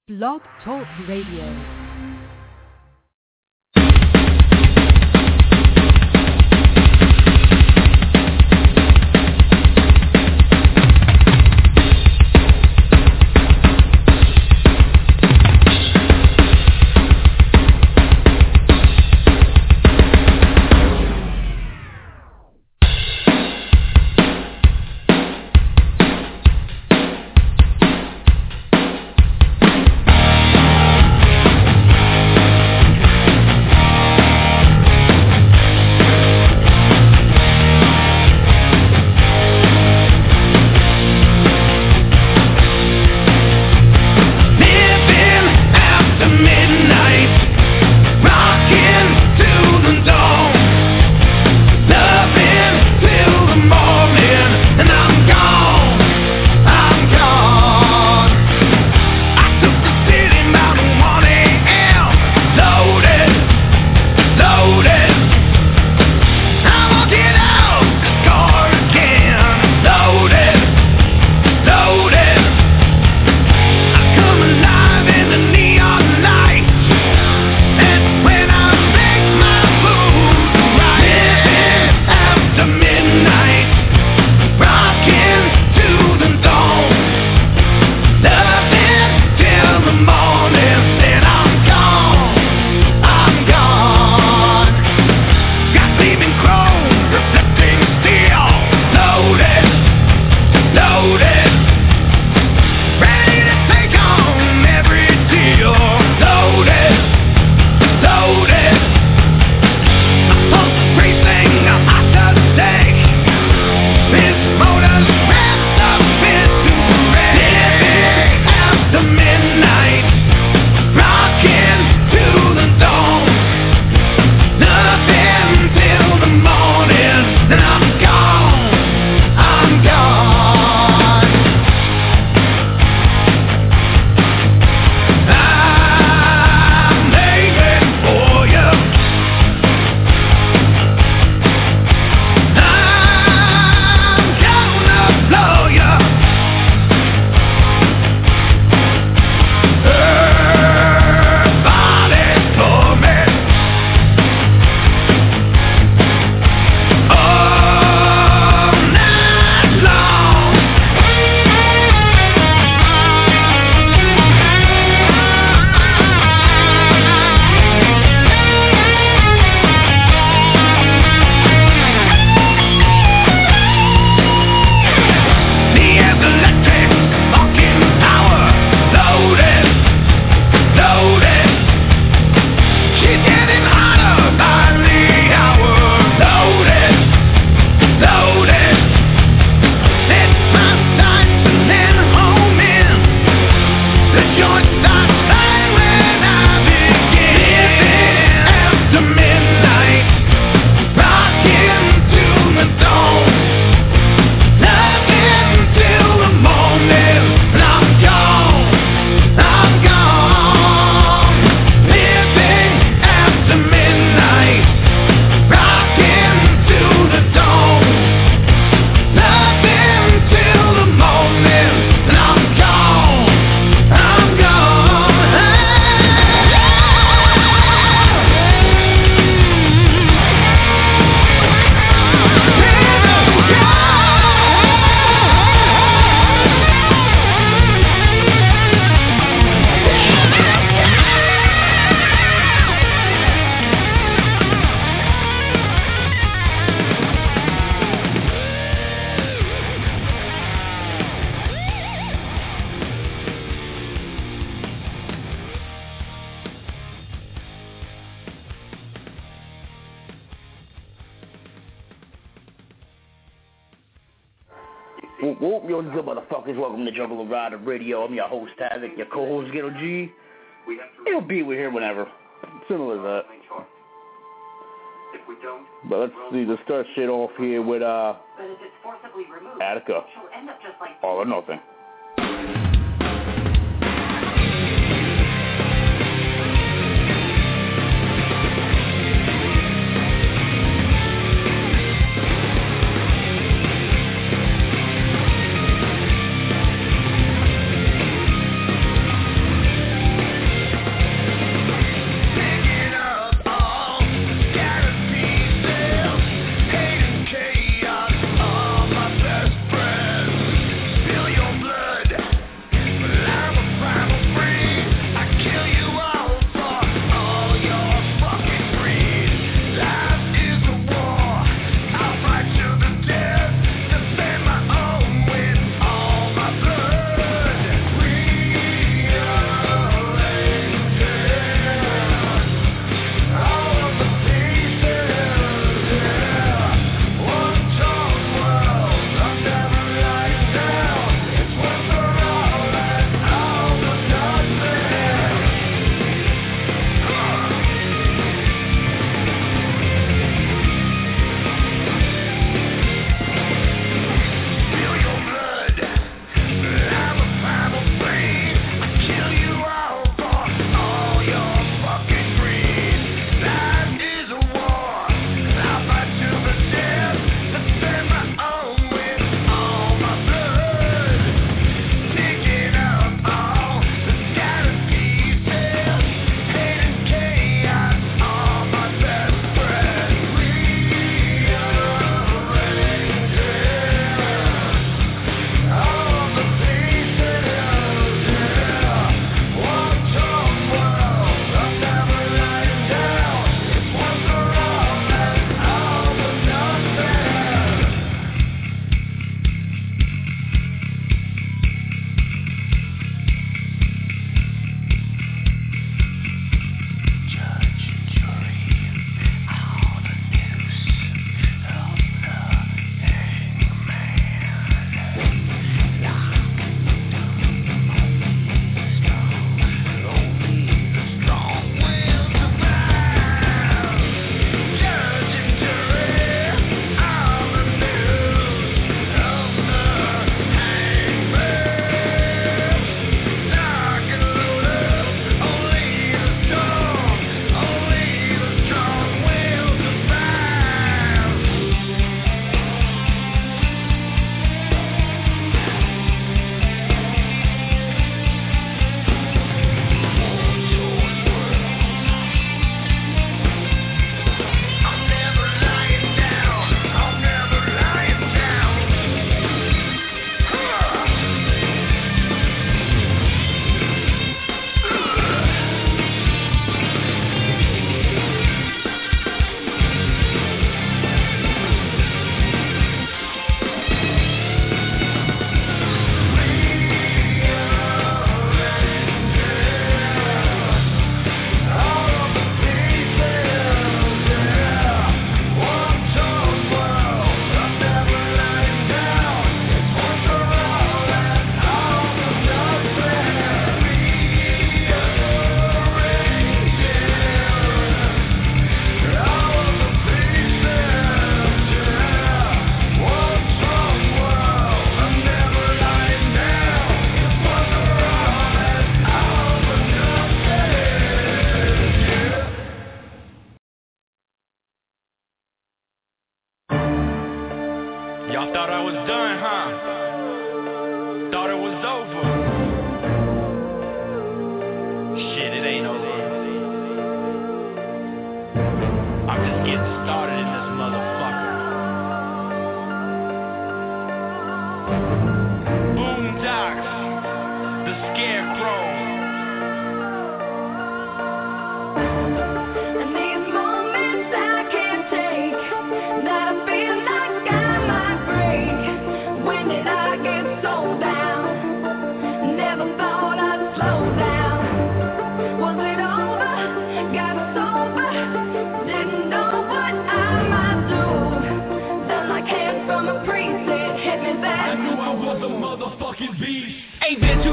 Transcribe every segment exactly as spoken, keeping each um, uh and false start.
Blog Talk Radio. Whoop, whoop, yo, what's up, motherfuckers? Welcome to Jungle of Rider Radio. I'm your host, Havoc, your co-host, Ghetto G. It'll be with here whenever. Simple as that. But let's see, let's start shit off here with, uh, Attica. All or Nothing.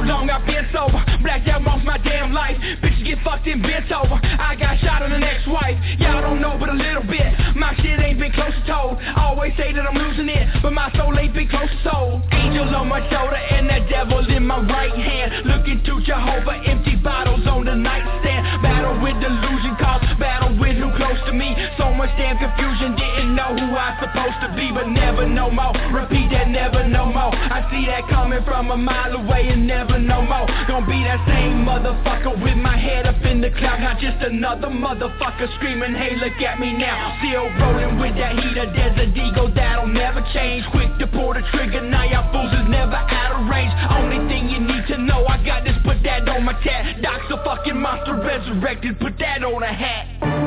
long I've been sober. Blacked out most my damn life. Bitches get fucked and bent over. I got shot on an ex-wife. Y'all don't know but a little bit. My shit ain't been close to told. Always say that I'm losing it, but my soul ain't been close to soul. Angel on my shoulder and that devil in my right hand. Looking to Jehovah, empty bottles on the nightstand. Battle with delusion, cause battle with who close to me. So much damn confusion, didn't know who I supposed to be, but never no more. Repeat that, never no more. I see that coming from a mile away and never no more. Gonna be that same motherfucker with my head up in the cloud. Not just another motherfucker screaming, hey look at me now. Still rolling with that heater, Desert Eagle that'll never change. Quick to pull the trigger, now y'all fools is never out of range. Only thing you need to know, I got this, put that on my tat. Doc's a fucking monster resurrected, put that on a hat.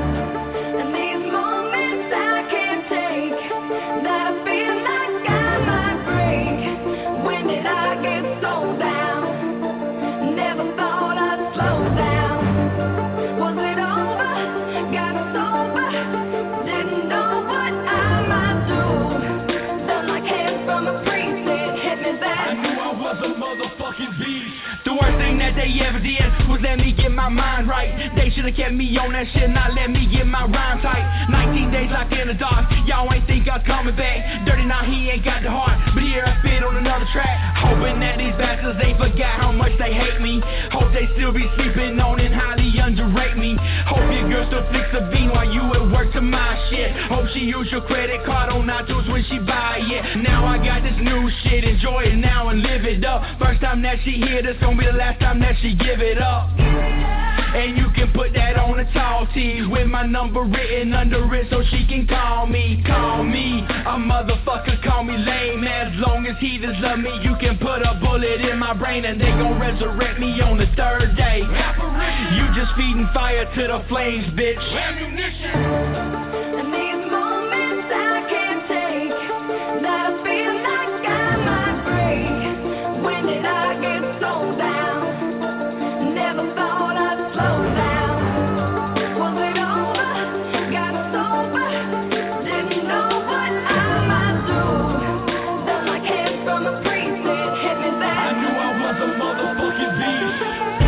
And these moments I can't take, that I feel like I might break. When did I get so down? Never thought I'd slow down. Was it over? Got sober? Didn't know what I might do. Done like hands from a priest, it hit me back. I knew I was a motherfucking beast. The worst thing that they ever did was let me get my mind right. They should've kept me on that shit, not let me get my rhyme tight. Nineteen days locked in the dark, y'all ain't think I was coming back. Dirty now, he ain't got the heart, but here I spit on another track. Hoping that these bastards ain't forgot how much they hate me. Hope they still be sleeping on and highly underrate me. Hope your girl still flicks a bean while you at work to my shit. Hope she use your credit card on iTunes when she buy it. Now I got this new shit, enjoy it now and live it up. First time that she hear this, gon' be the last time that she give it up. And you can put that on a tall tee with my number written under it so she can call me, call me a motherfucker, call me lame. As long as he does love me, you can put a bullet in my brain and they gon' resurrect me on the third day. You just feeding fire to the flames, bitch. Ammunition. And these moments I can't take, that I feel like I might break. When did I get so down? Never thought I'd slow down. Was it over? Got sober? Didn't know what I might do. Done like hands from a priest, it hit me back. I knew I was a motherfucking beast.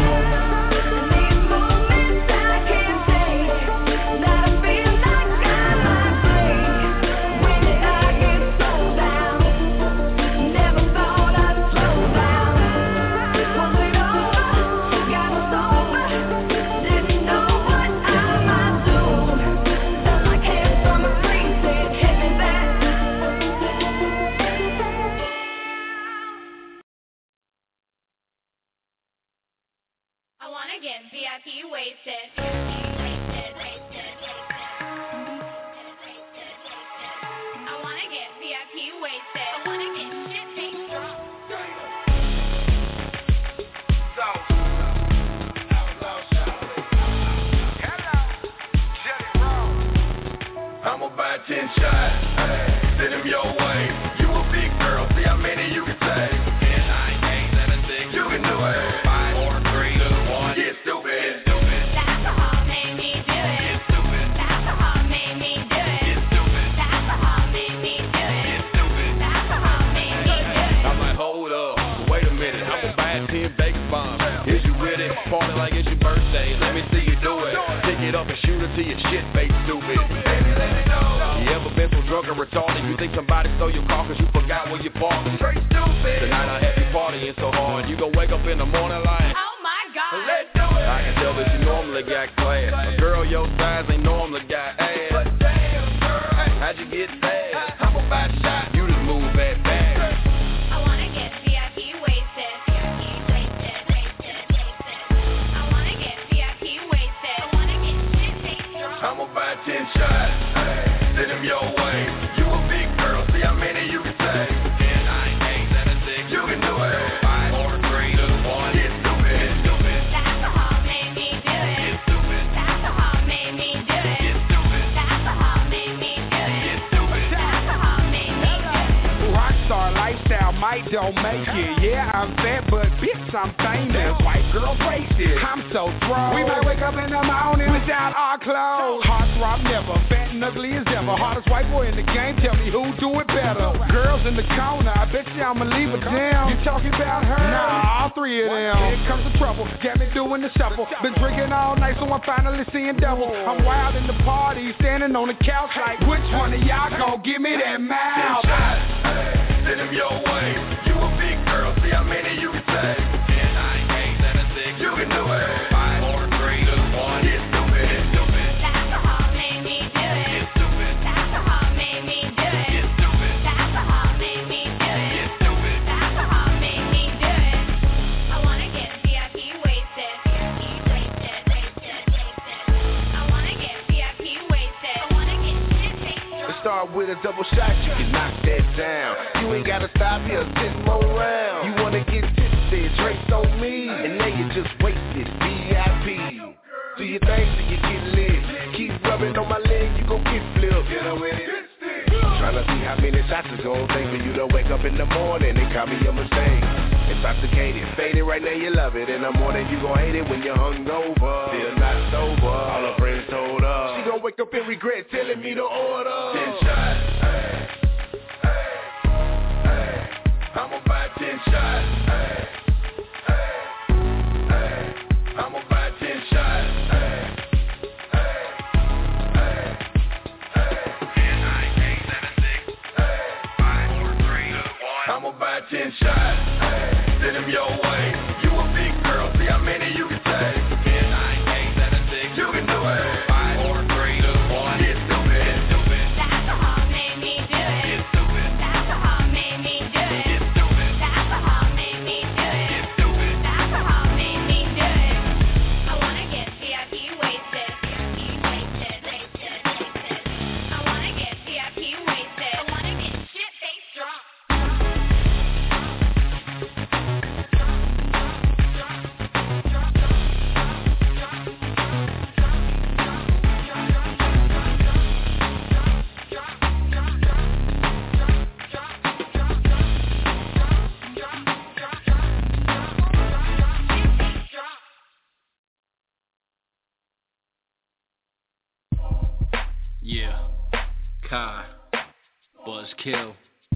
And these moments I can't take, that I feel like I might break. When did I get so down? Never thought I'd slow down. Was it over? Got sober? Didn't know what I might do. Done like hands from a priest, it hit me back. I wanna get V I P wasted. Wasted, wasted, wasted. I wanna get V I P wasted. I wanna get shit faced drunk. I'ma buy ten shots, send them your way. You a big girl, see how many you can take. Ten, nine, eight, seven, six, you can do it. Five, four, three, two, one, get stupid. Get stupid. The alcohol made me do it. Get stupid. The alcohol made me do it. Get stupid. The alcohol made me do it. Get stupid. The alcohol made me do it. I'm like, hold up, wait a minute. I'ma buy ten Vegas bombs. Is you with it? Party like it's your birthday. Let me see you do it. Pick it up and shoot it to your shit face, stupid. You ever been so drunk and retarded you think somebody stole your car cause you forgot where you parked? Straight stupid. Tonight I have you partying so hard you gon' wake up in the morning like, Oh my God. let's do it. I can tell that you normally got class. A girl your size ain't normally got ass. But damn, girl, how'd you get fast? I'm about shot. You just move that fast. I wanna get V I P wasted. V I P wasted, wasted, wasted. I wanna get V I P wasted. I wanna get shit faced drunk. I'ma buy ten shots, send them your way. You a big girl, see how many you can take. Ten, nine, eight, seven, six, you can do it. Five, four, three, two, one, get stupid. don't make it. Yeah, I'm fat, but bitch, I'm famous. White girls racist, I'm so thrown. We might wake up in the morning without our clothes. Heartthrob never, fat and ugly as ever. Hardest white boy in the game, tell me who do it better. Girls in the corner, I bet you I'ma leave her down. You talking about her? Nah, all three of them. Here comes the trouble, got me doing the shuffle. Been drinking all night, so I'm finally seeing double. I'm wild in the party, standing on the couch like, which one of y'all gon' give me that mouth? Hey, send him your way. You a big girl, see how many you can take. ten, nine, eight, seven, six, you can do it. five, four, three, two, one, get stupid, get stupid. Alcohol made me do it. Get stupid. Alcohol made me do it. Get stupid. Alcohol made me do it. Get stupid. Alcohol made me do it. I wanna get V I P wasted. V I P wasted, wasted, wasted. I wanna get V I P wasted. I wanna get shit faced drunk. Let's start with a double shot, you can knock that down. You ain't gotta stop here, ten more rounds. You wanna get tipsy, drinks on me, and now you just wasted, V I P. Do your thing till you get lit. Keep rubbing on my leg, you gon' get flipped. Get up with it. Tryna see how many shots it's gon' take for you to wake up in the morning and call me a mistake. Intoxicated, faded, right now you love it. In the morning you gon' hate it when you're hungover. Still not sober, all her friends told her. She gon' wake up and regret telling me to order. Ten shots, hey, hey, hey. I'ma buy ten shots, hey, hey, hey. I'ma buy ten shots, hey, hey, hey, hey. ten, nine, eight, seven, six, five, four, three, two, one. I'ma buy ten shots, hey. Send him your way. You a big girl, see how many you can take. ten, nine, eight, seven, six, you can do it. five, four, three, two, one. Get stupid, get stupid. Alcohol made me do it. Get stupid. Alcohol made me do it. Get stupid. Alcohol made me do it. Get stupid. Alcohol made me do it. I wanna get V I P wasted. V I P wasted, wasted, wasted. I wanna get V I P wasted. I wanna get shit faced drunk. Yeah, Kai, Buzzkill.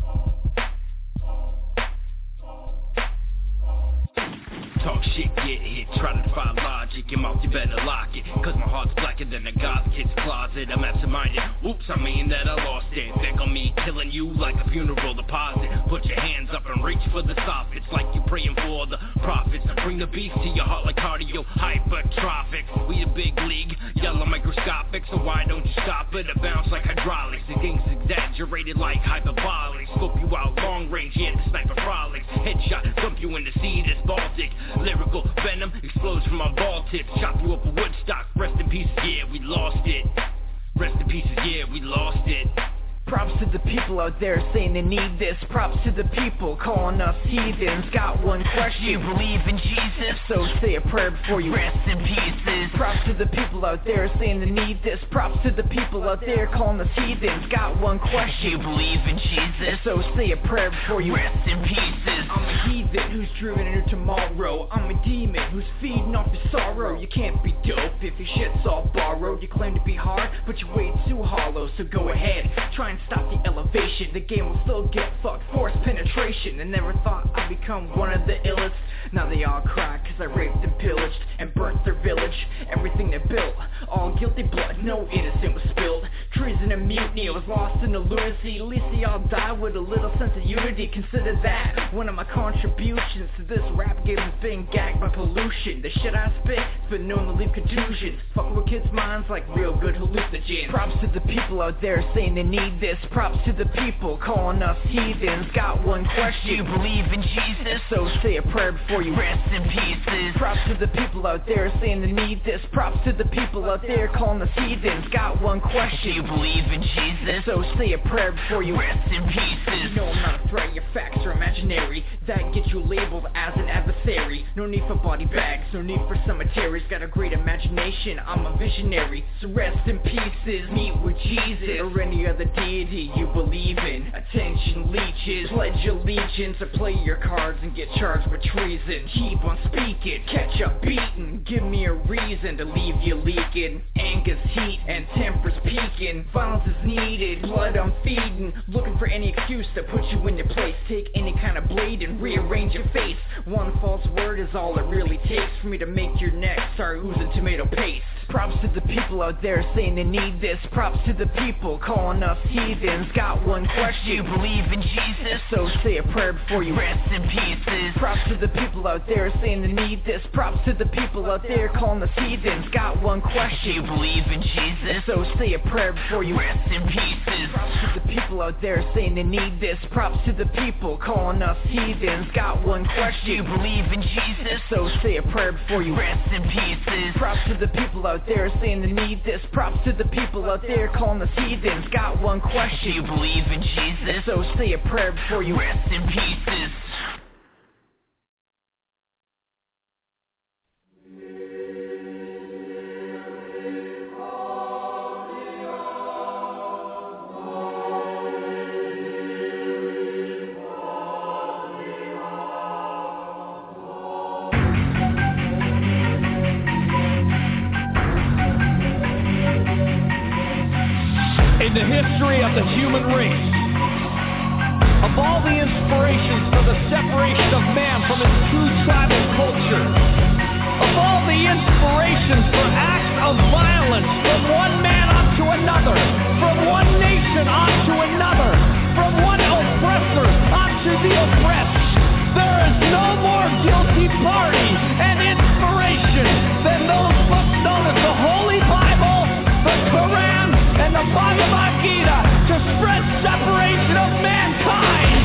Talk shit, get hit, try to defy logic. Your mouth, you better lock it. Cause my heart's blacker than a goth kid's closet. I'm absent-minded, oops, I mean that I lost it. Think on me, killing you like a funeral deposit. Put your hands up and reach for the soffits like you praying for the prophets. Bring the beast to your heart like cardio, hypertrophic. We a big league, yellow microscopic. So why don't you stop it? It bounce like hydraulics. The game's exaggerated like hyperbolic. Scope you out long range, yeah, the sniper frolics. Headshot, thump you in the sea, this Baltic. Lyrical venom explodes from my ball tips. Chop you up a Woodstock. Rest in pieces, yeah, we lost it. Rest in pieces, yeah, we lost it. Props to the people out there saying they need this. Props to the people calling us heathens. Got one question, you believe in Jesus? So say a prayer before you rest in pieces. Props to the people out there saying they need this. Props to the people out there calling us heathens. Got one question, you believe in Jesus? So say a prayer before you rest in pieces. I'm a heathen who's driven into tomorrow. I'm a demon who's feeding off your sorrow. You can't be dope if your shit's all borrowed. You claim to be hard, but you're way too hollow. So go ahead, try and stop the elevation. The game will still get fucked, forced penetration. I never thought I'd become one of the illest. Now they all cry cause I raped and pillaged and burnt their village. Everything they built, all guilty blood, no innocent was spilled. Treason and mutiny, I was lost in the lunacy. At least they all die with a little sense of unity. Consider that one of my contributions to this rap game has been gagged by pollution. The shit I spit has been known to leave contusions. Fuck with kids' minds like real good hallucinogens. Props to the people out there saying they need this. Props to the people calling us heathens. Got one question, you believe in Jesus? So say a prayer before you rest in pieces. Props to the people out there saying they need this. Props to the people out there calling us heathens. Got one question, you you believe in Jesus? So say a prayer before you rest in pieces. You know I'm not a threat, your facts are imaginary. That gets you labeled as an adversary. No need for body bags, no need for cemeteries. Got a great imagination, I'm a visionary. So rest in pieces, meet with Jesus or any other deity you believe in. Attention leeches, pledge allegiance or play your cards and get charged with treason. Keep on speaking, catch up beating. Give me a reason to leave you leaking. Anger's heat and temper's peaking. Violence is needed, blood I'm feeding. Looking for any excuse to put you in your place. Take any kind of blade and rearrange your face. One false word is all it really takes for me to make your neck start oozing tomato paste. Props to the people out there saying they need this. Props to the people calling us heathens. Got one question, you believe in Jesus? So say a prayer before you rest in pieces. Props to the people out there saying they need this. Props to the people out there calling us heathens. Got one question, you believe in Jesus? So say a prayer before you rest in pieces. Props to the people out there saying they need this. Props to the people calling us heathens. Got one question, you believe in Jesus? So say a prayer before you rest in pieces. Props to the people out there saying they need this. Props to the people out there calling us heathens. Got one question, you believe in Jesus? So say a prayer before you rest in pieces. In the history of the human race, of all the inspirations for the separation of man from his true tribal culture, of all the inspirations for acts of violence from one man onto another, from one nation onto another, from one oppressor onto the oppressed, there is no more guilty party and inspiration than those books known as the Holy Bible, the Quran, and the Bhagavad Gita to spread separation of mankind.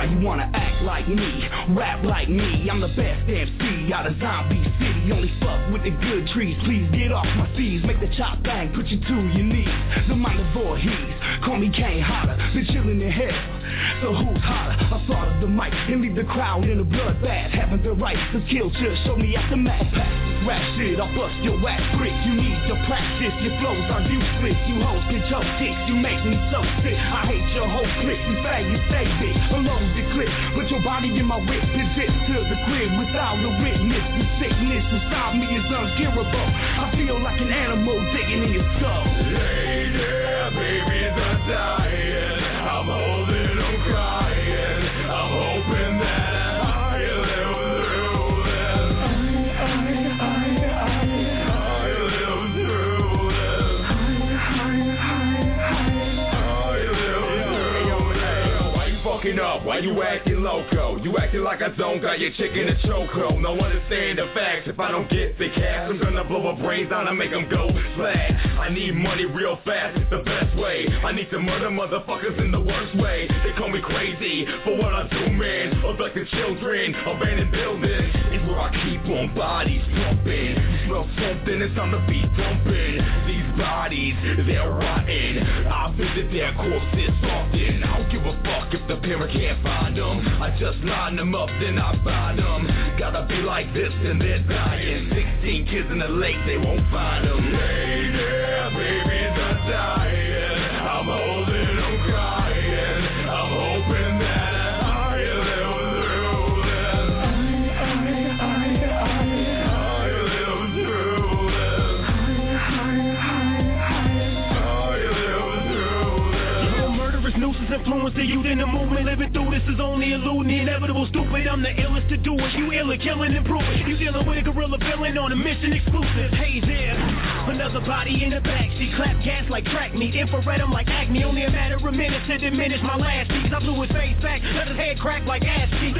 why you wanna act like me, rap like me. I'm the best M C out of Zombie City. Only fuck with the good trees. Please get off my C's. Make the chop bang, put you to your knees. The mind of Voorhees, call me Kane Hodder. Been chillin' in hell, so who's hotter? I thought of the mic and leave the crowd in a bloodbath. Having the right to kill, just show me aftermath. Pass this rap shit, I'll bust your ass quick. You need to practice, your flows are useless. You hoes can choke dicks, you make me so sick. I hate your whole clique, you say you stay big. Alone the clip, put your body in my whip and zip to the crib without a witness. The sickness inside me is uncurable. I feel like an animal digging in your skull. Hey there, babies are dying. I'm holding on crying. I'm hoping that I live through this. I, I, I, I, I live through this. I, I, I, I live through this. Why you fucking up? Why you acting loco? You acting like I don't got your chick in a chokehold. No understand the facts. If I don't get the cash, I'm gonna blow my brains out and make them go flat. I need money real fast, it's the best way. I need to murder motherfuckers in the worst way. They call me crazy for what I do, man. Abducted children, abandoned buildings. It's where I keep on bodies pumping. You smell something, it's time to be thumping. These bodies, they're rotten. I visit their corpses often. I don't give a fuck if the parent can't find them. I just line them up, then I find them. Gotta be like this and they're dying. Sixteen kids in the lake, they won't find them. Hey there, babies are dying. I'm holding on crying. I'm hoping that I live through this. I, I, I, I, I live through this. I, I, I, I live through this. Your murderous nooses influence the youth in the movement. Living through this is only eluding the inevitable stupid. I'm the illest to do it. You ill at killing and proving. You dealing with a gorilla villain on a mission exclusive. Hey there, another body in the backseat. Clap gas like track meet. Infrared I'm like acne. Only a matter of minutes to diminish my last piece. I blew his face back, let his head crack like ass cheeks.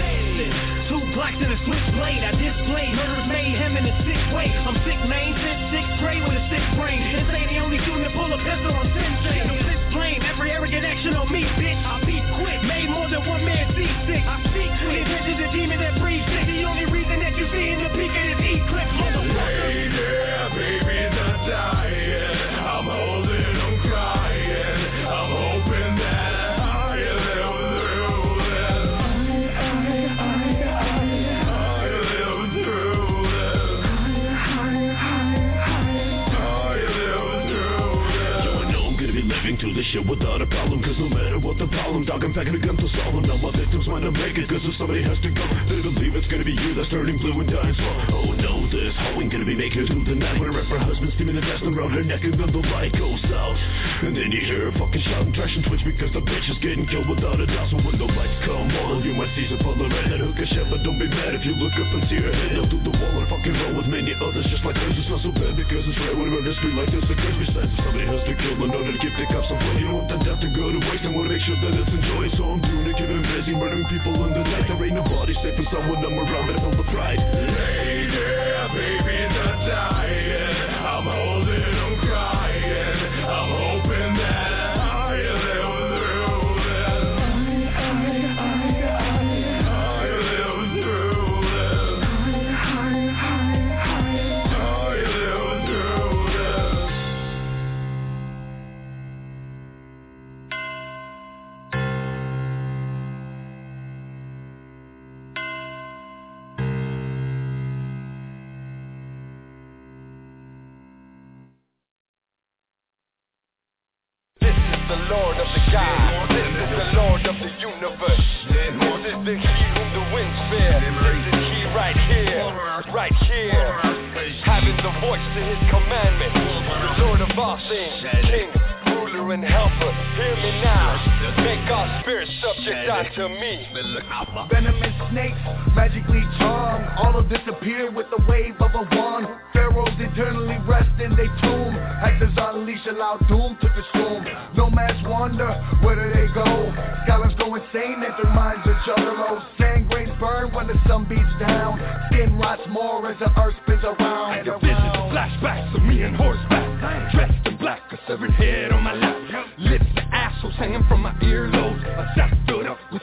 Two blocks and a switchblade. I displayed murderous mayhem in a sick way. I'm sick, man, since sixth grade with a sick brain. This ain't the only student to pull a pistol on Sensei. No six blame, every arrogant action on me, bitch. I beat quick, made more than one man seasick. I speak quick, this is a demon that breathes sick. The only reason that you see in the peak of this eclipse, motherfucker. Hey there, babies are dying. I'm holding on crying. I'm hoping that I live through this. I, I, I, I, I live through this. I, I, I, I live through this. Yo, I know I'm gonna be living through this shit without a problem. Cause no matter what the problem, dog, I'm packing a gun to solve them. Now my victims might not make it, cause if somebody has to go, they believe it's gonna be you that's turning blue and dying slow. Oh no, this hoe ain't gonna be making it through the night. When I rep her husband steaming the dust around her neck, and then the light goes out. And then you hear her fucking shouting, trash and twitch, because the bitch is getting killed without a doubt. So when the lights come on, you might see some full of red. That hook a shit, but don't be mad if you look up and see her head up through the wall and fucking roll with many others just like hers. It's not so bad because it's rare when a murder street like this occurs. Besides, if somebody has to kill in order to give the cops some play, you don't want that death to go to waste. I wanna make sure that it's enjoyed, so I'm doing it, giving busy, murdering people in the night. There ain't nobody safe and someone I'm around that I feel the pride. Hey there, babies are dying. I'm holding on crying. I'm hoping that I live through this. I, I, I, I live through this. I, I, I, I live through this. This is the Lord of the gods. This is the Lord of the universe. This is the He whom the winds fear. This is He right here, right here, having the voice to His commandment. The Lord of all things, King, ruler and helper. Hear me now. Make all spirits subject unto me. Venomous snakes, magically charmed. All will disappear with the wave of a wand. Pharaohs eternally rest in their tomb. Actors unleash, allow doom to consume. Nomads wander, where do they go? Scholars go insane, as their minds are juggalos. Sand grains burn when the sun beats down. Skin rots more as the earth spins around. And the visions of flashbacks of me in horseback, dressed in black, a severed head on my lap. Lips to assholes hanging from my earlobes. A shot stood up with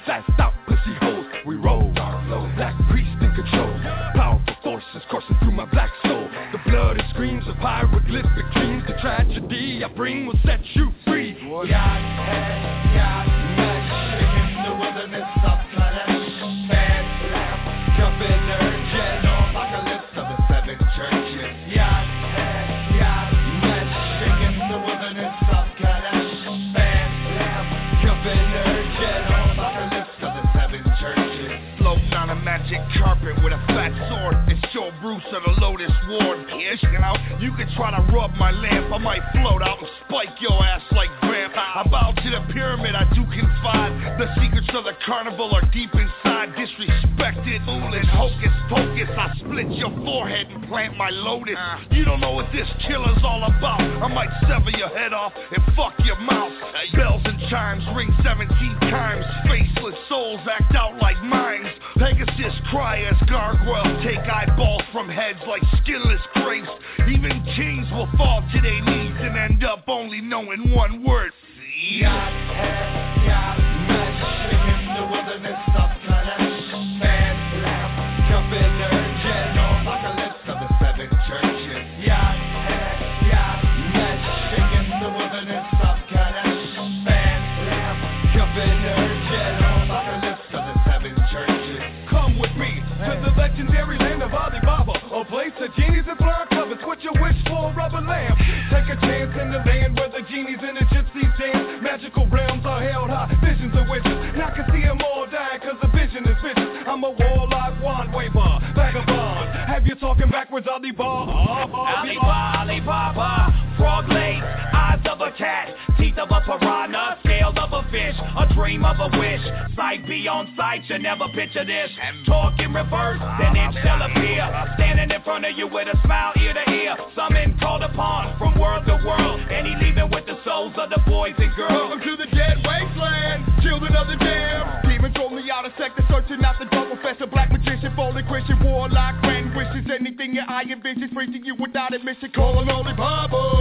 Fast out, pussy hoes, we roll. Black priest in control. Powerful forces coursing through my black soul. The bloody screams of hieroglyphic dreams. The tragedy I bring will set you free. Yacht, head, yacht, mesh, in the wilderness of Kadesh. Fast lamp, jumping urgent, apocalypse of the seven churches. Yacht, head, yacht, mesh, in the wilderness of Kadesh. Fast lamp, jumping urgent, apocalypse of the seven churches. Float on a magic carpet with a fat sword. It's Joe Bruce of the Lotus Ward. Ish, you know, you could try to rub my lamp. I might float out and spike your ass like vamp. I bow to the pyramid, I do confide. The secrets of the carnival are deep inside. Disrespected, foolish, hocus pocus. I split your forehead and plant my lotus. You don't know what this killer's all about. I might sever your head off and fuck your mouth. Bells and chimes ring seventeen times. Faceless souls act out like mimes. Pegasus cry as gargoyles take eyeballs from heads like skinless grapes. Even kings will fall to their knees and end up only knowing one word. Yacht, head, yacht, mesh, in the wilderness of Kadesh. Fast lamp, jumping urgent, apocalypse of the seven churches. Yacht, head, yacht, mesh, in the wilderness of Kadesh. Fast lamp, jumping urgent, apocalypse of the seven churches. Come with me to the legendary land of Alibaba, a place of genies and blind covers. What you wish for, rubber lamp. Take a chance in the land where the genies and the gypsies dance. Magical realms are held high, visions of witches. Now I can see them all die, cause the vision is vicious. I'm a warlock, wand waver, vagabond. Have you talking backwards, Alibaba? Alibaba, Alibaba, frog legs, eyes of a cat, teeth of a piranha, scale of a fish, a dream of a wish. Sight beyond sight, you never picture this. Talk in reverse, then it shall appear. Standing in front of you with a smile ear to ear. Summoned, called upon from world to world, and he leaving with the souls of the boys and girls. Welcome to the dead wasteland, children of the damned. Demons throw me out of sector, searching out the dark professor, black magician, fallen Christian, warlock, grand wishes. Anything your eye envisions, freezing you without admission. Call on Alibaba,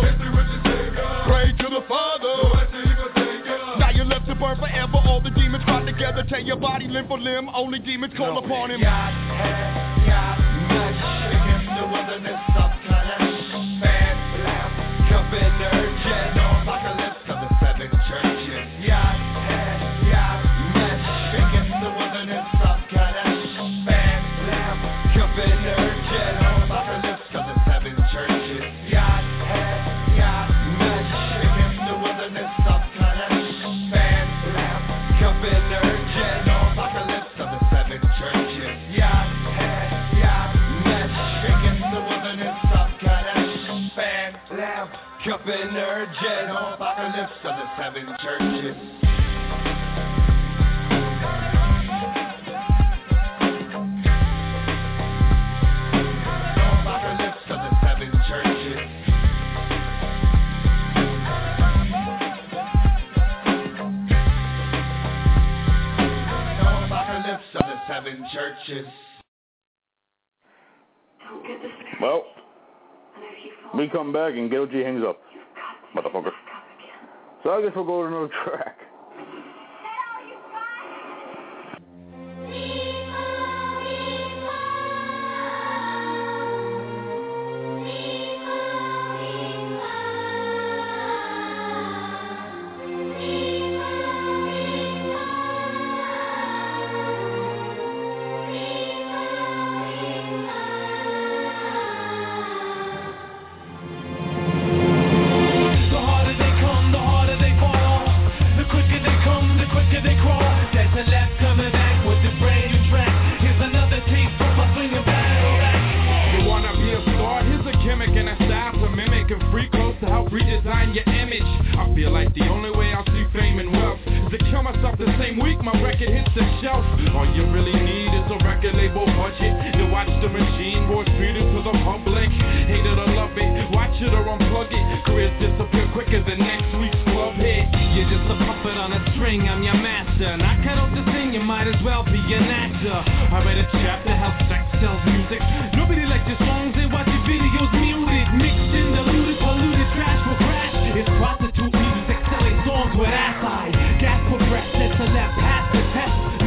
pray to the Father. Now you're left to burn forever. All the demons cry together, tear your body limb for limb. Only demons call upon him. Yacht, head, yacht, mesh, in the wilderness of Kadesh. Fast lamp, jumping urgent, apocalypse of the seven churches. Yacht, head, yacht, mesh, in the wilderness of Kadesh. Fast lamp, jumping urgent, apocalypse of the seven churches. Yacht, head, yacht, mesh, in the wilderness of Kadesh. Fast lamp, jumping urgent, apocalypse of the seven churches. Yacht, head, yacht, mesh, in the wilderness of Kadesh. Fast lamp, jumping urgent, apocalypse of the seven churches. Apocalypse of the seven churches. Apocalypse of the seven churches. Well, we come back and Ghetto G hangs up. Motherfucker. So I guess we'll go to another track. Redesign your image. I feel like the only way I'll see fame and wealth is to kill myself the same week my record hits the shelf. All you really need is a record label budget to watch the machine boys feed it to the public. Hate it or love it, watch it or unplug it. Careers disappear quicker than next week's club hit. You're just a puppet on a string, I'm your master. And I cut out the thing, you might as well be an actor. I read a chapter how sex sells music. Nobody likes your songs, they watch your videos muted, mixed in, diluted, polluted, trash for crash. It's prostitute music selling songs with ass eye. Gas for breath, that's a left past the test.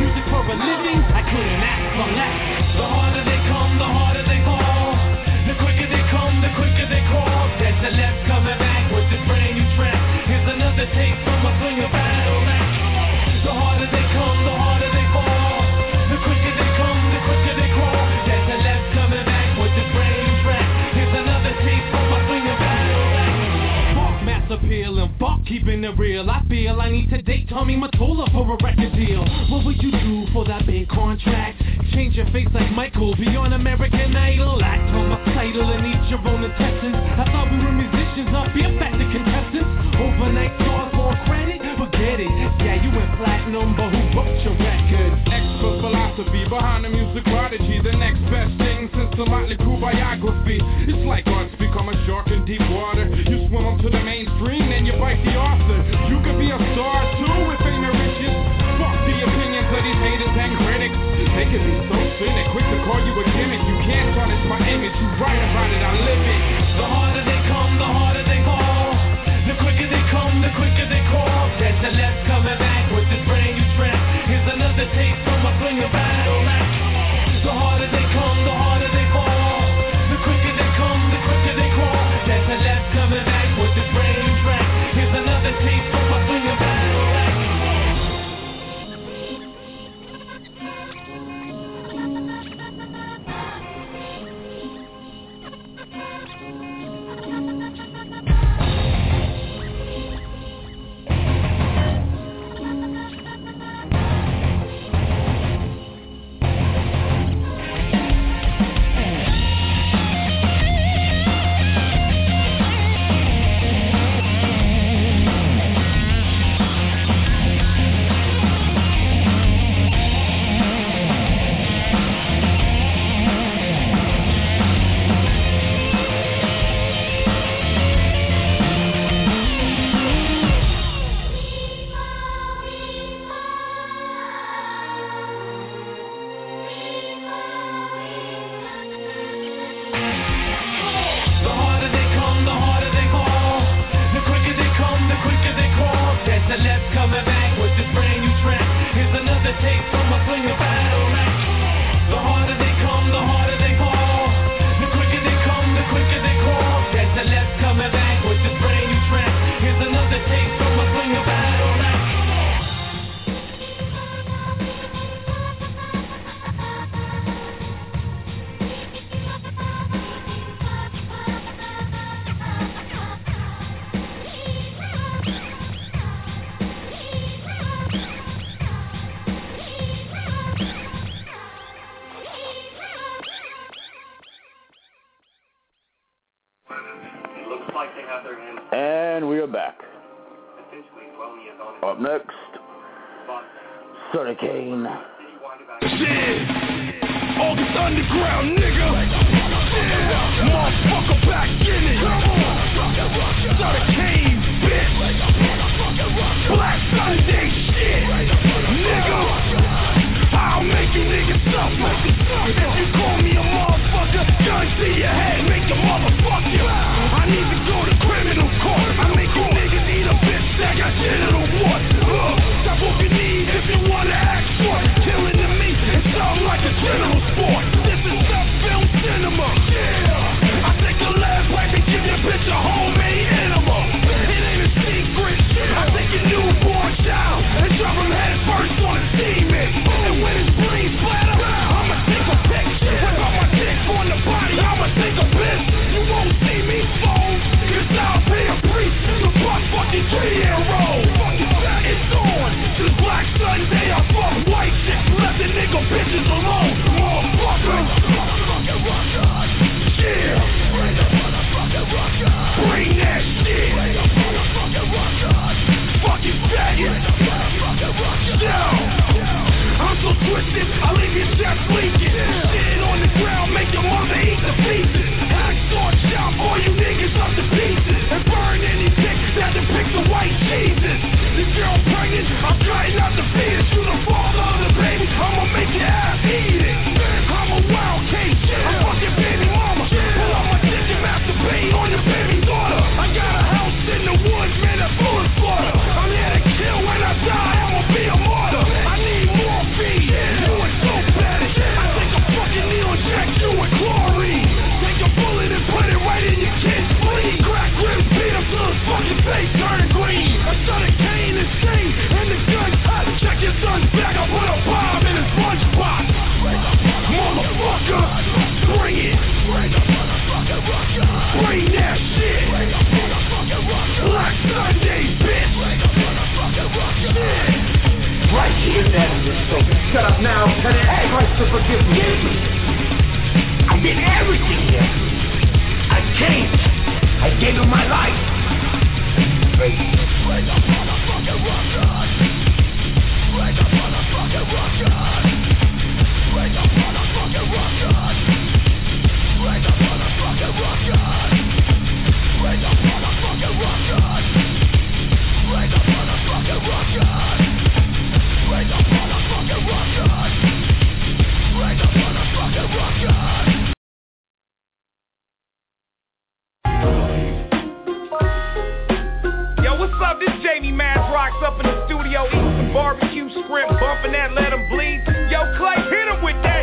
keeping it real. I feel I need to date Tommy Mottola for a record deal. What would you do for that big contract? Change your face like Michael, be on American Idol. Act on my title and eat your own intestines. I thought we were musicians, not beer factor contestants. Overnight stars for credit, forget it. Yeah, you went platinum, but who wrote your record? Expert philosophy behind the music prodigy. The next best thing since the Motley Crue biography. It's like art's become a shark in deep water. You swim up to the mainstream, then you bite the author. You could be a star too with fame and riches. Fuck the opinions of these haters and critics. They can be so cynic, quick to call you a gimmick. You can't tarnish my image, you write about it, I live it. The harder they come, the harder they fall. The quicker they come, the quicker they call. There's the left coming back with this brand new track. Here's another taste from a fling of battle rap. The harder they come, the harder they fall. The quicker they come, the quicker they crawl. There's the left coming back with this brand new track. Here's another taste from a fling of battle rap. And we are back. Up next, Sonny Kane. Shit! August Underground, nigga! Yeah! Motherfucker back in it! Sonny Kane, bitch! Black Sunday shit! Nigga! I'll make you niggas suffer! If you call me a motherfucker, gun to your head, make a motherfucker! I need to go to criminal court! I make you niggas eat a bitch that got genital warts! Uh, that's what you need if you wanna act short! Killing to me, it sounds like a general sport! This is that film cinema! Yeah! I take a last pipe and give your bitch a to forgive me. I did everything here. I changed. I gave him my life. Break the motherfucking record. Break the motherfucking record. Break the motherfucking record. Break the motherfucking record. Break the motherfucking record. Break the motherfucking record. Break the motherfucking record. Break the motherfucking record. Yo, what's up? This Jamie Maz rocks up in the studio eating some barbecue shrimp, bumping that Let 'em Bleed. Yo, Clay, hit him with that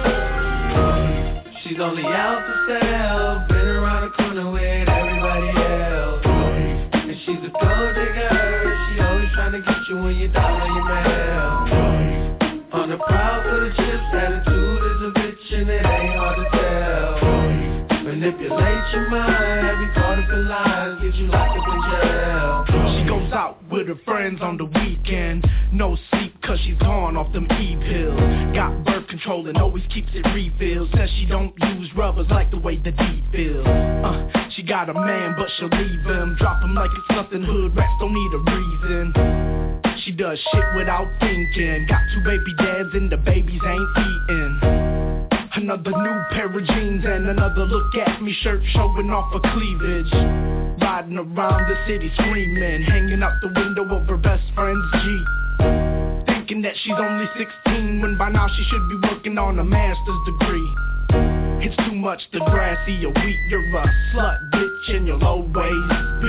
shit. She's only out for sale, been around the corner with everybody else. And she's a gold digger, she always trying to get you when you're down on your mail. On the prowl for the chips, attitude is a bitch and it ain't hard to tell. Manipulate your mind, every part of your life, get you locked up in jail. She goes out with her friends on the weekend. No sleep cause she's gone off them E-pills. Got birth control and always keeps it refilled. Says she don't use rubbers like the way the D feels. Uh, she got a man but she'll leave him. Drop him like it's nothing, hood rats don't need a reason. She does shit without thinking. Got two baby dads and the babies ain't eating. Another new pair of jeans and another look at me shirt showing off her cleavage. Riding around the city screaming, hanging out the window of her best friend's Jeep. Thinking that she's only sixteen when by now she should be working on a master's degree. It's too much the grass, see a wheat, you're a slut, bitch, and you'll always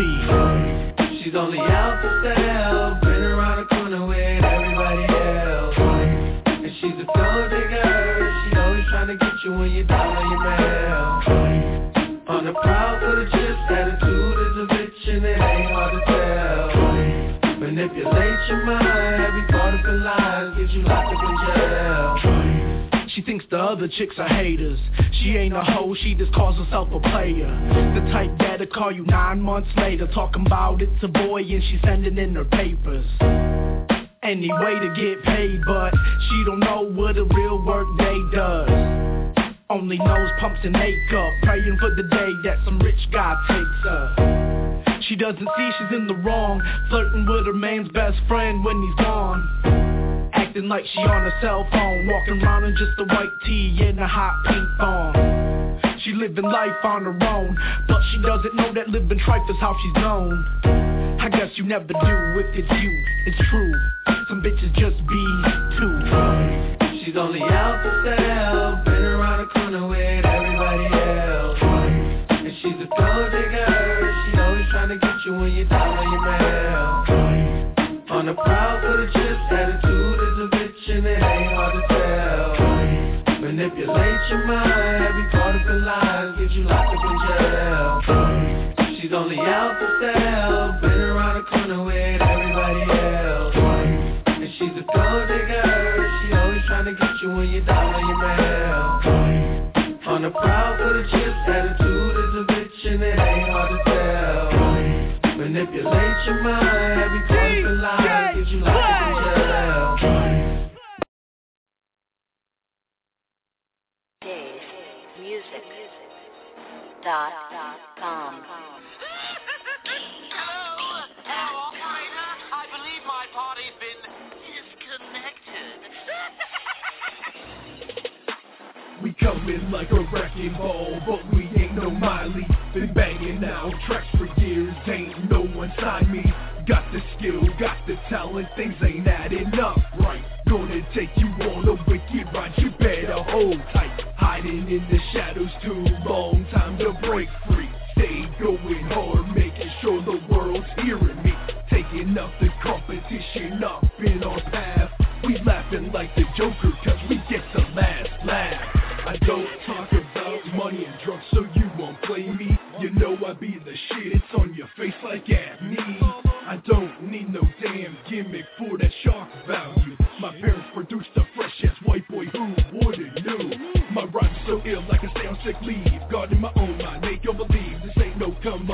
be. She's only out for sale, been around the corner with everybody else. And she's a gold digger, she always trying to get you when you're down on your mail. On the prowl for the chips, attitude is a bitch and it ain't hard to tell. Manipulate your mind, every part of your life, get you locked up in jail. She thinks the other chicks are haters. She ain't a hoe, she just calls herself a player. The type that'll call you nine months later, talking about it's a boy and she's sending in her papers. Any way to get paid, but she don't know what a real work day does. Only knows pumps and makeup, praying for the day that some rich guy takes her. She doesn't see she's in the wrong, flirting with her man's best friend when he's gone. Acting like she on a cell phone, walking around in just a white tee and a hot pink thong. She living life on her own, but she doesn't know that living trife is how she's known. I guess you never do if it's you, it's true. Some bitches just be too. She's only out for sale, been around the corner with everybody else. And she's a gold digger, she always trying to get you when you're down on your mail. On the prowl for the chips, attitude is a bitch and it ain't hard to tell. Manipulate your mind, every part of your life, get you locked up in jail. She's only out for sale, been around the corner with everybody else. And she's a gold digger, she always trying to get you when you're down on your mail. On the prowl for the chips, attitude is a bitch and it ain't hard to tell. Manipulate your mind, every part of your life, get you locked up in jail. Music dot com. I believe my party's been disconnected. We come in like a wrecking ball, but we ain't no Miley. Been banging out tracks for years, ain't no one signed me. Got the skill, got the talent, things ain't adding up, right? Gonna take you on a wicked ride, you better hold tight. Hiding in the shadows too long, time to break free. Stay going hard, making sure the world's hearing me. Taking up the competition up in our path. We laughing like the Joker, cause we get the last laugh. I don't talk about money and drugs, so you won't play me. You know I be the shit, it's on your face like at me. I don't need no damn gimmick for that shock value. My parents produced a fresh ass white boy, who would've knew? My rhyme's so ill, like I stay on sick leave. God in my own mind, make you believe this ain't no come up. This a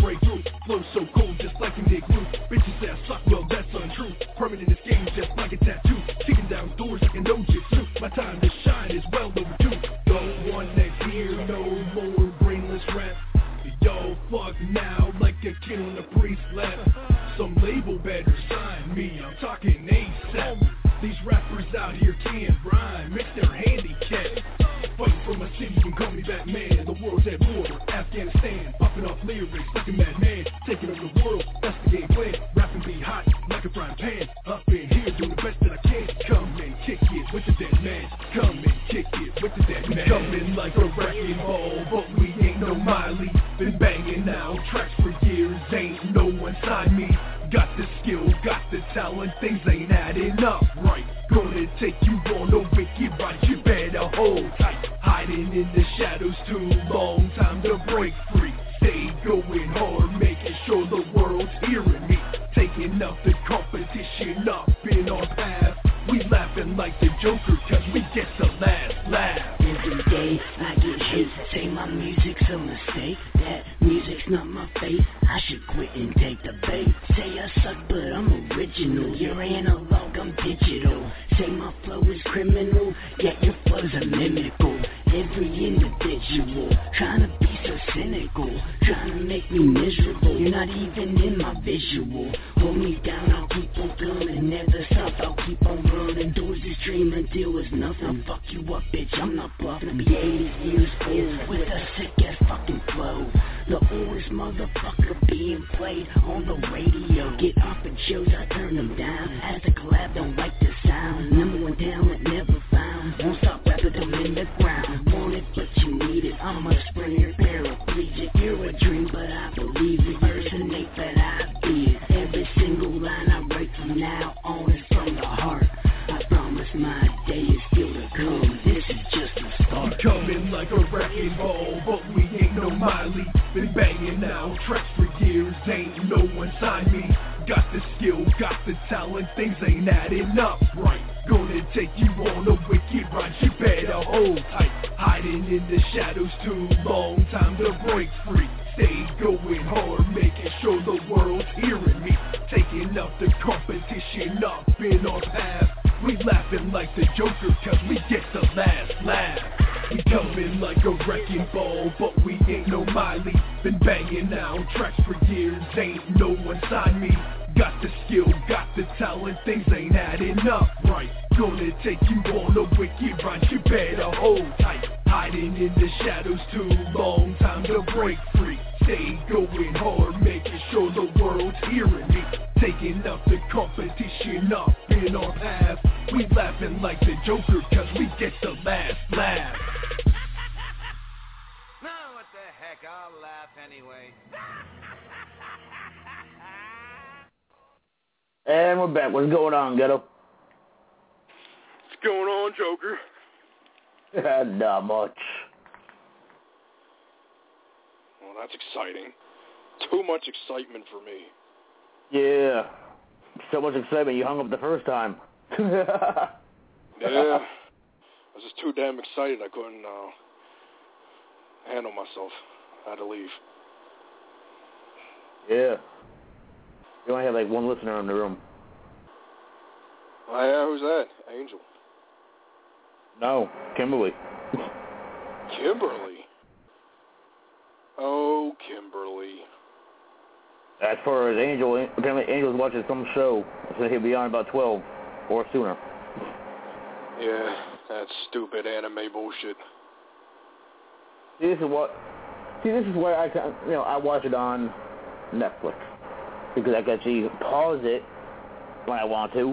break through. Flow so cold, just like a Nick Roof. Bitches say I suck, well that's untrue. Permanent in this game, just like a tattoo. Kicking down doors like a no-jitsu. My time to shine is well overdue. Don't wanna hear no more brainless rap. Yo, fuck now, like a kid on a priest left. Some label better sign me, I'm talking ASAP. These rappers out here can't rhyme, it's their handicap. Fighting for my city, you can call me Batman. The world's at war, Afghanistan. Popping off lyrics like a madman. Taking over the world, that's the game plan. Rapping be hot like a frying pan. Up in here, doing the best that I can. Come and kick it with the dead man. Come and kick it with the dead man. Coming like a wrecking ball, but we ain't no Miley. Been banging out tracks for years, ain't no one signed me. Got the skill, got the talent, things ain't adding up right. Gonna take you on a wicked ride, you better hold tight. Hiding in the shadows too long, time to break free. Stay going hard, making sure the world's hearing me. Taking up the competition up in our path. We laughing like the Joker, cause we get the last laugh. Every day I get hits, say my music's a mistake. That music's not my fate, I should quit and take the bait. Say I suck but I'm original, you're analog, I'm digital. Say my flow is criminal, yet your flow's a mimical. Every individual, trying to be so cynical, trying to make me miserable. You're not even in my visual. Hold me down, I'll keep on coming, never stop, I'll keep on running. Doors this dream until it's nothing. Fuck you up, bitch, I'm not bluffing. I'm eighty years old with a sick ass fucking flow. The oldest motherfucker being played on the radio. Get offered shows, I turn them down. As a collab, don't like the sound. Number one talent, never found. Won't stop rapping, I'm in the ground. Want it, but you need it. I'm a sprinter, paraplegic. You're a dream, but I believe it. Personate that I be it. Every single line I write from now on is from the heart. I promise my day is still to come. This is just a start. I'm coming like a wrecking ball, but we ain't no Miley. Been banging out tracks for years, ain't no one signed me. Got the skill, got the talent, things ain't adding up right. Gonna take you on a wicked ride, you better hold tight. Hiding in the shadows too long, time to break free. Stay going hard, making sure the world's hearing me. Taking up the competition up in our path. We laughing like the Joker, cause we get the last laugh. We coming like a wrecking ball, but we ain't no Miley. Been banging out tracks for years, ain't no one signed me. Got the skill, got the talent, things ain't adding up right. Gonna take you on a wicked ride, you better hold tight. Hiding in the shadows too long, time to break free. Stay going hard, making sure the world's hearing me. Taking up the competition up in our path. We laughing like the Joker, cause we get the last laugh. No, what the heck, I'll laugh anyway. And we're back. What's going on, Ghetto? What's going on, Joker? Not much. Well, that's exciting. Too much excitement for me. Yeah. So much excitement, you hung up the first time. Yeah. I was just too damn excited I couldn't uh, handle myself. I had to leave. Yeah. You only have like one listener in the room. Oh, yeah, who's that? Angel. No, Kimberly. Kimberly? Oh, Kimberly. As far as Angel, apparently Angel's watching some show, so he'll be on about twelve or sooner. Yeah, that stupid anime bullshit. See, this is what. See, this is where I can, you know, I watch it on Netflix because I can actually pause it when I want to.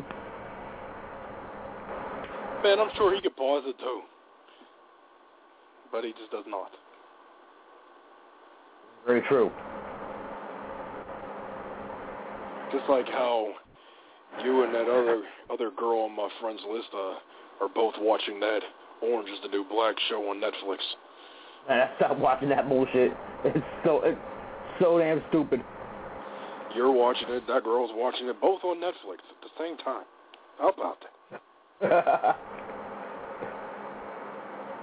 Man, I'm sure he could pause it too, but he just does not. Very true. Just like how you and that other other girl on my friends list uh, are both watching that Orange is the New Black show on Netflix. Man, I stopped watching that bullshit. It's so it's so damn stupid. You're watching it. That girl's watching it. Both on Netflix at the same time. How about that?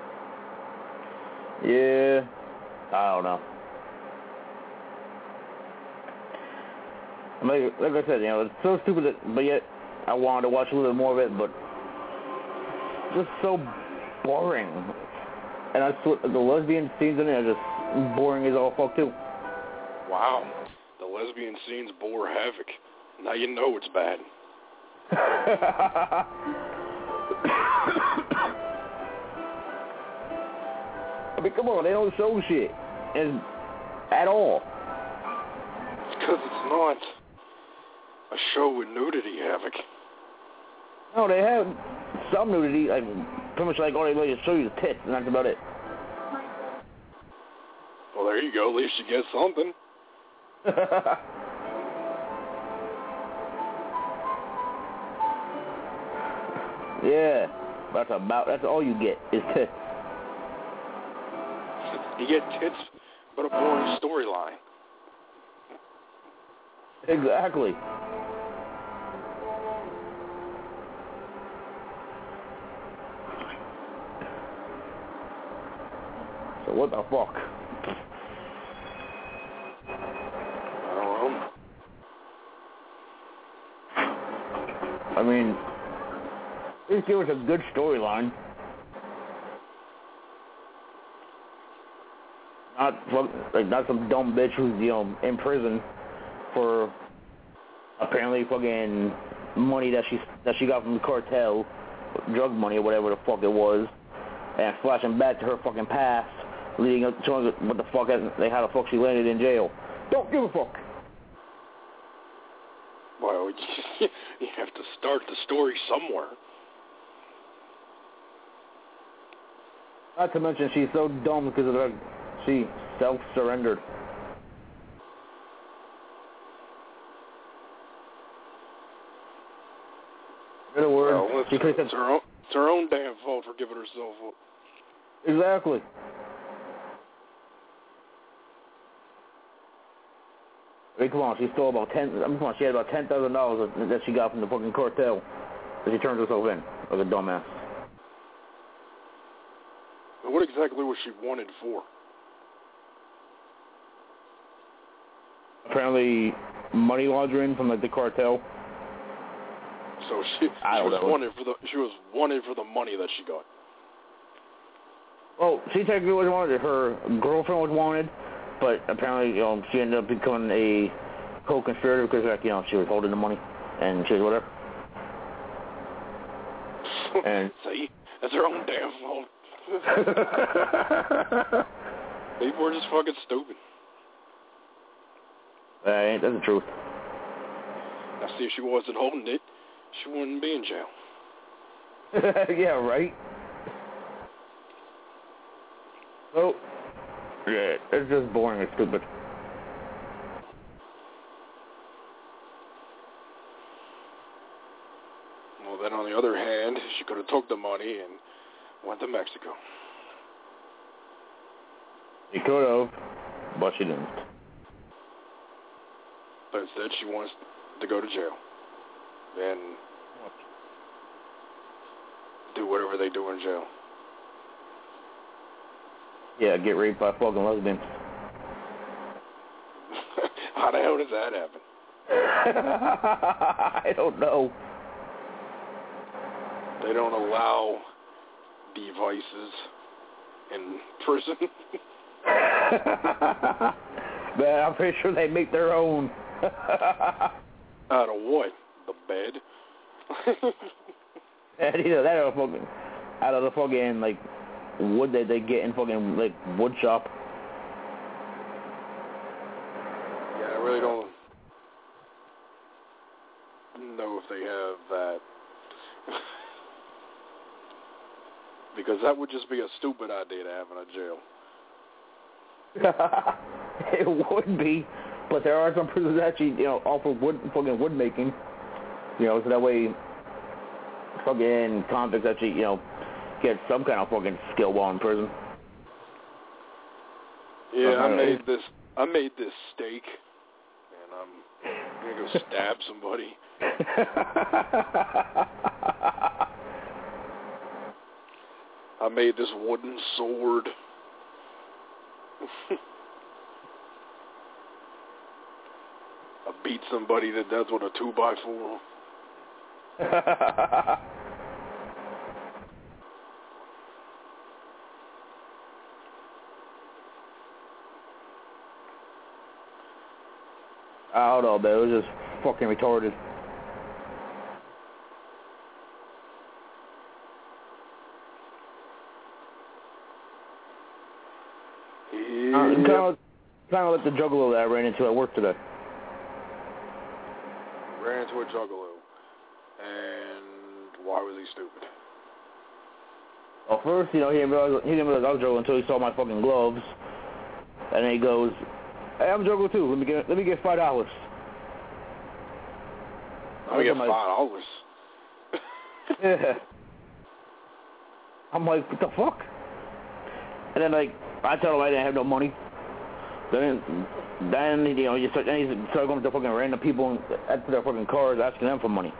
Yeah, I don't know. Like, like I said, you know, it's so stupid, that, but yet I wanted to watch a little bit more of it, but just so boring. And that's what the lesbian scenes in it are just boring as all fuck too. Wow, the lesbian scenes bore Havoc. Now you know it's bad. I mean, come on, they don't show shit, and at all. It's because it's not a show with nudity, Havoc. No, they have some nudity, like pretty much like all they really show you the tits, and that's about it. Well, there you go. At least you get something. Yeah, that's about, that's all you get is tits. You get tits, but a boring storyline. Exactly. So what the fuck? I don't know. I mean, just give us a good storyline. Not fuck, like not some dumb bitch who's, you know, in prison for apparently fucking money that she that she got from the cartel, drug money or whatever the fuck it was, and flashing back to her fucking past, leading up to what the fuck like how the fuck she landed in jail. Don't give a fuck. Well, you have to start the story somewhere. Not to mention she's so dumb because of her, she self-surrendered. In other words, well, she it's, it's, her own, it's her own damn fault for giving herself up. Exactly. I mean, come on, she stole about ten. I mean, come on, she had about ten thousand dollars that she got from the fucking cartel that she turned herself in like a dumbass. What exactly was she wanted for? Apparently, money laundering from like the cartel. So she, I she don't was know. wanted for the she was wanted for the money that she got. Well, she technically was wanted. Her girlfriend was wanted, but apparently, you know, she ended up becoming a co-conspirator because, like, you know, she was holding the money and she was whatever. And see, that's her own damn fault. People are just fucking stupid. That ain't that's the truth. Now, see, if she wasn't holding it, she wouldn't be in jail. Yeah, right. Oh, yeah, it's just boring and stupid. Well, then on the other hand, she could have took the money and went to Mexico. She could have, but she didn't. But instead, she wants to go to jail and do whatever they do in jail. Yeah, get raped by fucking lesbians. How the hell does that happen? I don't know. They don't allow devices in prison. But I'm pretty sure they make their own. Out of what? The bed? And either that or fucking out of the fucking like wood that they get in fucking like wood shop. Yeah, I really don't know if they have that. Because that would just be a stupid idea to have in a jail. It would be, but there are some prisons that actually, you know, offer wood fucking wood making. You know, so that way fucking convicts actually, you know, get some kind of fucking skill while in prison. Yeah, uh, I made this I made this steak and I'm gonna go stab somebody. I made this wooden sword. I beat somebody to death with a two by four. I don't know, man. It was just fucking retarded. Yeah. Uh, kind of, kind of like the juggalo that I ran into at work today. Ran into a juggalo. And why was he stupid? Well, first, you know, he didn't realize, he didn't realize I was juggling until he saw my fucking gloves. And then he goes, "Hey, I'm juggling too. Let me get let me get five dollars." Let me get five dollars. Yeah. I'm like, what the fuck? And then like I tell him I didn't have no money. Then then you know you start then he started going to fucking random people at their fucking cars asking them for money.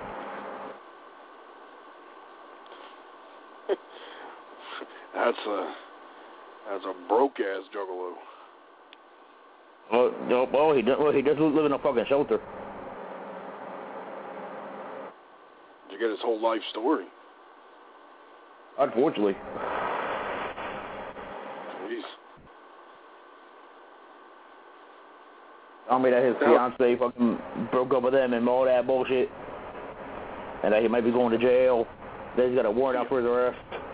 That's a that's a broke ass juggalo. Well, no, well, he does. Well, he does live in a fucking shelter. Did you get his whole life story? Unfortunately. Jeez. Told me that his fiance fucking broke up with him and all that bullshit, and that he might be going to jail. That he's got a warrant out for his arrest.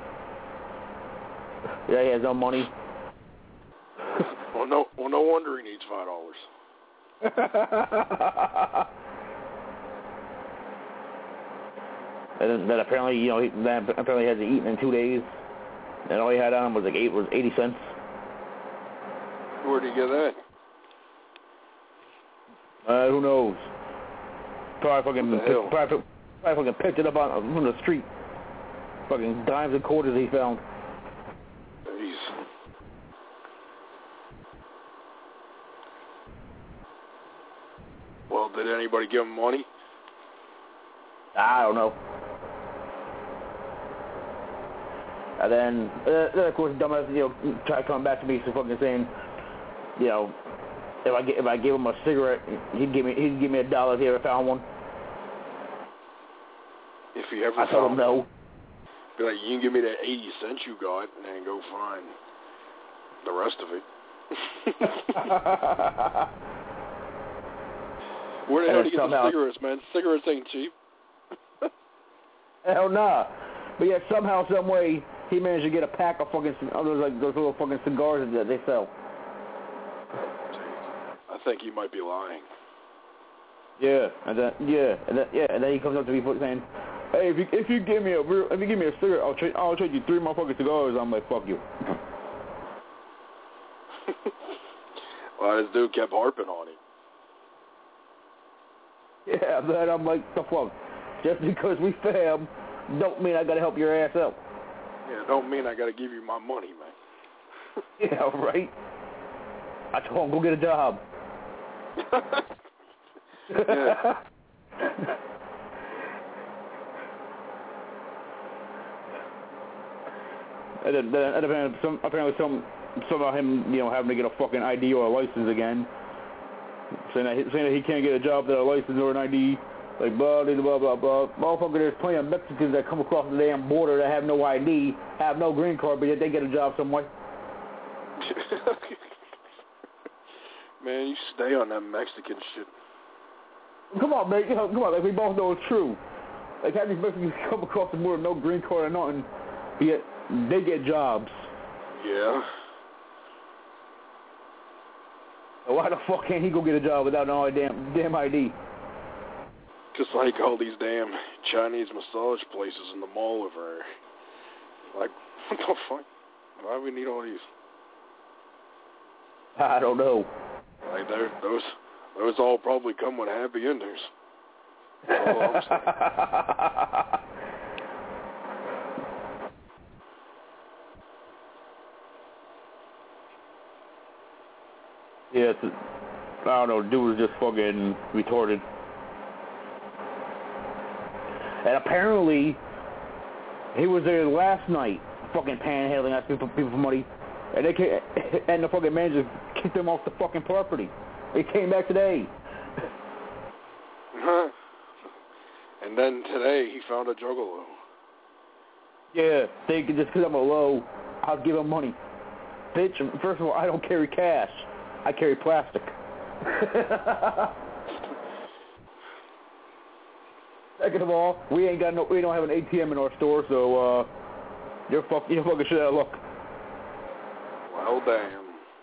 Yeah, he has no money. Well, no, well, no wonder he needs five dollars. And then, then apparently, you know, he, then apparently he hasn't eaten in two days, and all he had on him was like eight was eighty cents. Where'd he get that? Uh, who knows? Probably fucking, What the hell? picked, probably, probably fucking picked it up on from the street. Fucking dimes and quarters he found. Jeez. Well, did anybody give him money? I don't know. And then, uh, then of course, dumbass, you know, try to come back to me, so fucking saying, you know, if I get, if I gave him a cigarette, he'd give me he'd give me a dollar if he ever found one. If he ever I told him no. Be like, you can give me that eighty cents you got, and then go find the rest of it. Where the hell do you get the cigarettes, man? Cigarettes ain't cheap. Hell nah. But yet somehow, some way, he managed to get a pack of fucking oh, those like those little fucking cigars that they sell. I think he might be lying. Yeah, and then yeah, and then yeah, and then he comes up to me saying, "Hey, if you if you give me a real, if you give me a cigarette, I'll trade I'll trade you three motherfucking cigars." I'm like, "Fuck you." Well, this dude kept harping on him. Yeah, then I'm like, "The fuck? Just because we fam, don't mean I gotta help your ass out." Yeah, don't mean I gotta give you my money, man. Yeah, right. I told him, go get a job. Yeah. And then, then and apparently, some, apparently some, somehow him, you know, having to get a fucking I D or a license again, saying that, he, saying that he can't get a job without a license or an I D, like blah, blah, blah, blah, blah. Motherfucker, there's plenty of Mexicans that come across the damn border that have no I D, have no green card, but yet they get a job somewhere. Man, you stay on that Mexican shit. Come on, man. You know, come on. Like, we both know it's true. Like, have these Mexicans come across the border, no green card or nothing, but yet they get jobs. Yeah. So why the fuck can't he go get a job without no damn damn I D? Just like all these damn Chinese massage places in the mall over there. Like, what the fuck? Why do we need all these? I don't know. Like, those, those all probably come with happy endings. That's all I'm saying. Yeah, it's a, I don't know, dude was just fucking retarded. And apparently, he was there last night, fucking panhandling, asking people, people for money, and they came, and the fucking manager kicked him off the fucking property. He came back today. And then today he found a juggalo. Yeah, thinking just because I'm a low, I'll give him money. Bitch, first of all, I don't carry cash. I carry plastic. Second of all, we ain't got no, we don't have an A T M in our store, so uh, you're fuck, you're fucking shit out of luck. Well, damn.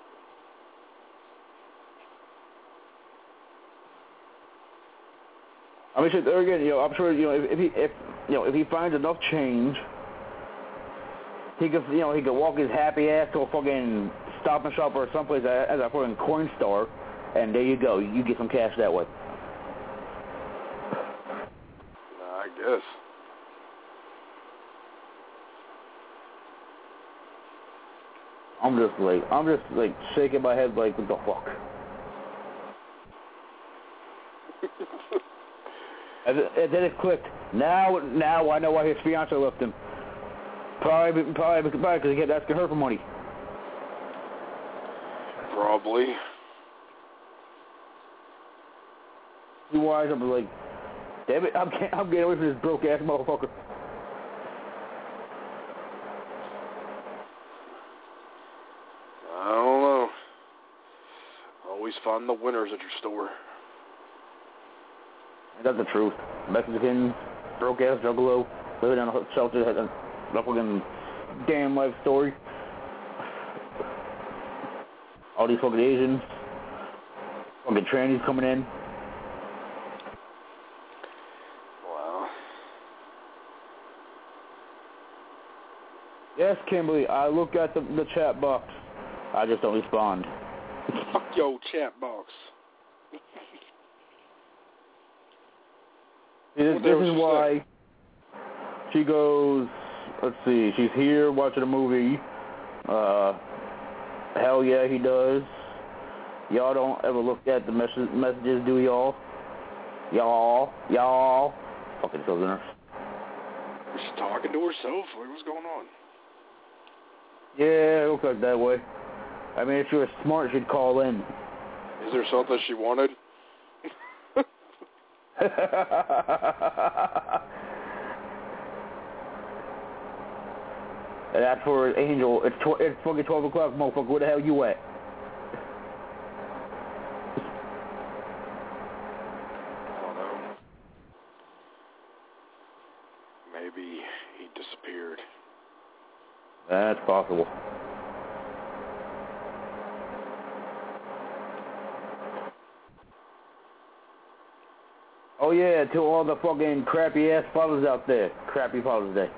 I mean, shit, there again, you know, I'm sure, you know, if, if he, if, you know, if he finds enough change, he could, you know, he could walk his happy ass to a fucking Stop and Shop or someplace as a fucking coin store, and there you go, you get some cash that way. I guess. I'm just like, I'm just like shaking my head like, what the fuck? and, and then it clicked. Now, now I know why his fiance left him. Probably, probably, probably because he kept asking her for money. Probably. He winds up like, damn it, I'm, I'm getting away from this broke ass motherfucker. I don't know. Always find the winners at your store. That's the truth. Mexican, broke ass juggalo, living in a shelter, had a fucking damn life story. All these fucking Asians, fucking trannies coming in. Wow. Yes, Kimberly, I look at the, the chat box. I just don't respond. Fuck yo, chat box. This, this is why she goes, let's see, she's here watching a movie. Uh, hell yeah, he does. Y'all don't ever look at the mess- messages, do y'all? Y'all, y'all. Fucking Southerners. She's talking to herself. What's going on? Yeah, it looks like that way. I mean, if she was smart, she'd call in. Is there something she wanted? And that's for Angel. It's tw- it's fucking twelve o'clock, motherfucker. Where the hell you at? I don't know. Maybe he disappeared. That's possible. Oh yeah, to all the fucking crappy ass fathers out there. Crappy Father's Day.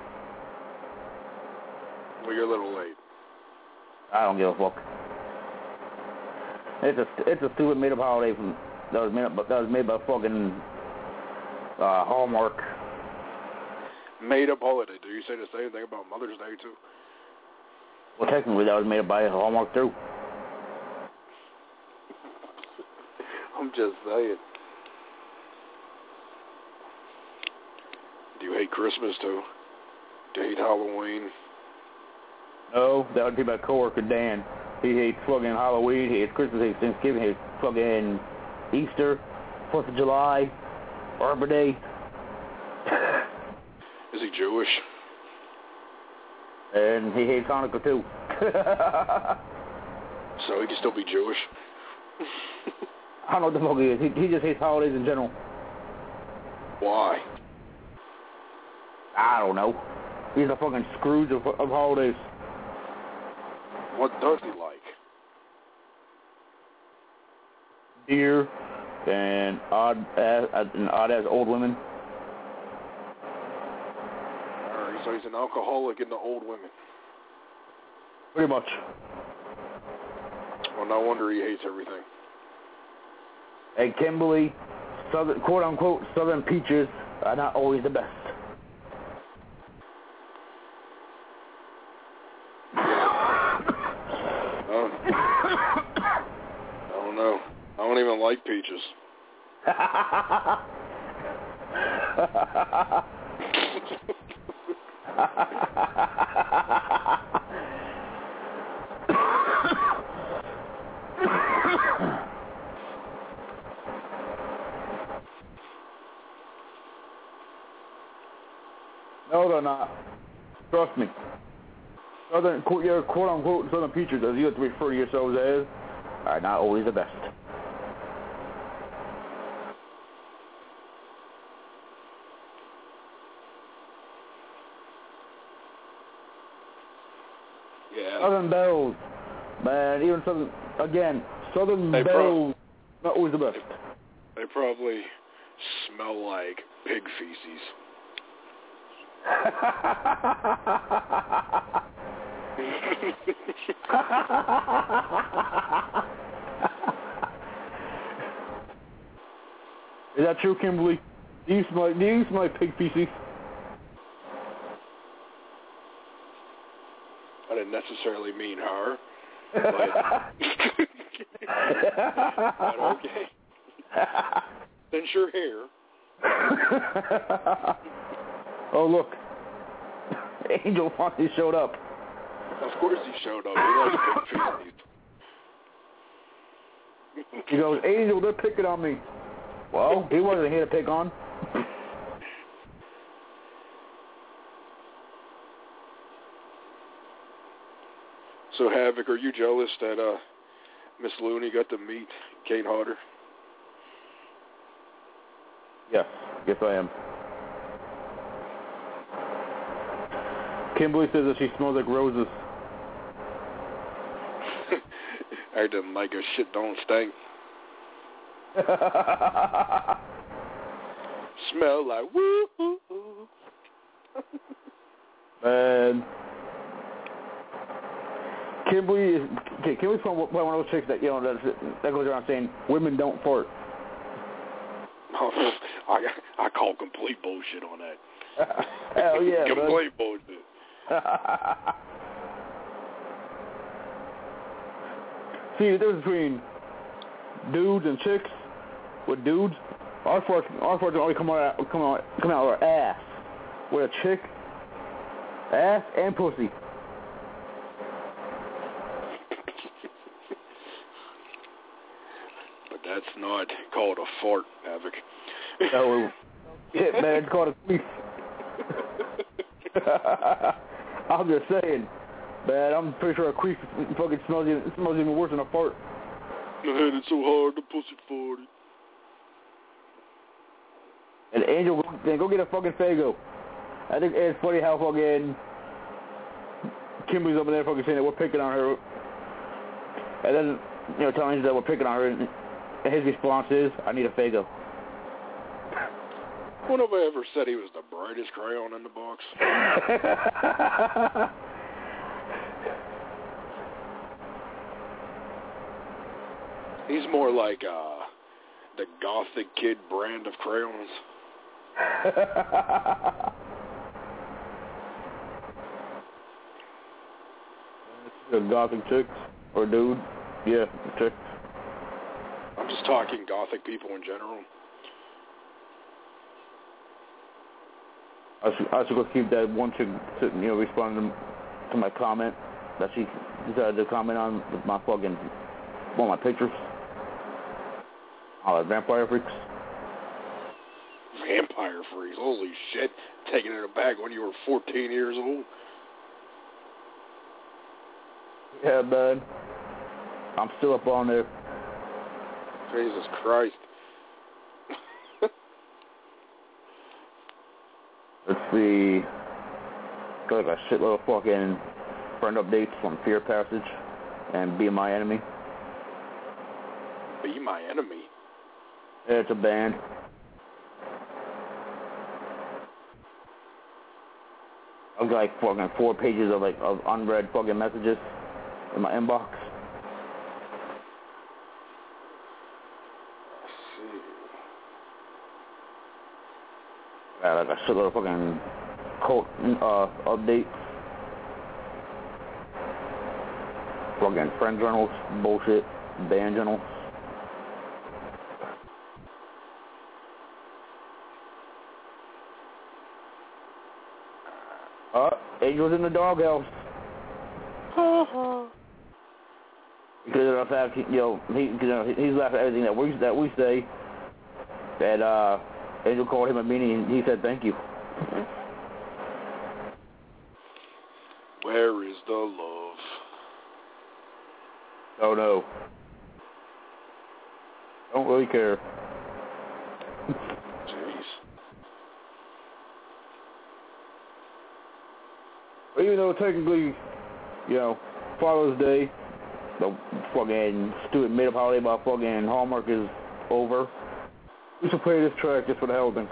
Well, you're a little late. I don't give a fuck. It's a it's a stupid made up holiday from that was made up that was made by fucking uh, Hallmark. Made up holiday. Do you say the same thing about Mother's Day too? Well, technically that was made up by Hallmark too. I'm just saying. Do you hate Christmas too? Do you hate Halloween? No, that would be my coworker Dan. He hates fucking Halloween, he hates Christmas, he hates Thanksgiving, he hates fucking Easter, Fourth of July, Arbor Day. Is he Jewish? And he hates Hanukkah too. So he can still be Jewish? I don't know what the fuck he is. He, he just hates holidays in general. Why? I don't know. He's a fucking Scrooge of, of holidays. What does he like? Deer and odd as and odd as old women. Alright, so he's an alcoholic into old women. Pretty much. Well, no wonder he hates everything. Hey, Kimberly, southern, quote unquote, Southern peaches are not always the best. Oh. I don't know. I don't even like peaches. No, they're not. Trust me. Southern, your quote-unquote Southern preachers, as you have to refer to yourselves as, are not always the best. Yeah. Southern Bells, man, even Southern, again, Southern They Bells, not always the best. They probably smell like pig feces. Is that true, Kimberly? Do you smell, do you smell like pig feces? I didn't necessarily mean her, but, but okay. Since you're here. Oh, look. Angel finally showed up. Of course he showed up. He likes pig feces. He goes, Angel, they're picking on me. Well, he wasn't here to pick on. So, Havoc, are you jealous that uh, Miss Looney got to meet Kane Hodder? Yes, yes I am. Kimberly says that she smells like roses. Acting like her shit don't stink. Smell like woo. Man. Kimberly is Kimberly's one of those chicks that you know that, that goes around saying women don't fart. I I call complete bullshit on that. Hell yeah, complete bullshit. See, the difference between dudes and chicks, with dudes, our farts, our farts only come out, come out, come out of our ass. With a chick, ass and pussy. But that's not called a fart, Havoc. No, shit, man, it's called a queef. I'm just saying, man, I'm pretty sure a queef fucking smells even, smells even worse than a fart. I had it so hard, the pussy farted. And Angel, then go get a fucking Faygo. I think it's funny how fucking Kimberly's over there fucking saying that we're picking on her. And then, you know, telling Angel that we're picking on her. And his response is, I need a Faygo. When have I ever said he was the brightest crayon in the box? He's more like uh, the Gothic Kid brand of crayons. A Gothic chick or dude? Yeah, chick. I'm just talking Gothic people in general. I should, I should go keep that one chick, you know, responding to my comment that she decided to comment on my fucking, one of my pictures. All the vampire freaks. Vampire freaks, holy shit. Taking it back when you were fourteen years old. Yeah, man. I'm still up on there. Jesus Christ. Let's see. Got like a shitload of fucking friend updates from Fear Passage and Be My Enemy. Be My Enemy? Yeah, it's a band. I've got like fucking four pages of like of unread fucking messages in my inbox. Got like a shitload of fucking cult uh, updates. Fucking friend journals, bullshit, band journals. Uh, Angel's in the doghouse. Because of the fact, you know, he, you know, he's laughing at everything that we that we say. That uh, Angel called him a meanie, and he said thank you. Where is the love? Oh no. Don't really care. Jeez. But even though technically, you know, Father's Day, the fucking stupid made-up holiday by fucking Hallmark is over, we should play this track just for the hell of things.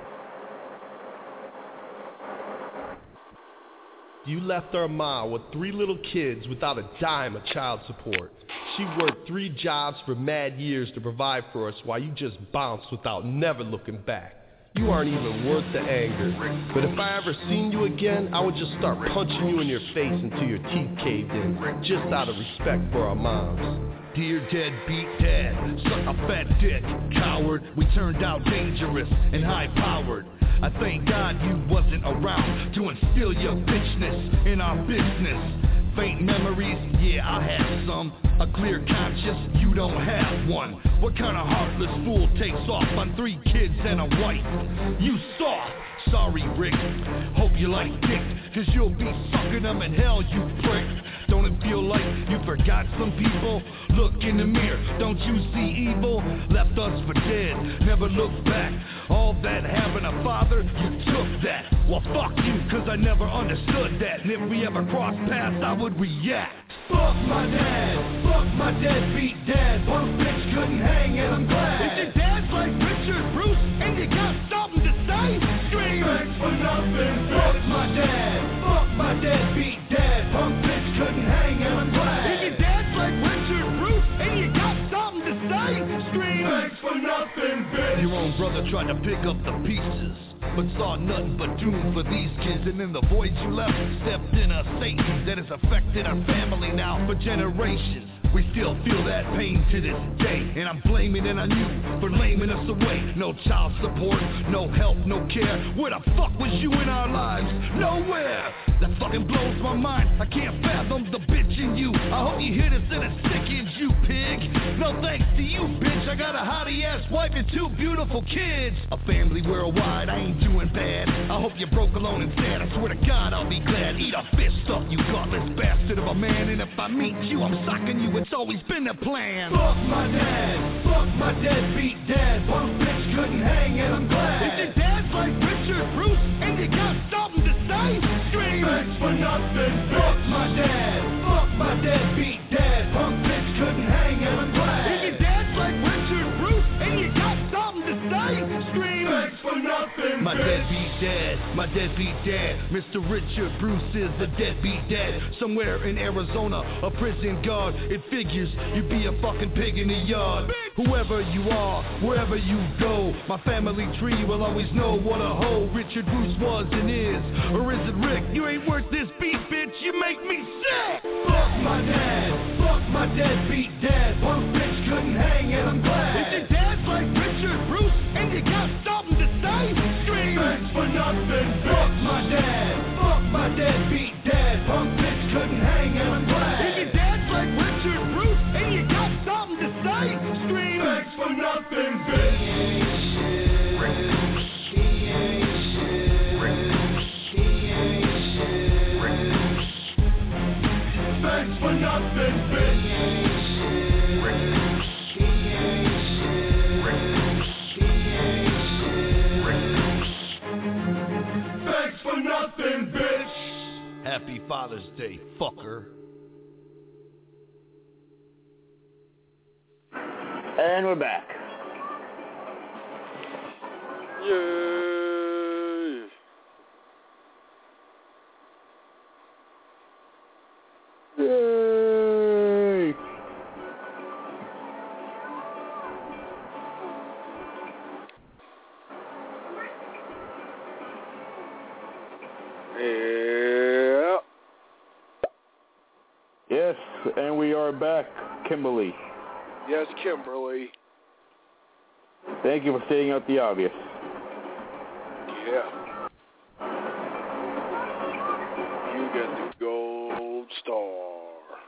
You left our mom with three little kids without a dime of child support. She worked three jobs for mad years to provide for us while you just bounced without never looking back. You aren't even worth the anger. But if I ever seen you again, I would just start punching you in your face until your teeth caved in, just out of respect for our moms. Dear deadbeat dad, suck a fat dick, coward. We turned out dangerous and high-powered. I thank God you wasn't around to instill your bitchness in our business. Faint memories, yeah, I have some. A clear conscience, you don't have one. What kind of heartless fool takes off on three kids and a wife? You soft. Sorry, Rick. Hope you like dick, cause you'll be sucking them in hell, you prick. Don't it feel like you forgot some people? Look in the mirror, don't you see evil? Left us for dead, never looked back. All that having a father, you took that. Well, fuck you, cause I never understood that. And if we ever crossed paths, I would react. Fuck my dad, fuck my deadbeat dad. Punk bitch couldn't hang and I'm glad. If your dad's like Richard Bruce and you got something to say, scream. Thanks for nothing, fuck my dad, fuck my deadbeat dad. Punk bitch couldn't hang and I'm glad. If your dad's like Richard Bruce and you got something to say, scream. Thanks for nothing, bitch. Your own brother tried to pick up the pieces, but saw nothing but doom for these kids. And in the void you left, stepped in a Satan that has affected our family now for generations. We still feel that pain to this day, and I'm blaming it on you for laming us away. No child support, no help, no care. Where the fuck was you in our lives? Nowhere. That fucking blows my mind. I can't fathom the bitch in you. I hope you hear this and it sickens you, pig. No thanks to you, bitch. I got a hottie ass wife and two beautiful kids. A family worldwide, I ain't doing bad. I hope you broke alone and sad. I swear to God I'll be glad. Eat a fist up, you godless bastard of a man. And if I meet you, I'm socking you. It's always been the plan. Fuck my dad, fuck my deadbeat dad. Punk bitch couldn't hang and I'm glad. If your dad's like Richard Bruce and you got something to say, scream. Thanks for nothing, fuck my dad, fuck my deadbeat dad. Punk bitch couldn't hang and I'm glad. If your dad's like Richard Bruce and you got something to say, scream. Thanks for nothing, my bitch. deadbeat dad, my deadbeat dad. Mister Richard Bruce is a deadbeat dad. Somewhere in Arizona, a prison guard. It figures you'd be a fucking pig in the yard. Whoever you are, wherever you go, my family tree will always know what a hoe Richard Bruce was and is. Or is it Rick? You ain't worth this beat, bitch. You make me sick. Fuck my dad, fuck my deadbeat dad. Punk bitch couldn't hang and I'm glad. If your dad's like Richard Bruce and you got something to say, scream. Thanks for nothing, fuck my dad, fuck my deadbeat dad. Punk bitch couldn't hang and I'm glad. If your dad's like Richard Bruce and you got something to say, scream. Thanks for nothing, bitch. Rick Bruce. He ain't shit. Rick Bruce. He ain't shit. Rick Bruce. Thanks for nothing, bitch. He ain't shit. Rick Bruce. He ain't shit. Rick Bruce. He ain't shit. Rick Bruce. Thanks for nothing, bitch. Happy Father's Day, fucker. And we're back. Yay! Yay! Yeah. Yes, and we are back, Kimberly. Yes, Kimberly. Thank you for stating out the obvious. Yeah. You get the gold star.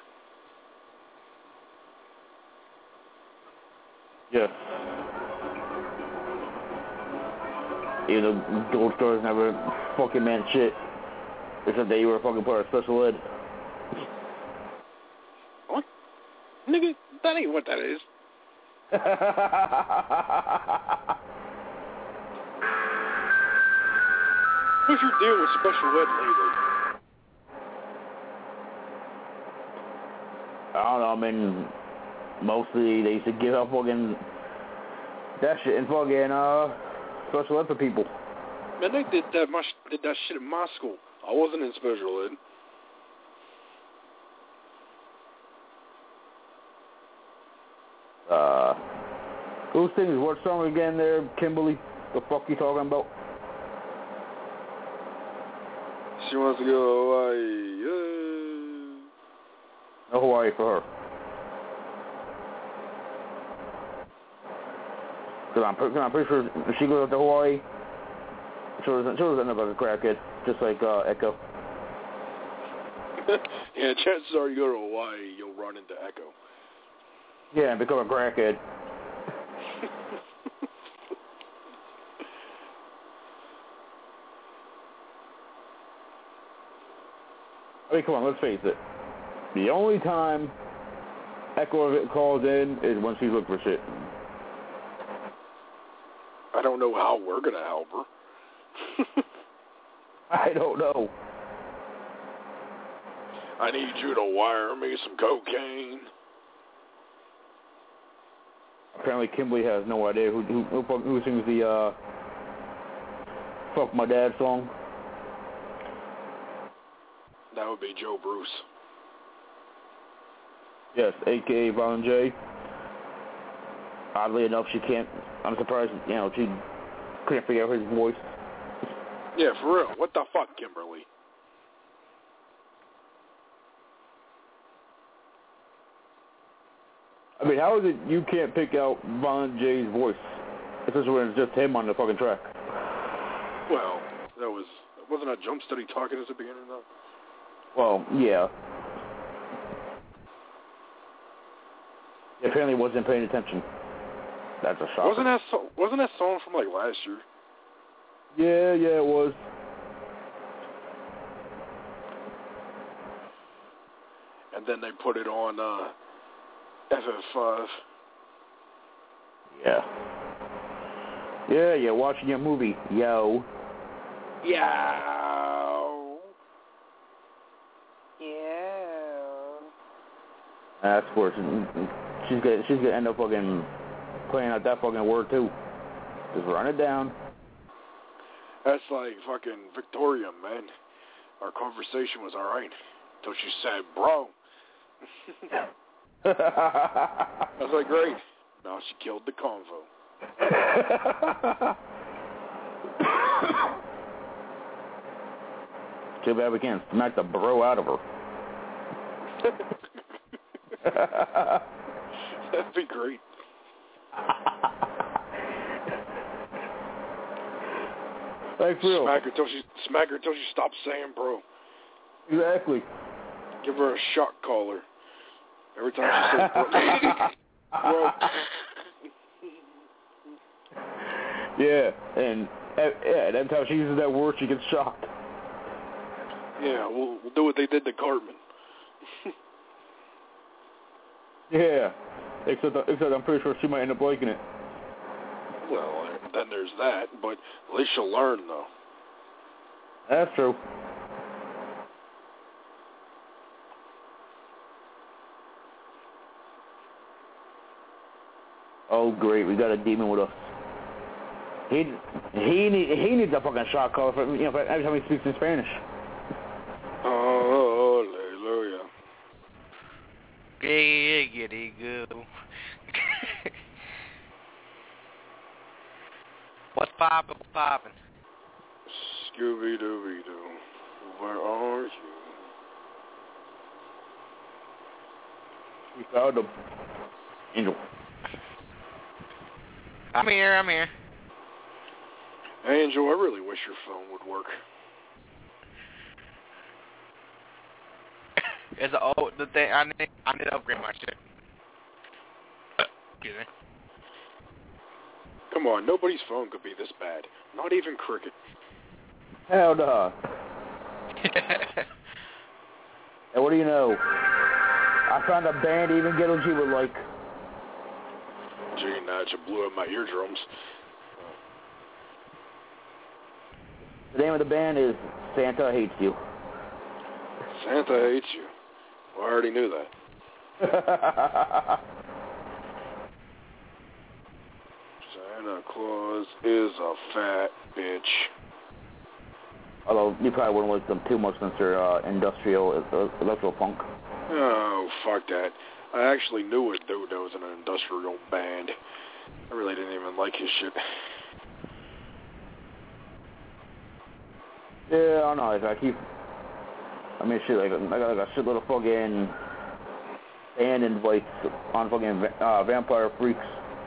Yes. Even though gold stars never fucking meant shit. Except that you were fucking part of special ed. What? Nigga, that ain't what that is. What's your deal with special ed lately? I don't know, I mean, mostly they used to give up fucking that shit and fucking uh, special ed for people. Man, they did that much, did that shit in my school. I wasn't in special ed. Uh, who sings what song again there, Kimberly? The fuck you talking about? She wants to go to Hawaii. Yeah. No Hawaii for her. Cause I'm, cause I'm pretty sure if she goes to Hawaii, she'll, she'll end up like a crackhead, just like uh, Echo. Yeah, chances are you go to Hawaii, you'll run into Echo. Yeah, and become a crackhead. I mean, come on, let's face it. The only time Echo calls in is when she's looking for shit. I don't know how we're going to help her. I don't know. I need you to wire me some cocaine. Apparently Kimberly has no idea who who, who, who sings the uh, Fuck My Dad song. That would be Joe Bruce. Yes, a k a. Violent J. Oddly enough, she can't, I'm surprised, you know, she couldn't figure out his voice. Yeah, for real. What the fuck, Kimberly? I mean, how is it you can't pick out Violent J's voice? Especially when it's just him on the fucking track. Well, that was, wasn't a jump steady talking at the beginning, though? Well, yeah. He apparently wasn't paying attention. That's a shock. Wasn't that so, wasn't that song from like last year? Yeah, yeah, it was. And then they put it on uh, F F five. Yeah. Yeah, you're watching your movie, yo. Yo. Yeah. That's where she, she's gonna she's gonna end up fucking playing out that fucking word too. Just run it down. That's like fucking Victoria, man. Our conversation was alright until she said, "Bro." I was like, great. Now she killed the convo. Too bad we can't smack the bro out of her. That'd be great. Like real. Smack her till she smack her till she stops saying bro. Exactly. Give her a shock collar every time she says bro. Bro. Yeah, and yeah, every time she uses that word, she gets shocked. Yeah, we'll we'll do what they did to Cartman. Yeah, except except I'm pretty sure she might end up liking it. Well, then there's that, but at least she'll learn, though. That's true. Oh, great, we got a demon with us. He he need, he needs a fucking shock collar for you know for every time he speaks in Spanish. Oh, hallelujah. Giggity goo. What's poppin'? What's poppin'? Scooby-Dooby-Doo, where are you? We found him. Angel. I'm here, I'm here. Angel, I really wish your phone would work. It's a old the thing. I need I need to upgrade my shit. Excuse me. Come on, nobody's phone could be this bad. Not even Cricket. Hell no. And what do you know? I found a band even Ghetto G would like. Gee, now you blew up my eardrums. The name of the band is Santa Hates You. Santa Hates You. Well, I already knew that. Santa Claus is a fat bitch. Although you probably wouldn't like them too much since they're uh, industrial, uh, electro punk. Oh, fuck that. I actually knew a dude that was in an industrial band. I really didn't even like his shit. Yeah, I don't know. If I keep, I mean, shit, like I got like a shitload of fucking band invites on fucking uh, Vampire Freaks.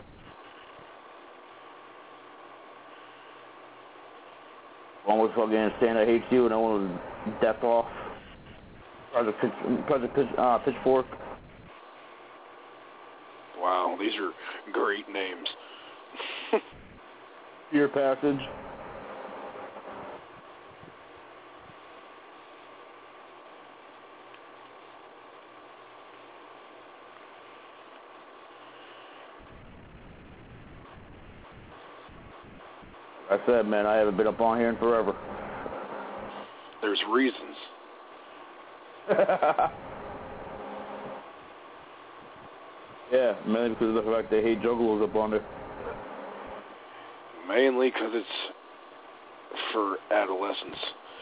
One was fucking Santa Hates You, and one was Death Off. Project Pitch, Project Pitch, uh, Pitchfork. Wow, these are great names. Fear Passage. I said, man, I haven't been up on here in forever. There's reasons. Yeah, mainly because of the fact they hate juggalos up on there. Mainly because it's for adolescents.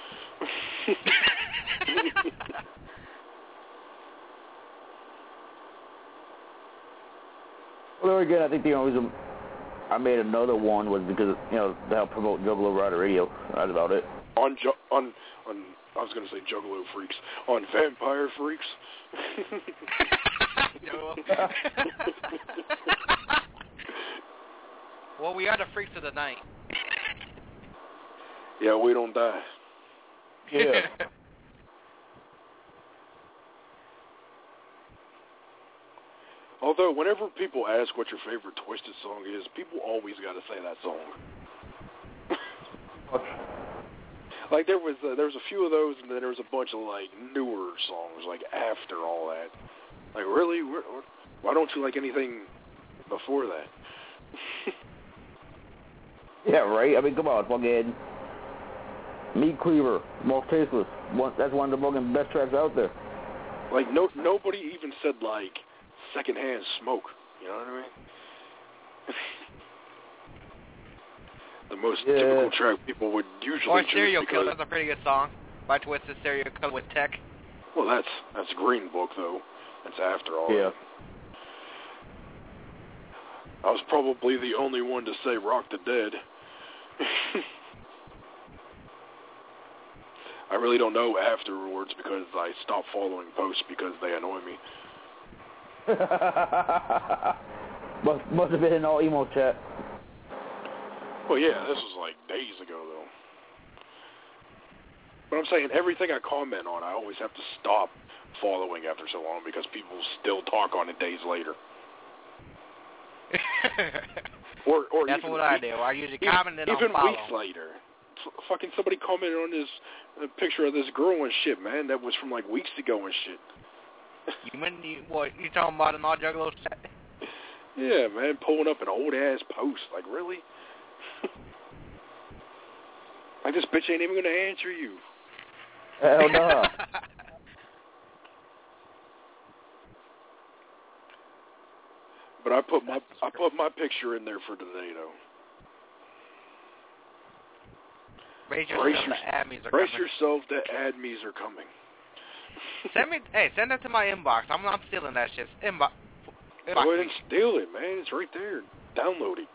Well, there again, I think the only reason I made another one was because, you know, to help promote Juggalo Rider Radio. That's about it. On, ju- on, on, I was going to say Juggalo Freaks. On Vampire Freaks. Well, we are the freaks of the night. Yeah, we don't die. Yeah. Although, whenever people ask what your favorite Twisted song is, people always got to say that song. Like, there was uh, there was a few of those, and then there was a bunch of, like, newer songs, like, after all that. Like, really? Why don't you like anything before that? Yeah, right? I mean, come on, fucking Meat Cleaver, Most Tasteless. One, that's one of the fucking best tracks out there. Like, no, nobody even said, like, Secondhand Smoke. You know what I mean? The most yeah. typical track people would usually or choose Serial because... Killer, that's a pretty good song. By Twisted Serial Killer with Tech. Well, that's that's Green Book, though. That's after all yeah. that. I was probably the only one to say Rock the Dead. I really don't know afterwards because I stopped following posts because they annoy me. must, must have been in all emo chat. Well, yeah, this was like days ago, though. But I'm saying everything I comment on, I always have to stop following after so long because people still talk on it days later. or, or That's even what I week, do. I usually even, comment and even unfollow. weeks later. F- fucking somebody commented on this uh, picture of this girl and shit, man. That was from like weeks ago and shit. You mean you, what? You talking about an all Juggalo set? Yeah, man, pulling up an old ass post. Like, really? Like, this bitch ain't even gonna answer you. Hell no. But I put my I put my picture in there for today, though. Brace yourself, brace, the admins are brace coming. yourself, the admins are coming. Send me, hey, send that to my inbox. I'm not stealing that shit. Inbox. Go ahead and steal it, man. It's right there. Download it.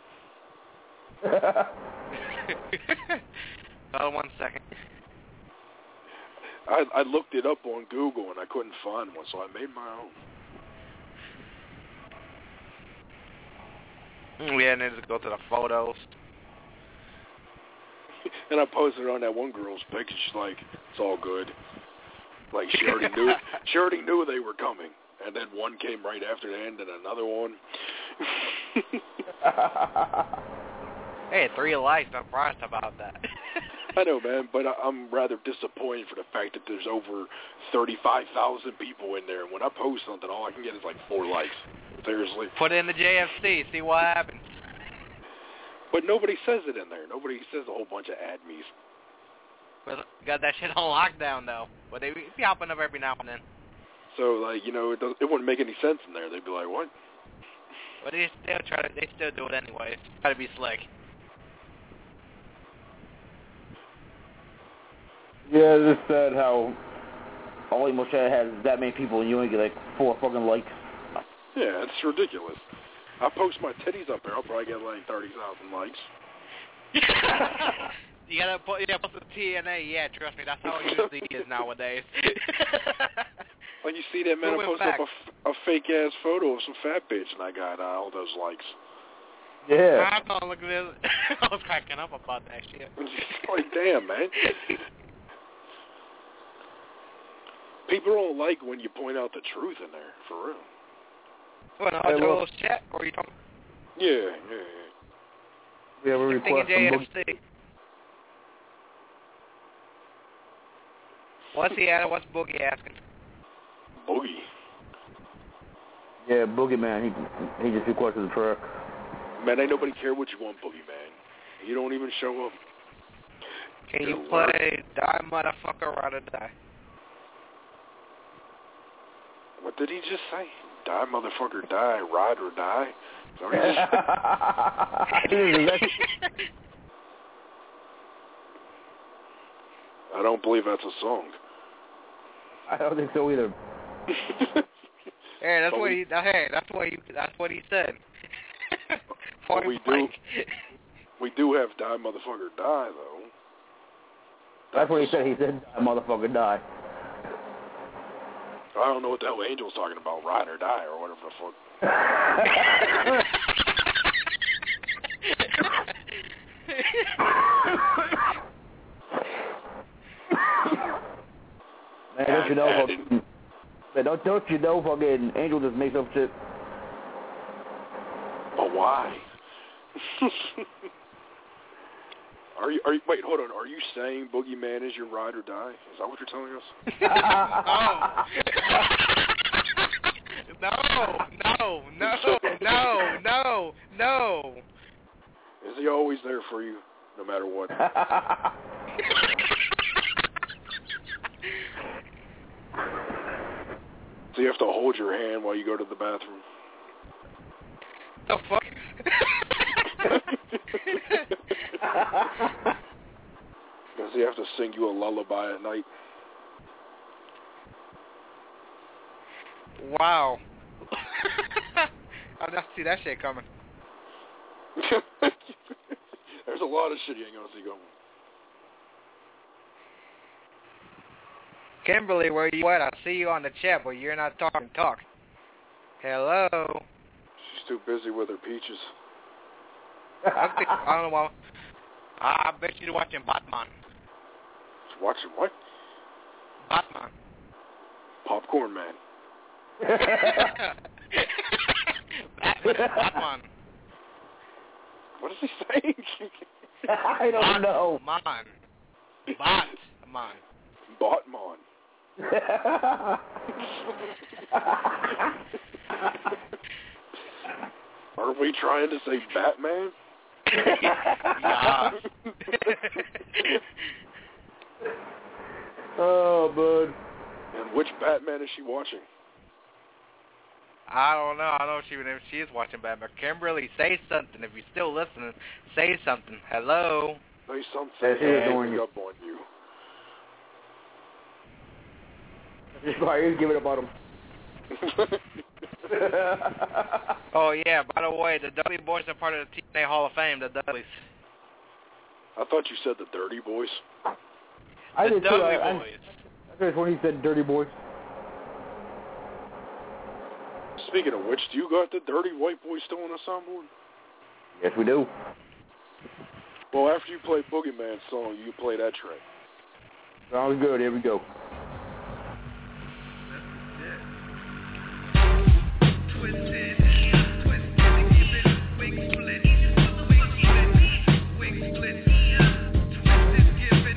Hold on one second. I I looked it up on Google and I couldn't find one, so I made my own. Yeah, and then just go to the photos. And I posted it on that one girl's page. She's like, "It's all good." Like she already knew. She already knew they were coming, and then one came right after that, and then another one. Hey, three likes. I'm surprised about that. I know, man, but I, I'm rather disappointed for the fact that there's over thirty-five thousand people in there. And when I post something, all I can get is like four likes. Seriously. Put it in the J F C, see what happens. But nobody says it in there. Nobody says a whole bunch of admies. But got that shit on lockdown, though. But they be popping up every now and then. So, like, you know, it, doesn't, it wouldn't make any sense in there. They'd be like, what? But they still try to, they still do it anyway. Try to be slick. Yeah, it's just sad how Ollie Moshe has that many people and you only get like four fucking likes. Yeah, it's ridiculous. I post my titties up there, I'll probably get like thirty thousand likes. You gotta put, yeah, put the T N A, yeah, trust me, that's how it usually is nowadays. Like you see that, man, I posted up a, a fake-ass photo of some fat bitch, and I got uh, all those likes. Yeah. I know, look at this. I was cracking up about that shit. Like, damn, man. People don't like when you point out the truth in there, for real. What, an hey, little chat, or are you talking? Yeah, yeah, yeah. Yeah, we request J F C. What's he at? What's Boogie asking? Boogie? Yeah, Boogie, man. He, he just requested the track. Man, ain't nobody care what you want, Boogie, man. You don't even show up. Can you play Die Motherfucker Ride or Die? What did he just say? Die, motherfucker, die, ride or die? Sorry. I don't believe that's a song. I don't think so either. Hey, that's but what we, he. Hey, that's what he. That's what he said. But we do. We do have die, motherfucker, die though. That's, that's what he said. He said, die, motherfucker, die. I don't know what the hell Angel's talking about, ride or die or whatever the fuck. Man, don't you know, fucking, man, don't, don't you know fucking Angel just makes up shit. But why? Are you, are you, wait, hold on. Are you saying Boogeyman is your ride or die? Is that what you're telling us? No, no, no, no, no, no. Is he always there for you, no matter what? So you have to hold your hand while you go to the bathroom? The fuck? Does he have to sing you a lullaby at night? Wow. I don't see that shit coming. There's a lot of shit you ain't gonna see coming. Kimberly, where you at? I see you on the chat, but you're not talking talk. Hello? She's too busy with her peaches. I, think, I don't know why. I bet you're watching Batman. She's watching what? Batman. Popcorn Man. Batman. Batman. What is he saying? I don't Bat- know. Man. Batman. Batman. Are we trying to say Batman? Yeah. Oh, bud. And which Batman is she watching? I don't know. I don't know if she, if she is watching Batman. Kimberly, say something. If you're still listening, say something. Hello? Say something. Hey, she's Hang you. up on you. Just go ahead and give it about him. Oh, yeah. By the way, the Dudley Boys are part of the T N A Hall of Fame, the Dudleys. I thought you said the Dirty Boys. I the did Dudley too. I, Boys. I, I when he said Dirty Boys. Speaking of which, do you got the Dirty White Boys still on the soundboard? Yes, we do. Well, after you play Boogeyman's song, you play that track. Sounds good. Here we go. Twisted. Wing split. Wing split. Twisted, give it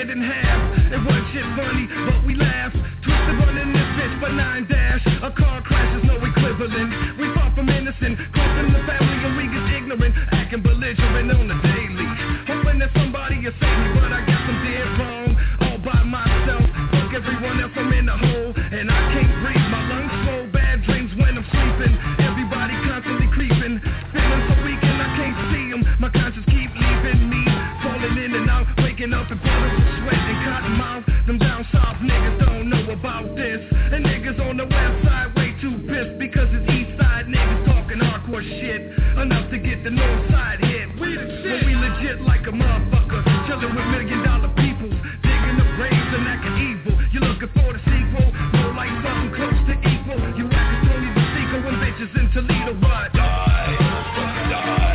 it in half. It wasn't shit funny, but we laughed. Twisted running this bitch for nine dash. A car crash is no equivalent. We far from innocent, close in the family and we get ignorant, acting belligerent on the daily. Hoping that somebody will save me, but I guess I'm dead wrong. All by myself, fuck everyone else, I'm in the hole. And I can't breathe, my lungs full, bad dreams when I'm sleeping. Everybody constantly creeping, feeling so weak and I can't see them. My conscience keep leaving me, falling in and out, waking up in puddles of sweat and cotton mouth. Them down south niggas don't know about this. And niggas on the west side way too pissed because it's east side niggas talking hardcore shit. Enough to get the north side hit. We the shit. When we legit like a motherfucker, chilling with million dollar people, digging the graves and acting evil. You looking for the sequel? More like something close to equal. You acting Tony the Sequel and bitches in Toledo, what? Die, die.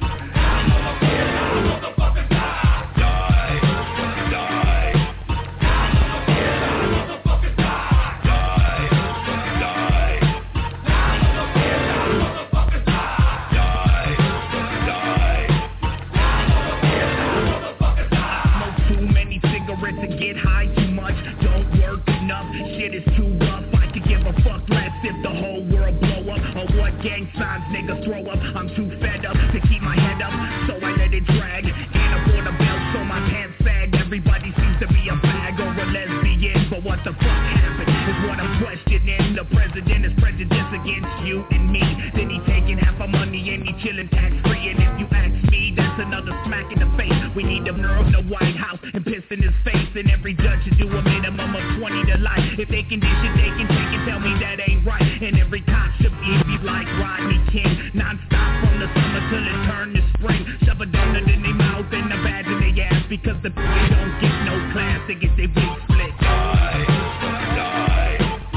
To get high too much, don't work enough, shit is too rough. I could give a fuck less if the whole world blow up, or what gang signs niggas throw up. I'm too fed up to keep my head up, so I let it drag. Can't afford a belt, so my pants sag. Everybody seems to be a bag or a lesbian, but what the fuck happened is what I'm questioning. The president is prejudiced against you and me. Then he taking half our money and he chilling tax free. And if you ask me, that's another smack in the face. We need the nerve in the White House and piss in his face. And every judge should do a minimum of twenty to life. If they can dish it, they can take it. Tell me that ain't right. And every cop should be like Rodney King, non-stop from the summer till it turn to spring. Shove a donut in their mouth and a badge in their ass because the boys don't get no class. They get their wig split. Die, die.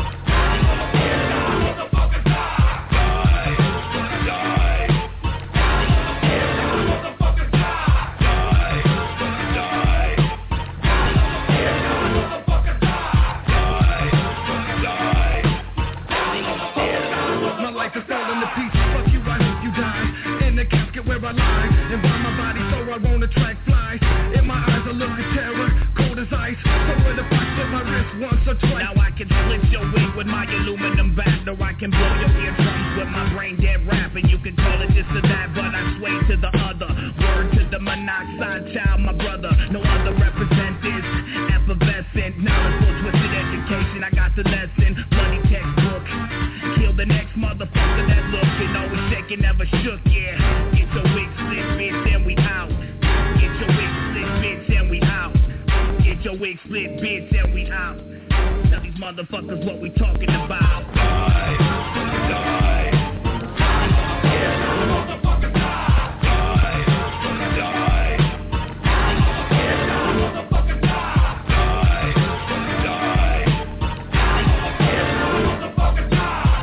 Where I lie, and by my body so I won't attract flies. In my eyes I look at terror, cold as ice. So what if I slip my wrist once or twice? Now I can split your wig with my aluminum bat, or I can blow your eardrums with my brain dead rap. And you can call it this or that, but I sway to the other. Word to the monoxide child, my brother. No other representatives, effervescent, knowledgeable, twisted education. I got the lesson, bloody textbook. Kill the next motherfucker that looking always shaking, never shook, yeah. Get your wig split, bitch, and we out. Get your wig split, bitch, and we out. Get your wig split, bitch, and we out. Tell these motherfuckers what we talking about. Die, die. Motherfucker, die. Die, die. Motherfucker, die. Die, die. Motherfucker,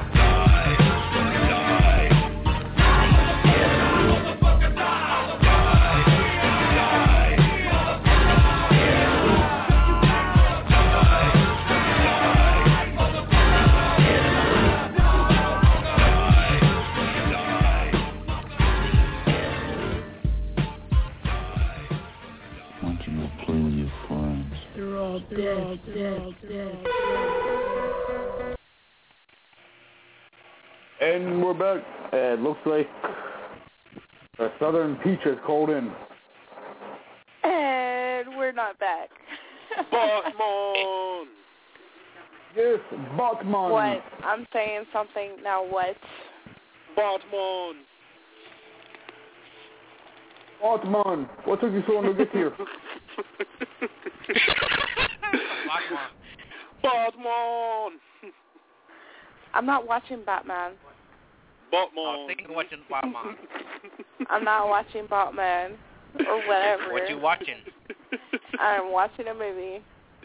dead, dead, dead. And we're back. It looks like the Southern Peach has called in. And we're not back. Batman! Yes, Batman. What? I'm saying something now. What? Batman. Batman. What took you so long to get here? Batman. Batman. I'm not watching Batman. Batman. I was thinking watching Batman. I'm not watching Batman or whatever. What you watching? I'm watching a movie.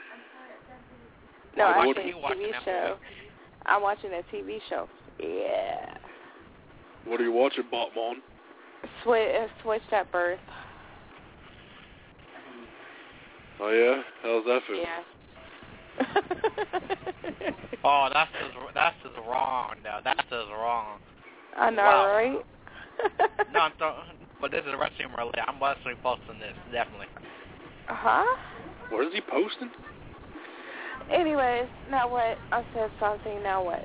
No, What actually are you a T V watching show. I'm watching a T V show. Yeah. What are you watching, Batman? Switch, uh, switched at birth. Oh yeah? How's that feel? Yeah. Oh, that's just, that's just wrong. No, that's just wrong. I know, Wow. right? No, I'm th- but this is wrestling related. I'm wrestling folks in this, definitely. Huh? What is he posting? Anyways, now what? I said something, now what?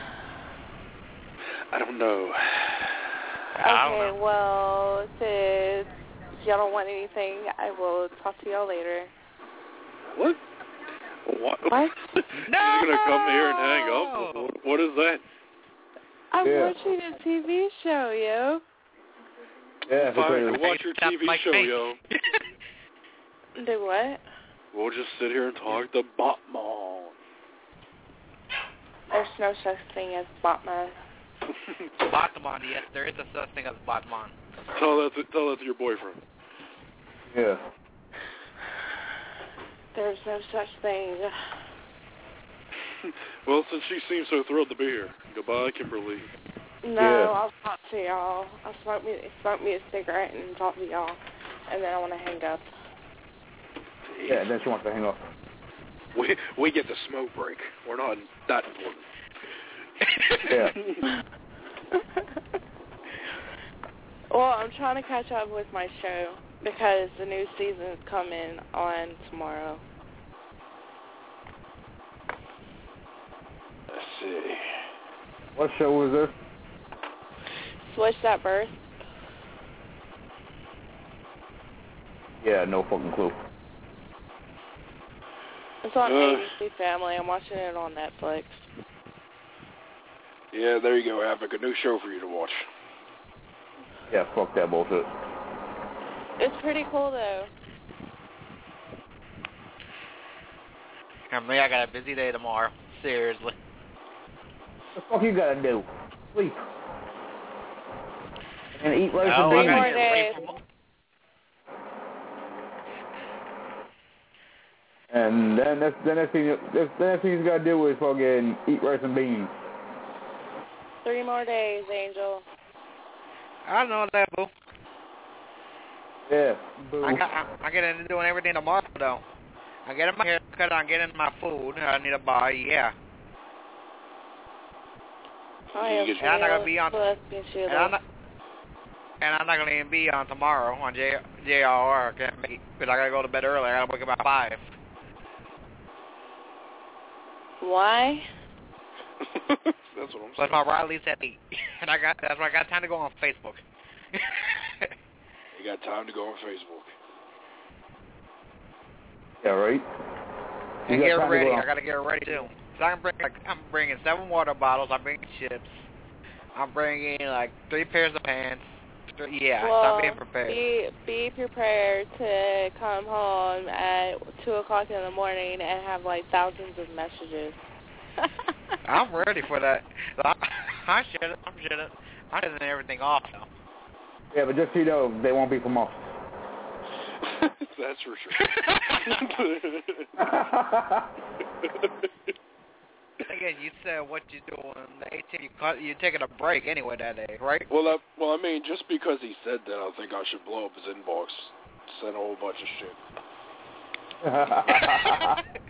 I don't know. Okay, well, since y'all don't want anything, I will talk to y'all later. What? What? What? You're going to come here and hang up? What, what is that? I'm Yeah. watching a T V show, yo. Yeah, Fine, we'll watch your T V show, yo. Do what? We'll just sit here and talk to Batman. There's no such thing as Batman. Batman, yes, there is a such thing as Batman. Tell that to, tell that to your boyfriend. Yeah. There's no such thing. Well, since she seems so thrilled to be here, goodbye, Kimberly. No, Yeah. I'll talk to y'all. I'll smoke me, smoke me a cigarette and talk to y'all, and then I want to hang up. Yeah, then she wants to hang up. We we get the smoke break. We're not that important. Yeah. Well, I'm trying to catch up with my show because the new season's coming on tomorrow. Let's see. What show was this? Switch That Birth. Yeah, no fucking clue. It's on Uh. A B C Family. I'm watching it on Netflix. Yeah, there you go, Havoc. A new show for you to watch. Yeah, fuck that bullshit. It's pretty cool, though. I mean, I got a busy day tomorrow. Seriously. What the fuck you gotta do? Sleep. And eat rice No, and I beans. gotta get ready for mo- And then that's the next thing. you- The next thing you gotta do is fucking eat rice and beans. Three more days, Angel. I know that, boo. Yeah. Boo. I got. I, I get into doing everything tomorrow, though. I get in my haircut. I get in my food. I need to buy. Yeah. I am And I'm not gonna be on. Lesbian And I'm not. And I'm not gonna even be on tomorrow on J J R R. I can't make it because I gotta go to bed early. I gotta wake up at five. Why? That's what I'm saying. But my ride leaves at eight, and I got that's why I got time to go on Facebook. You got time to go on Facebook. Yeah, right. And You got get time to ready. go out. I gotta get ready too. So I'm bringing like, I'm bringing seven water bottles. I'm bringing chips. I'm bringing like three pairs of pants. Three, yeah, well, so I'm being prepared. Be, be prepared to come home at two o'clock in the morning and have like thousands of messages. I'm ready for that. I, I shut it. I'm shut it. I'm shutting everything off now. Yeah, but just so you know, they won't be from us. That's for sure. Again, you said what you doing. The eighteenth, you cut, you taking a break anyway that day, right? Well, that, well, I mean, just because he said that, I think I should blow up his inbox, send a whole bunch of shit.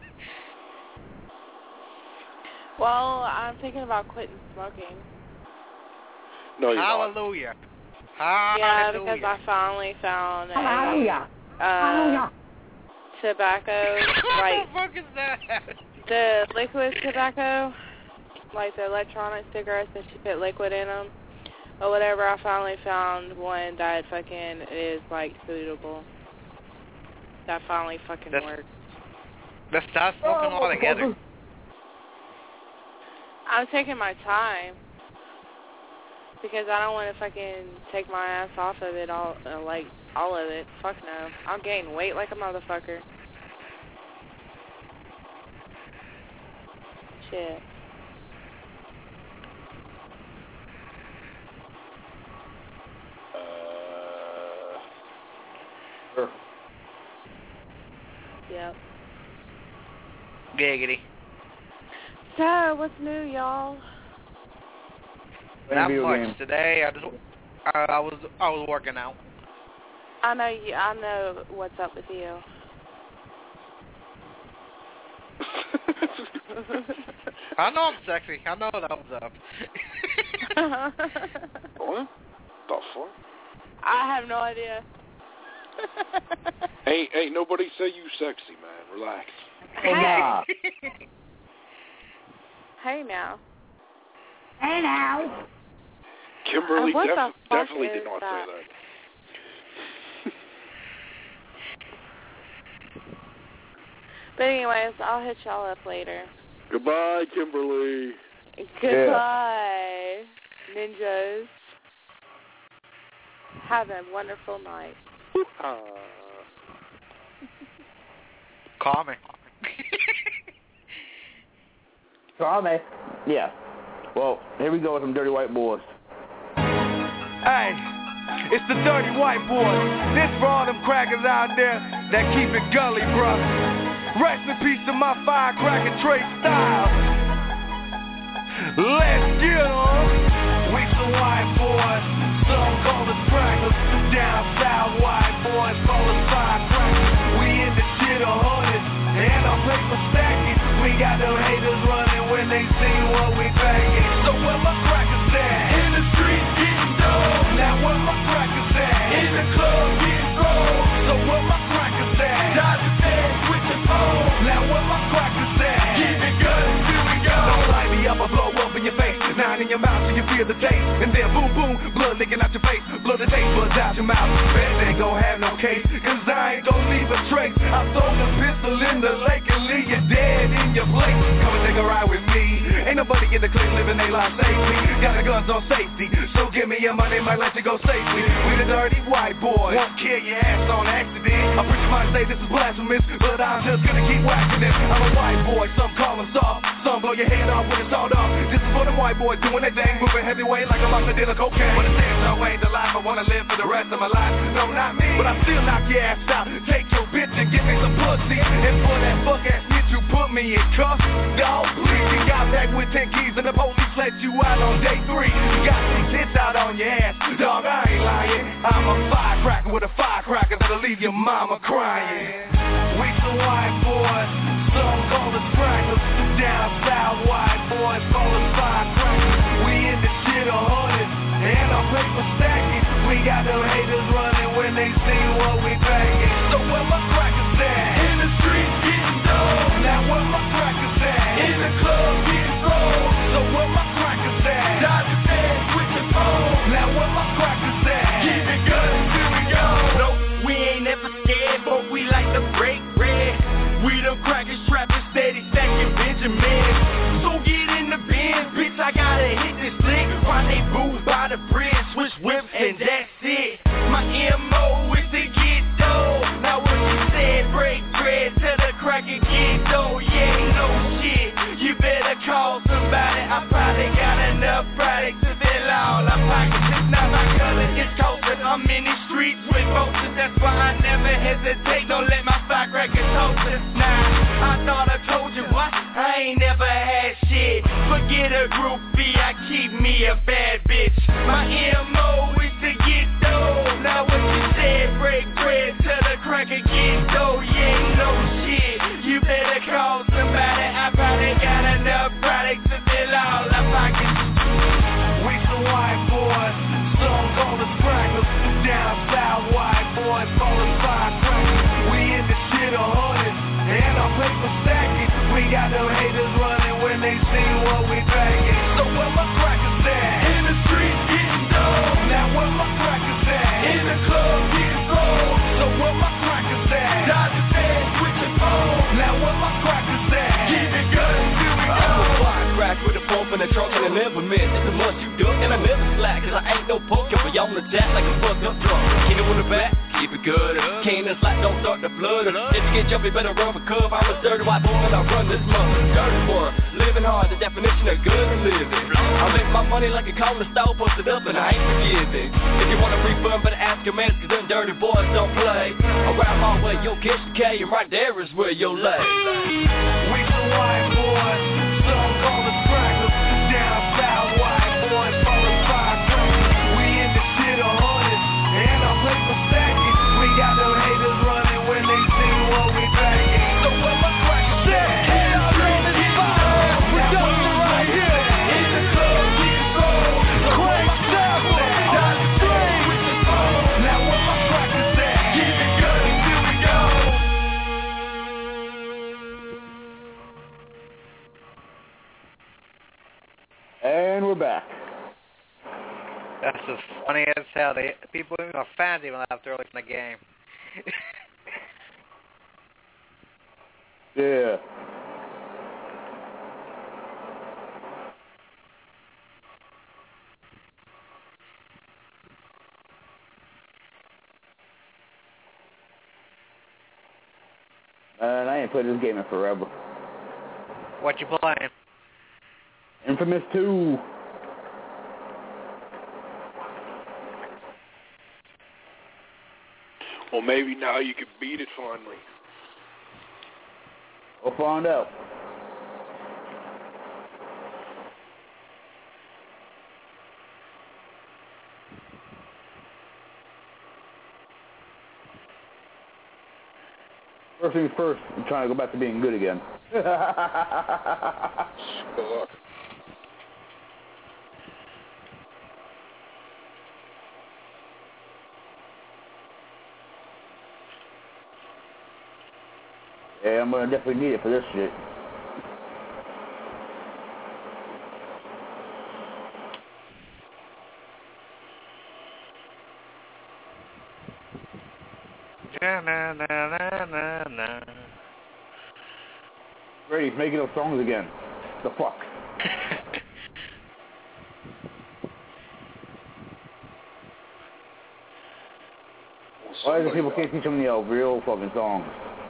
Well, I'm thinking about quitting smoking. No, you're Hallelujah. Yeah, Hallelujah. because I finally found a Hallelujah. uh, Hallelujah. tobacco, like What the fuck is that? the liquid tobacco, like the electronic cigarettes that you put liquid in them, or whatever. I finally found one that fucking is like suitable. That finally fucking That's- works. Let's stop smoking all together. I'm taking my time because I don't want to fucking take my ass off of it all, uh, like all of it. Fuck no, I'll gain weight like a motherfucker. Shit. Uh, Sure. Yep. Giggity. So, what's new, y'all? Not Video much game. today. I just uh, I was I was working out. I know you. I know what's up with you. I know I'm sexy. I know that was up. what? The fuck? I have no idea. ain't ain't nobody say you sexy, man. Relax. Hey, nah. Hey now. Hey now. Kimberly Uh, what def- the fuck definitely is did not that? say that. But anyways, I'll hit y'all up later. Goodbye, Kimberly. Goodbye, ninjas. Have a wonderful night. Uh, Call me. Call me. Yeah. Well, here we go with some dirty white boys. Hey, it's the dirty white boys. This for all them crackers out there that keep it gully, bruh. Rest in peace to my firecracker Trey Styles. Let's get on. We some white boys. Some call us crackers. Down south white boys call us firecrackers. We in the shit a hundred. And our paper stacking. We got them haters running when they see what we banging. So where my crackers at? In the streets getting dope. Now where my crackers at? In the club getting rolled. So where my crackers at? Dodging feds with your phone. Now where my crackers at? Keep it good until we go. Don't light me up, I blow up in your face. Nine in your mouth so you feel the taste. And then boom boom, blood licking out your face. Blow the taste buds out your mouth. Bet they gon' have no case. Cause I ain't gon' leave a trace. I throw the pistol in the lake and leave you dead in your place. Come and take a ride with me. Ain't nobody in the clique living their life safely. Got the guns on safety. So give me your money, might let you go safely. We the dirty white boys. Won't kill your ass on accident. A preacher might say this is blasphemous, but I'm just gonna keep whacking it. I'm a white boy, some call them soft. Some blow your head off with a sawed off. This is for the white boys doing their thing, moving heavyweight like I'm about to deal a cocaine. But it seems no way the life I wanna live for the rest of my life. No, not me, but I still knock your ass out. Take your bitch and give me some pussy. And for that fuck ass bitch you put me in cuffs, dog, please. You got back with ten keys and the police let you out on day three. You got these hits out on your ass, dog, I ain't lying. I'm a firecracker with a firecracker that'll leave your mama crying. We some white boys, some call us crackers. Down south white boys call us firecrackers. We in the shit a hundred, and our paper stacking. We got them haters running when they see what we banging. So where my crackers at? In the streets getting dope. Now where my crackers at? In the club getting rolled. So where my crackers at? Dodging feds with your phone. Now where my crackers at? Keep it good until we go. No, we ain't never scared, but we like to break bread. We them crackers trapping steady, stacking Benjamins. So get in the bins, bitch, I gotta hit this lick. Rendezvous by the bridge, switch whips and that's it. My M O is to get dough. Now what you said, break bread, tell the cracker get dough. Yeah, no shit, you better call somebody. I probably got enough product to fill all our pockets. It's not my color, it's culture. I'm in the streets with vultures, that's why I never hesitate. Don't let my firecracker toast us. Nah, I thought I told you what? I ain't never had shit. Forget a groupie, I keep me a bad bitch. My M O is to get dough. Now what you said, break bread, tell the cracker get dough. Yeah, no shit, you better call somebody. I probably got enough product to fill all our pockets. We some white boys, some call us crackers. Down south white boys call us firecrackers. We in the shit a hundred, and our paper stacking. We got them haters running when they see what we banging. So where my crackers at? In the streets getting dope. Now where my crackers at? In the club getting rolled. So where my crackers at? Dodging feds with your phone. Now where my crackers at? Keep it good until we go. I'm a firecracker with a pump in the trunk and I never miss. It's a must you duck and I never slack. Cause I ain't no punk, but y'all on the jack like a fucked up drunk. Keep it on the back, keep it good. Can't and slack, don't start the flood. If you get jumpy, better run for cover. I'm a dirty white boy and I run this mother. Dirty boy, living hard, the definition of good and living. I make my money like a corner store, posted up and I ain't forgiving. If you want a refund, better ask your man, cause them dirty boys don't play. Around my way, you'll catch the K, and right there is where you'll lay. We some white boys, some call us crackers. Down south white boys call us firecrackers. We in the shit a hundred, and our paper stacking. We got them haters running when they see what we banging. So where my crackers at? Hell, man, it's fire. Production right here. In the club, we roll. Crank down, dodge straight with the phone. Now where my crackers at? Keep it is funny as hell. They people, even the fans, even laughed early in the game. Yeah. Man, I ain't played this game in forever. What you playing? Infamous two. Well, maybe now you can beat it finally. We'll find out. First things first, I'm trying to go back to being good again. Good luck. Yeah, I'm gonna definitely need it for this shit. Na na na na na na. Ready, making those songs again. The fuck? Why is it people can't teach them, you know, real fucking songs?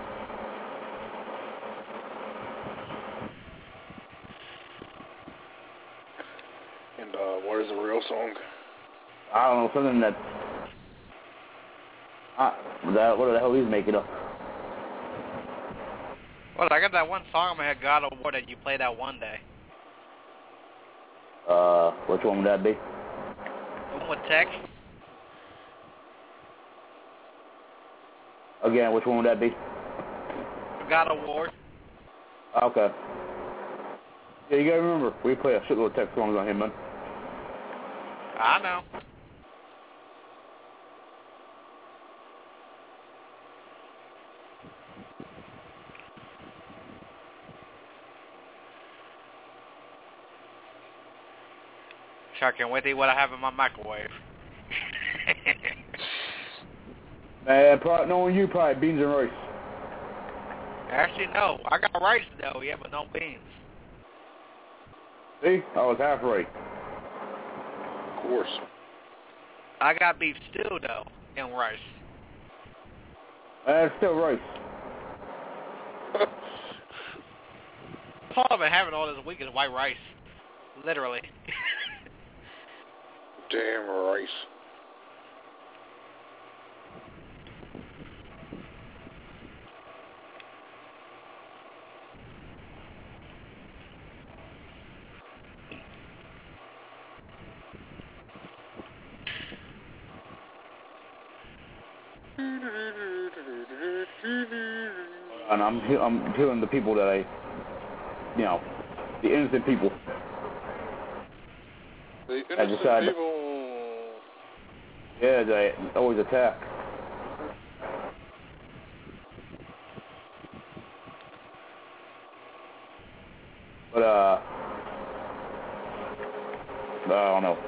And uh, what is the real song? I don't know, something that... Uh, that what the hell he's making up? Well, I got that one song in my head, God of War, that you played that one day. Uh, which one would that be? The one with text? Again, which one would that be? God of War. Okay. Yeah, you gotta remember, we play a shitload of text songs on him, man. I know. I can't wait to eat what I have in my microwave. Man, probably, knowing you, probably beans and rice. Actually, no. I got rice, though, yeah, but no beans. See? I was half right. Of course. I got beef stew, though, and rice. Uh, it's still rice. All I've been having all this week is white rice. Literally. Damn rice. And I'm I'm killing the people that I, you know, the innocent people. The innocent I decided, people. Yeah, they always attack. But uh, I don't know.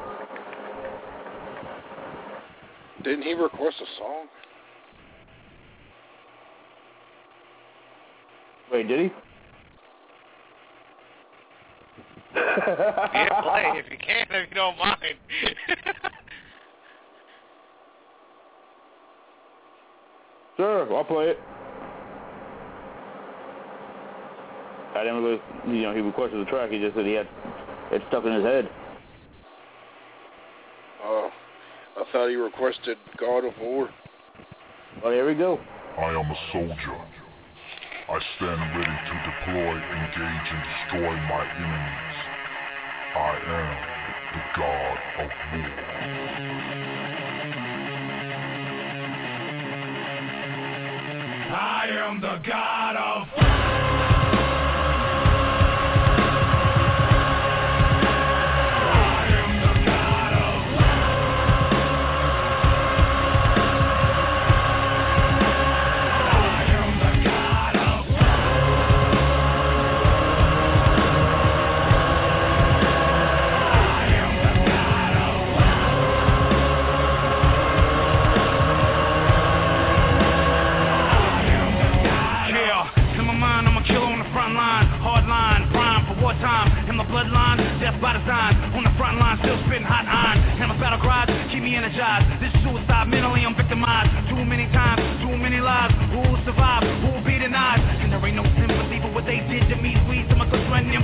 Didn't he request a song? Wait, did he? Yeah, play if you can, if you don't mind. Sure, I'll play it. I didn't really, you know, he requested the track. He just said he had it stuck in his head. Oh, I thought he requested God of War. Well, here we go. I am a soldier. I stand ready to deploy, engage, and destroy my enemies. I am the God of War. I am the God of I am the God of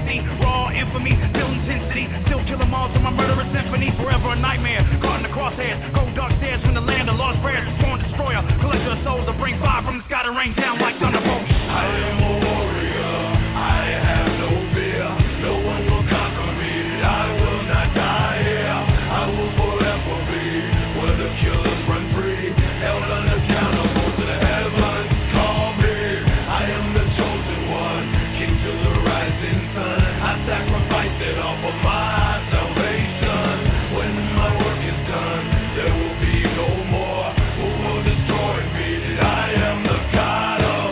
empty. Raw infamy, still intensity, still kill them all to my murderous symphony. Forever a nightmare, caught in the crosshairs. Cold dark stairs from the land of lost prayers. Born destroyer, collector of souls to bring fire from the sky to rain down like thunderbolts. I am a warrior, I have no fear. No one will conquer me, I will not die here. I will forever be where the killers run free, held unaccountable to the heavens. Call me, I am the chosen one, king to the rising sun. I sacrifice it all for my salvation. When my work is done, there will be no more who will destroy me. I am the God of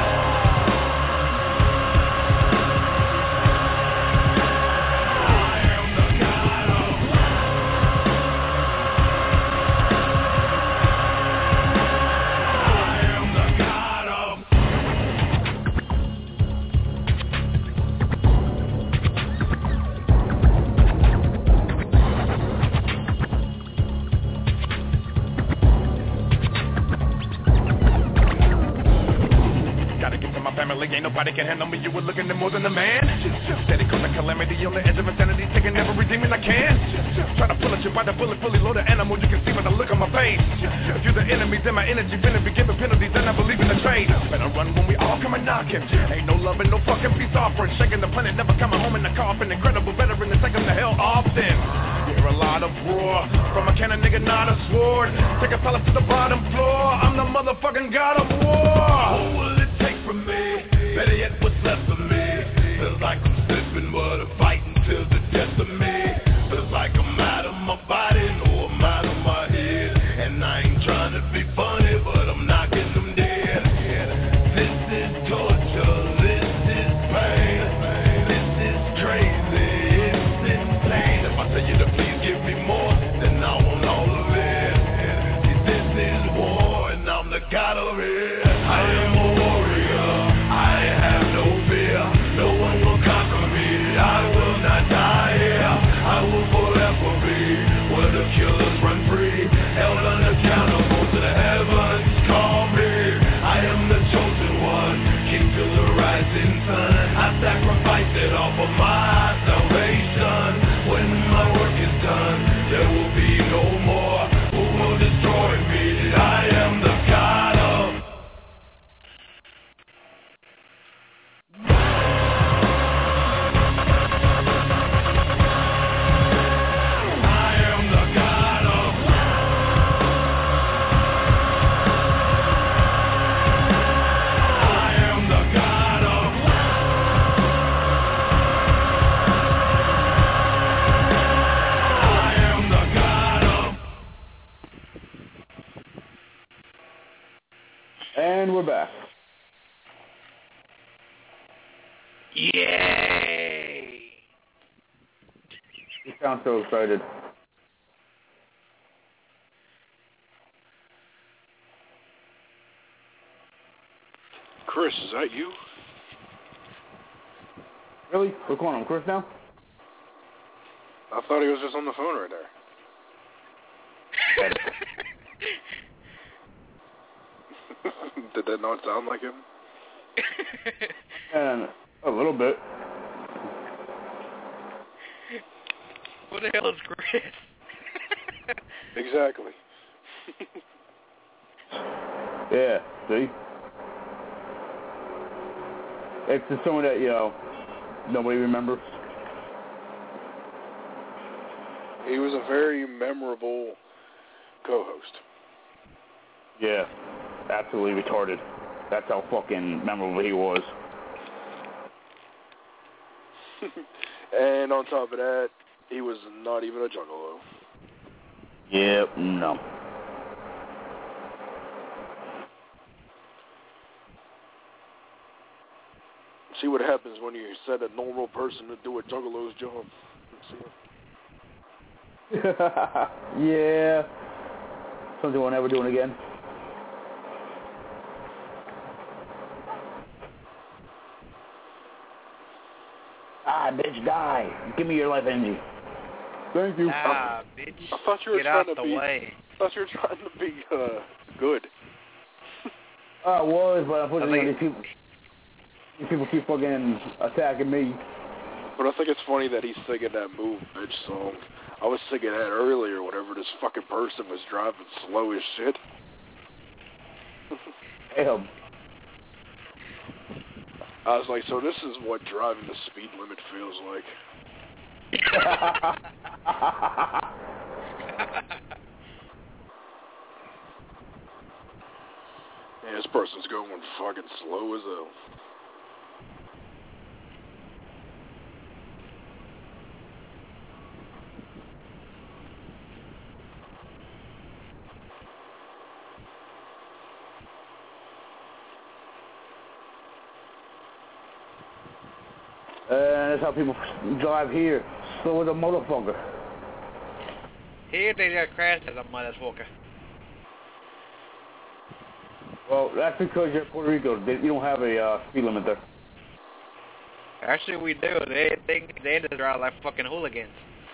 family, ain't nobody can handle me. You were looking at more than a man. Steady causing calamity on the edge of insanity, taking every demon I can. Try to pull at you by the bullet, fully loaded animal. You can see by the look on my face. If you're the enemy, then my energy finna be giving penalties. Then I believe in the trade. Better run when we all come and knocking. Ain't no love and no fucking peace offering. Shaking the planet, never coming home in the coffin. Incredible veteran to take them to hell often. Hear a lot of roar from a cannon, nigga, not a sword. Take a palace to the bottom floor. I'm the motherfucking god of war. What will it take from me? Better yet, what's left of me? Feels like I'm slipping, but I'm fighting till the death of me. Feels like I'm out of my body, no, I'm out of my head. And I ain't trying to be funny, but I'm knocking them dead. This is torture, this is pain. This is crazy, it's insane. If I tell you to please give me more, then I want all of it. See, this is war, and I'm the god of it. I am a warrior, I have no fear. No one will conquer me, I will not die here. I will forever be where the killers run free, held unaccountable to the heavens. Call me, I am the chosen one, king to the rising sun. I sacrifice it all for my salvation. When my work is done, there will be no more who will destroy me. I am the God of And we're back. Yay! You sound so excited. Chris, is that you? Really? We're calling him Chris now? I thought he was just on the phone right there. Did that not sound like him? And a little bit. What the hell is Chris? Exactly. Yeah, see? It's just someone that, you know, nobody remembers. He was a very memorable co-host. Yeah, absolutely retarded. That's how fucking memorable he was. And on top of that, he was not even a juggalo. Yep, no. See what happens when you set a normal person to do a juggalo's job. Yeah. Something we'll never do it again. Ah, bitch, die. Give me your life energy. Thank you. Ah, bitch. I thought you were Get trying out to the be. way. I thought you were trying to be uh, good. I was, but unfortunately, I think- these people, these people keep fucking attacking me. But I think it's funny that he's singing that Move Bitch song. I was singing that earlier whenever this fucking person was driving slow as shit. Damn. I was like, so this is what driving the speed limit feels like. Yeah, this person's going fucking slow as hell. And that's how people drive here. Slow as a motherfucker. Here they just crash as a motherfucker. Well, that's because you're in Puerto Rico. They, you don't have a uh, speed limit there. Actually, we do. They they they just drive like fucking hooligans.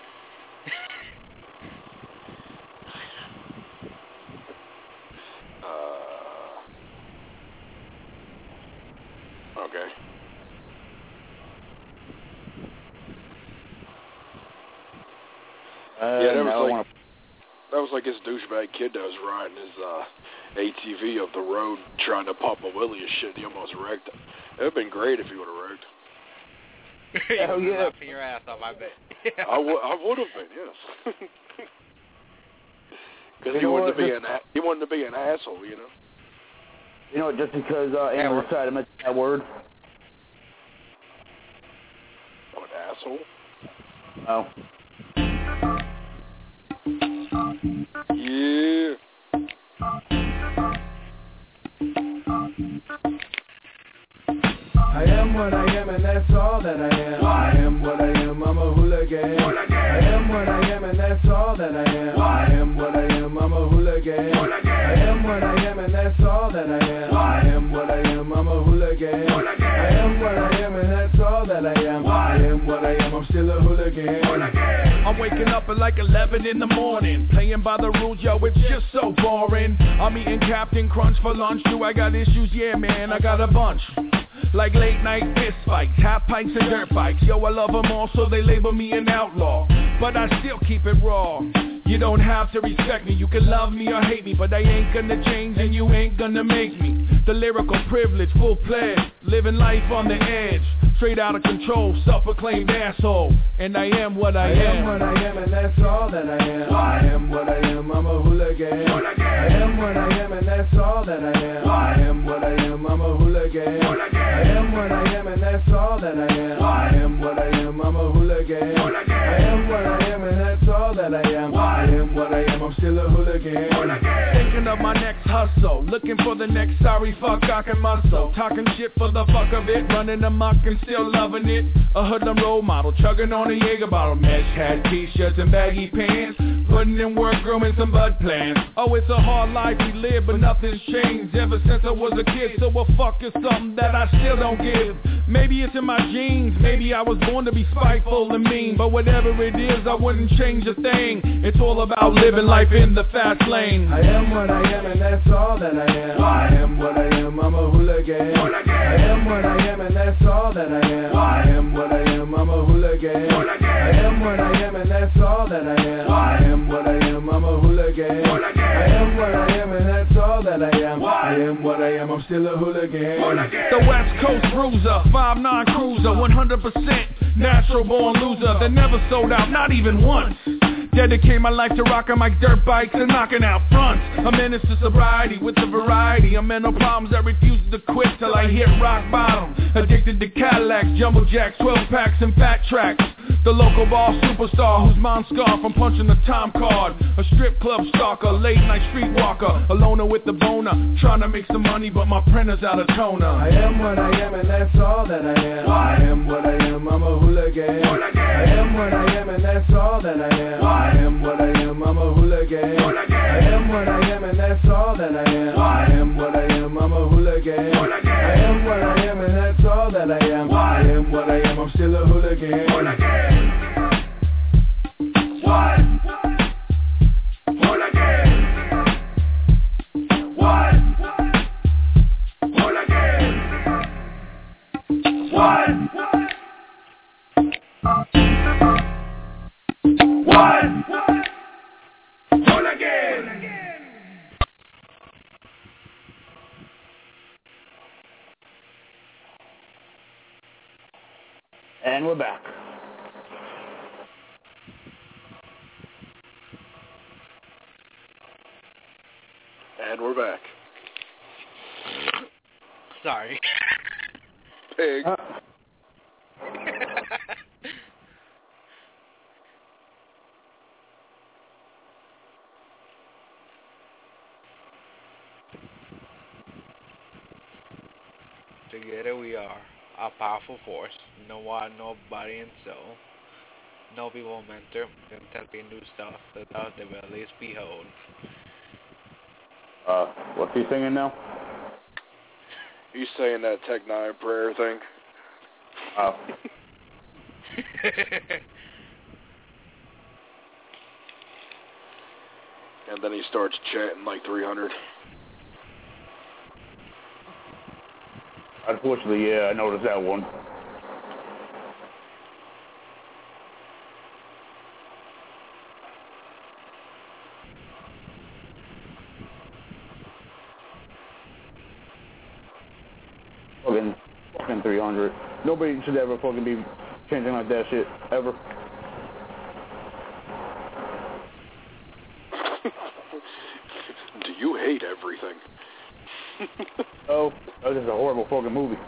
uh, okay. Uh, yeah, that was no, like wanna... that was like his douchebag kid that was riding his uh, A T V up the road trying to pop a wheelie and shit. He almost wrecked. It would have been great if he would have wrecked. Hell yeah! Laughing your ass off, I bet. I would I would have been, yes. Because You he know wanted what, to be just- an a- he wanted to be an asshole, you know. You know, just because uh, Yeah, Amber we're- decided to mention that word. Oh, an asshole. Oh. Yeah. I am what I am and that's all that I am. I am what I am, I'm a hooligan. I am what I am and that's all that I am. I am what I am, I'm a hooligan. I am what I am and that's all that I am. I am what I am, I'm a hooligan. I am what I am and that's all that I am. I am what I am, I'm still a hooligan. I'm waking up at like eleven in the morning, playing by the rules, yo, it's just so boring. I'm eating Captain Crunch for lunch, do I got issues? Yeah, man, I got a bunch. Like late night fist fights, half pints and dirt bikes. Yo, I love them all, so they label me an outlaw. But I still keep it raw. You don't have to respect me, you can love me or hate me, but I ain't gonna change and you ain't gonna make me. The lyrical privilege, full pledge, living life on the edge. Straight out of control, self-proclaimed asshole. And I am what I, I am. am what I am and that's all that I am. I am what I am, I'm a hooligan. I am what I am and that's all that I am. I am what I am, I'm a hooligan. I am what I am and that's all that I am. I am what I am, I'm a hooligan. I am what I am and that's all that I am. I am what I am, I'm still a hooligan. Thinking of my next hustle, looking for the next sorry fuck I can muscle. Talking shit for the fuck of it, running amok and still loving it. A hoodlum role model, chugging on a Jaeger bottle. Mesh hat, t-shirts and baggy pants, putting in work, growing some bud plants. Oh, it's a hard life we live, but nothing's changed ever since I was a kid. So a fuck is something that I still don't give. Maybe it's in my genes, maybe I was born to be spiteful and mean, but whatever it is, I wouldn't change a thing. It's all about living life in the fast lane. I am what I am and that's all that I am. I am what I am, I'm a hooligan. I am what I am and that's all that I am. I am what I am, I'm a hooligan. I am what I am and that's all that I am. I am what I am, I'm a hooligan. I am what I am and that's all that I am. I am what I am, I'm still a hooligan. The West Coast bruiser, five nine cruiser, one hundred percent natural born loser that never sold out, not even once. Dedicate my life to rocking my dirt bikes and knocking out fronts. A menace to sobriety with a variety of mental problems that refuse to quit till I hit rock bottom. Addicted to Cadillacs, jumbo jacks, twelve packs and fat tracks. The local ball superstar whose mind scarred from punching a time card. A strip club stalker, late night streetwalker, a loner with the boner, trying to make some money but my printer's out of toner. I am what I am and that's all that I am. I am what I am, I'm a hooligan. I am what I am and that's all that I am. I am what I am, I'm a hooligan. I am what I am and that's all that I am. I am what I am, I'm a hooligan. I am what I am and that's all that I am. I am what I am, I'm still a hooligan. What? Hooligan. What? Hooligan. What? And we're back. And we're back. Sorry. Pig. Uh, Together we are a powerful force. No one, nobody, and so. No people mentor, intently new stuff that out there will at least behold. uh, what's he singing now? He's saying that Tech Nine prayer thing. Oh. And then he starts chanting like three hundred. Unfortunately, yeah, I noticed that one. Fucking, fucking three hundred. Nobody should ever fucking be changing like that shit, ever. Do you hate everything? Oh, that was just a horrible fucking movie.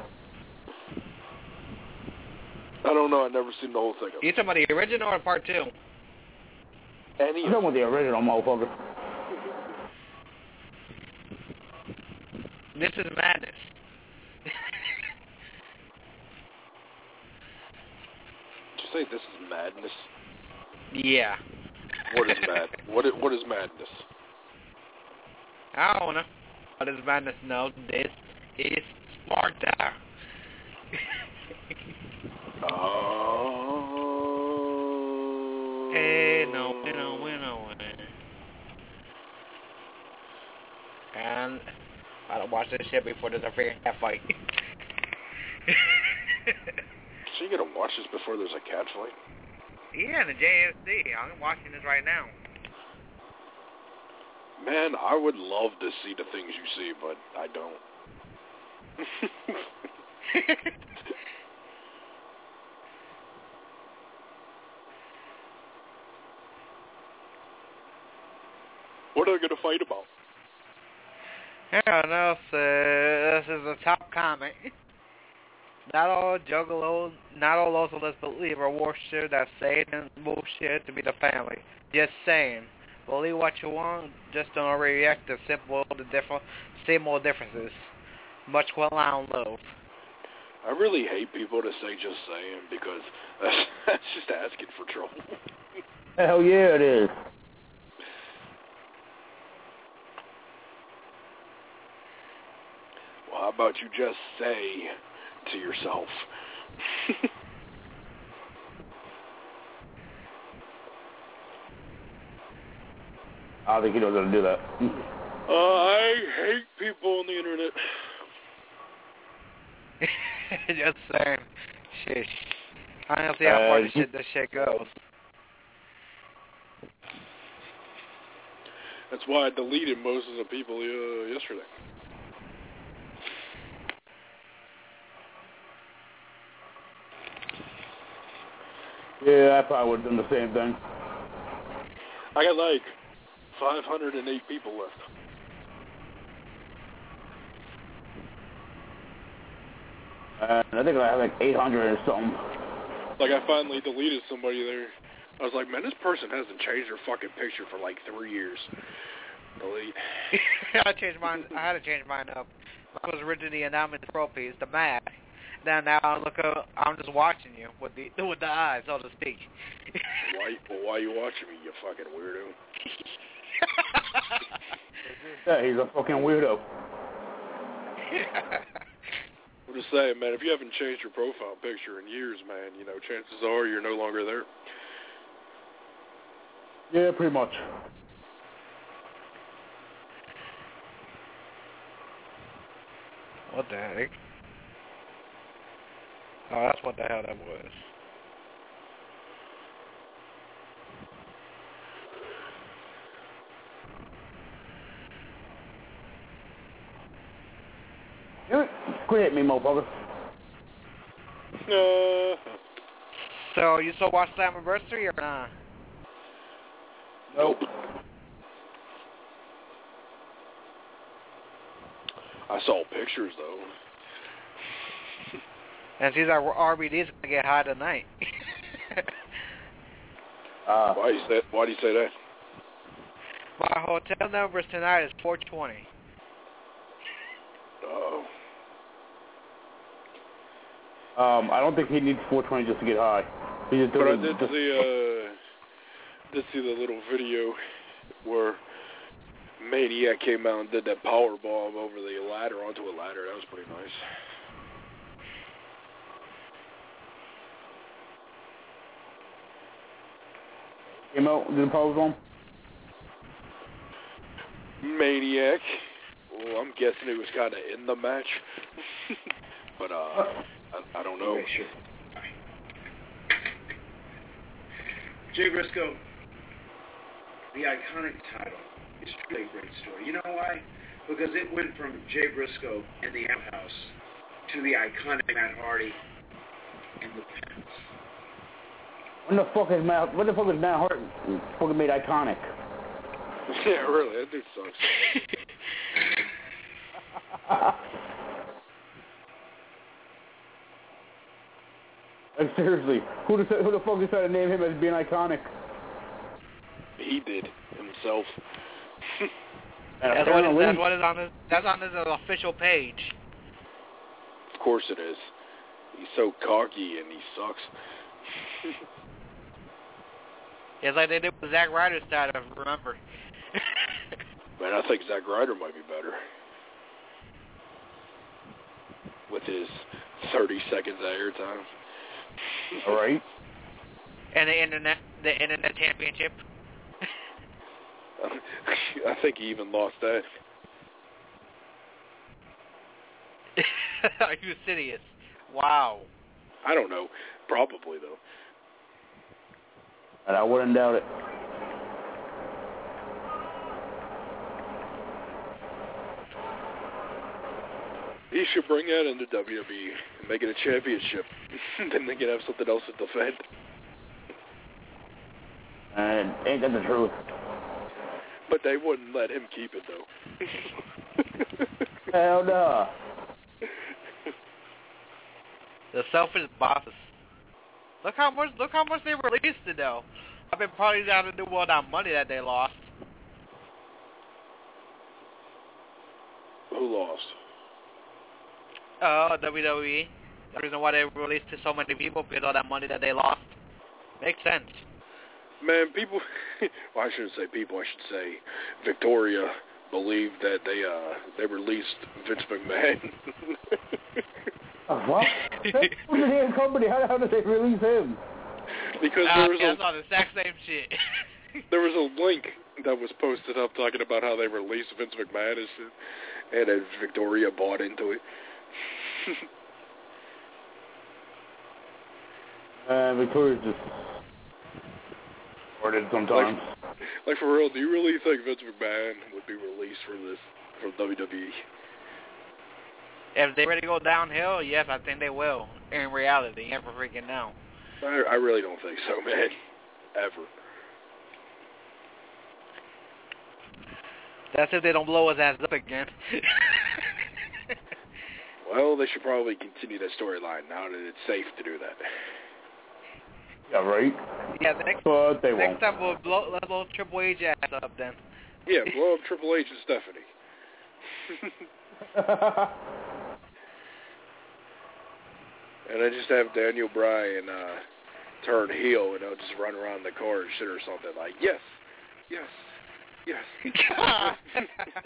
I don't know. I've never seen the whole thing. You talking about the original or part two? Any I'm talking about the original, motherfucker. This is madness. Did you say this is madness? Yeah. What is mad? What is, what is madness? I don't know. What is madness? No, this is Sparta. Oh. Hey, no, we know, we know. And I don't watch this shit before there's a freaking cat fight. So you gotta watch this before there's a cat fight? Yeah, the J S D. I'm watching this right now. Man, I would love to see the things you see, but I don't. What are they going to fight about? I don't know, sir. This is a top comment. Not all juggalo, not all those let's believe are worship that Satan bullshit to be the family. Just saying. Believe what you want, just don't overreact to simple, the different, simple differences. Much will I don't love. I really hate people to say just saying because that's, that's just asking for trouble. Hell yeah, it is. Well, how about you just say to yourself? I don't think he knows how to do that. uh, I hate people on the internet. Just saying. Shit. I don't see how far Uh, this shit, this shit goes. That's why I deleted most of the people uh, yesterday. Yeah, I probably would have done the same thing. I got like five hundred eight people left. And I think I have like eight hundred or something. Like, I finally deleted somebody there. I was like, man, this person hasn't changed their fucking picture for like three years. Delete. I changed mine. I had to change mine up. Mine was originally an anonymous pro piece, the mad. Then now I look up, I'm just watching you with the with the eyes, so to speak. Why? Well, why are you watching me, you fucking weirdo? Yeah, he's a fucking weirdo. I'm just saying, man, if you haven't changed your profile picture in years, man, you know, chances are you're no longer there. Yeah, pretty much. What the heck? Oh, that's what the hell that was. You quit me, motherfucker. Uh, So you still watch Slammiversary or not? Nope. I saw pictures though. And since our R B D is gonna get high tonight. uh, why you say? Why do you say that? My hotel numbers tonight is four twenty. Oh. Um, I don't think he needs four twenty just to get high. He just But I doesn't- did just- see, uh, did see the little video where Maniac came out and did that power bomb over the ladder onto a ladder. That was pretty nice. Came out, did a power bomb? Maniac. Well, I'm guessing it was kind of in the match, but uh, I, I don't know. Okay, sure. Jay Briscoe, the Iconic title is truly a great story. You know why? Because it went from Jay Briscoe and the Outhouse to the iconic Matt Hardy and the Pence. When the fuck is Matt? When the fuck is Matt Hart fucking made iconic? Yeah, really, that dude sucks. Like seriously, who the who the fuck decided to name him as being iconic? He did himself. That's what, is, that's what is on his. That's on his official page. Of course it is. He's so cocky and he sucks. It's like they did with Zack Ryder's style, remember. Man, I think Zack Ryder might be better. With his thirty seconds of airtime. All right. And the internet, the internet championship. I think he even lost that. Are you serious? Wow. I don't know. Probably, though. And I wouldn't doubt it. He should bring that into W W E and make it a championship. Then they can have something else to defend. And ain't that the truth? But they wouldn't let him keep it, though. Hell no. The selfish bosses. Look how much. Look how much they released it, though. I've been probably down to do all that money that they lost. Who lost? Oh, W W E. The reason why they released to so many people because all that money that they lost. Makes sense. Man, people, well, I shouldn't say people, I should say Victoria believed that they uh they released Vince McMahon. Uh, what? That's the damn company. How the hell did they release him? Because uh, there was yeah, a, it's on the exact same shit. there was a link that was posted up talking about how they released Vince McMahon and shit, and then Victoria bought into it. uh, Victoria's just ordered sometimes. Like, like for real, do you really think Vince McMahon would be released from this from W W E? If they ready to go downhill, yes, I think they will. In reality, you never freaking know. I, I really don't think so, man. Ever. That's if they don't blow his ass up again. Well, they should probably continue that storyline now that it's safe to do that. Yeah, right? Yeah, the next, but they next won't. time we'll blow, let's blow Triple H ass up then. Yeah, blow up Triple H and Stephanie. And I just have Daniel Bryan uh, turn heel and I'll just run around the car and shit or something like, yes, yes, yes.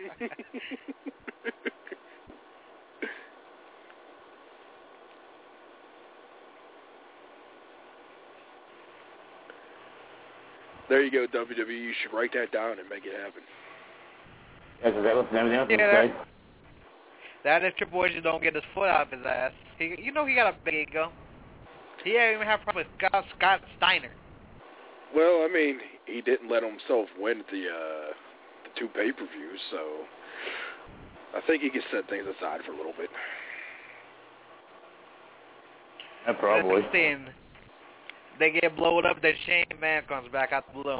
There you go, W W E. You should write that down and make it happen. Yeah, because that was everything else Yeah, right? That if Triple H don't get his foot out of his ass. He, you know he got a big ego. He ain't even have a problem with Scott, Scott Steiner. Well, I mean, he didn't let himself win at the, uh, the two pay-per-views, so I think he can set things aside for a little bit. Yeah, probably. Listen, They get blown up, then Shane Man comes back out the blue.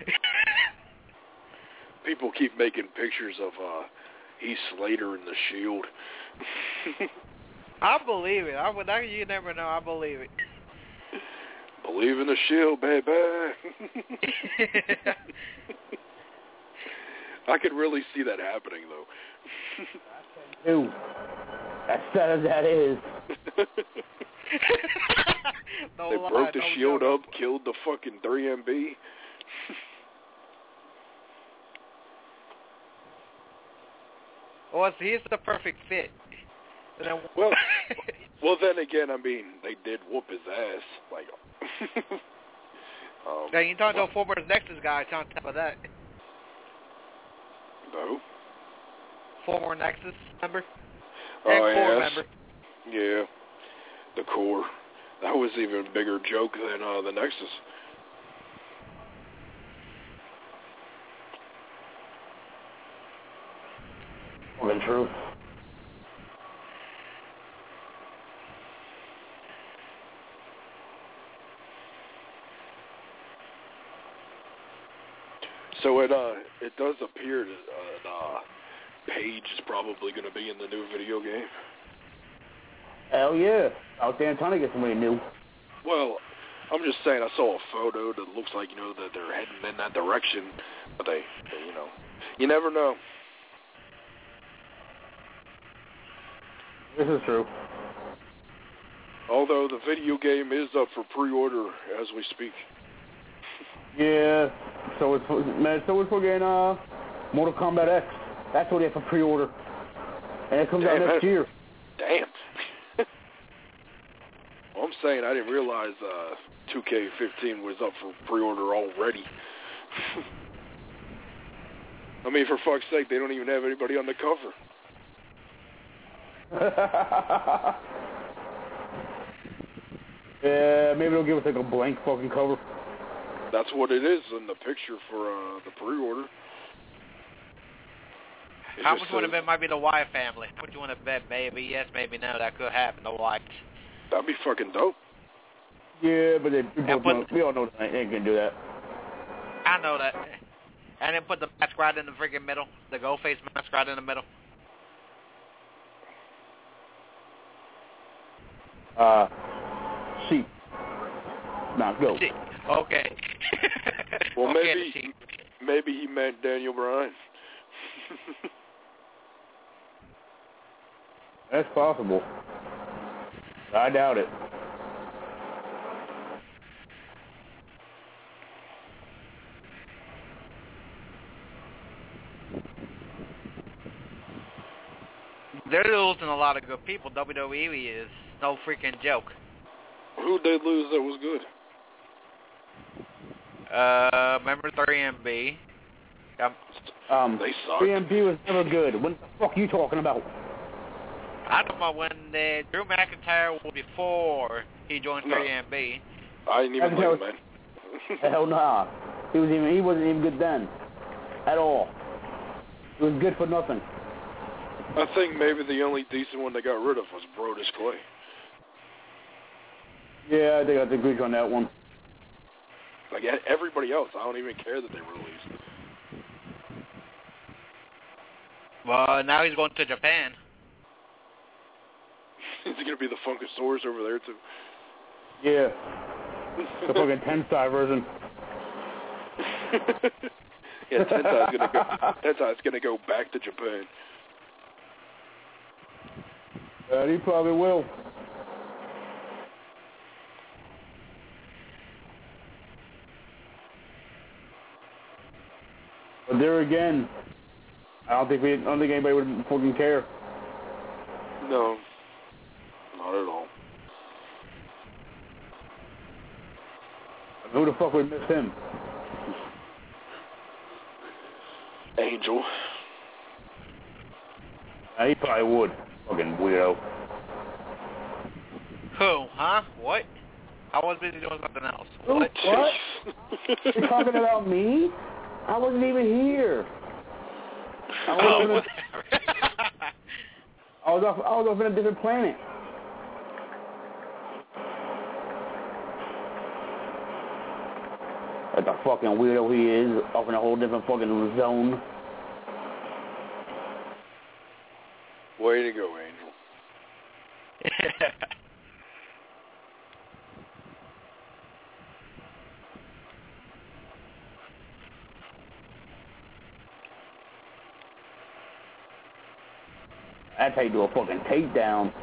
People keep making pictures of uh, Heath Slater in the Shield. I believe it. I would. I, you never know. I believe it. Believe in the Shield, baby. I could really see that happening, though. Dude, as sad as that is. They broke the Shield up, killed the fucking three M B. Well, he's the perfect fit. Then, well, well, then again, I mean, they did whoop his ass. Like, um, now you talking to a former Nexus guy on top of that. No. Former Nexus member. Oh, and core yes. member. Yeah, the core. That was even a bigger joke than uh, the Nexus. Well, true. So it uh it does appear that uh, Paige is probably going to be in the new video game. Hell yeah. Out there trying to get somebody new. Well, I'm just saying I saw a photo that looks like, you know, that they're heading in that direction. But they, they you know, you never know. This is true. Although the video game is up for pre-order as we speak. Yeah. So it's man. So it's for getting uh, Mortal Kombat X. That's what they have for pre-order, and it comes Damn, out next that, year. Damn. Well, I'm saying I didn't realize uh, two K fifteen was up for pre-order already. I mean, for fuck's sake, they don't even have anybody on the cover. Yeah, maybe they'll give us like a blank fucking cover. That's what it is in the picture for uh, the pre-order. It How just much would have says- been might be the Wyatt family? How much you want to bet? Maybe yes, maybe no. That could happen. The Wyatts. That'd be fucking dope. Yeah, but they, we, both put- know, we all know they ain't gonna do that. I know that. And then put the mask right in the freaking middle. The gold face mask right in the middle. Uh, sheep. Nah, go. Sheep. Okay. Well, okay, maybe sheep. maybe he meant Daniel Bryan. That's possible. I doubt it. They're losing a lot of good people. W W E is no freaking joke. Who'd they lose that was good? Uh, remember three M B? Um, Um, they suck. three M B was never good. What the fuck are you talking about? I don't know when the Drew McIntyre was before he joined No. three M B. I didn't even McIntyre like him, man. Hell nah. He was even he wasn't even good then. At all. He was good for nothing. I think maybe the only decent one they got rid of was Brodus Clay. Yeah, I think I have to agree on that one. Like e- everybody else, I don't even care that they released. Well, now he's going to Japan. Is it gonna be the Funkasaurus over there too? Yeah. The fucking Tensai version. Yeah, Tensai's gonna go. Tensai's gonna go back to Japan. Uh, he probably will. But there again, I don't think we, I don't think anybody would fucking care. No, not at all. Who the fuck would miss him? Angel. Uh, he probably would. Fucking weirdo. Who? Huh? What? I was busy doing something else. Who? What? What? You're talking about me? I wasn't even here. I was, Oh, in a, whatever. I was off. I was off in a different planet. fucking weirdo he is, up in a whole different fucking zone. Way to go, Angel. That's how you do a fucking takedown.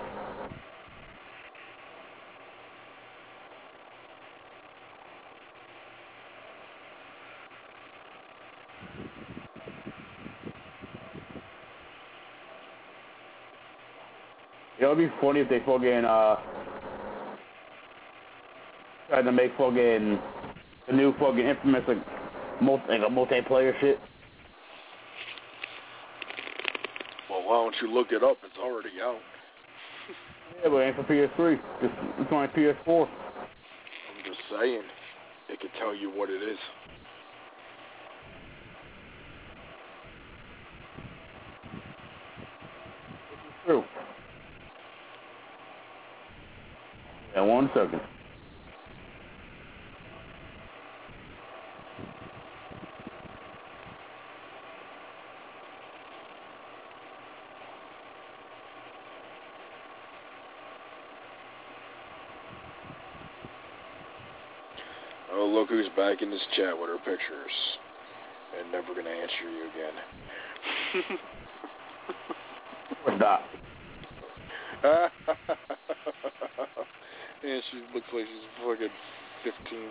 You know, it'd be funny if they fucking, uh, tried to make fucking the new fucking Infamous, like, multi, like a multiplayer shit. Well, why don't you look it up? It's already out. Yeah, but it ain't for P S three. It's, it's only P S four. I'm just saying. It can tell you what it is. True. Yeah, one second. Oh, look who's back in this chat with her pictures. And never gonna answer you again. What's that? Yeah, she looks like she's fucking fifteen.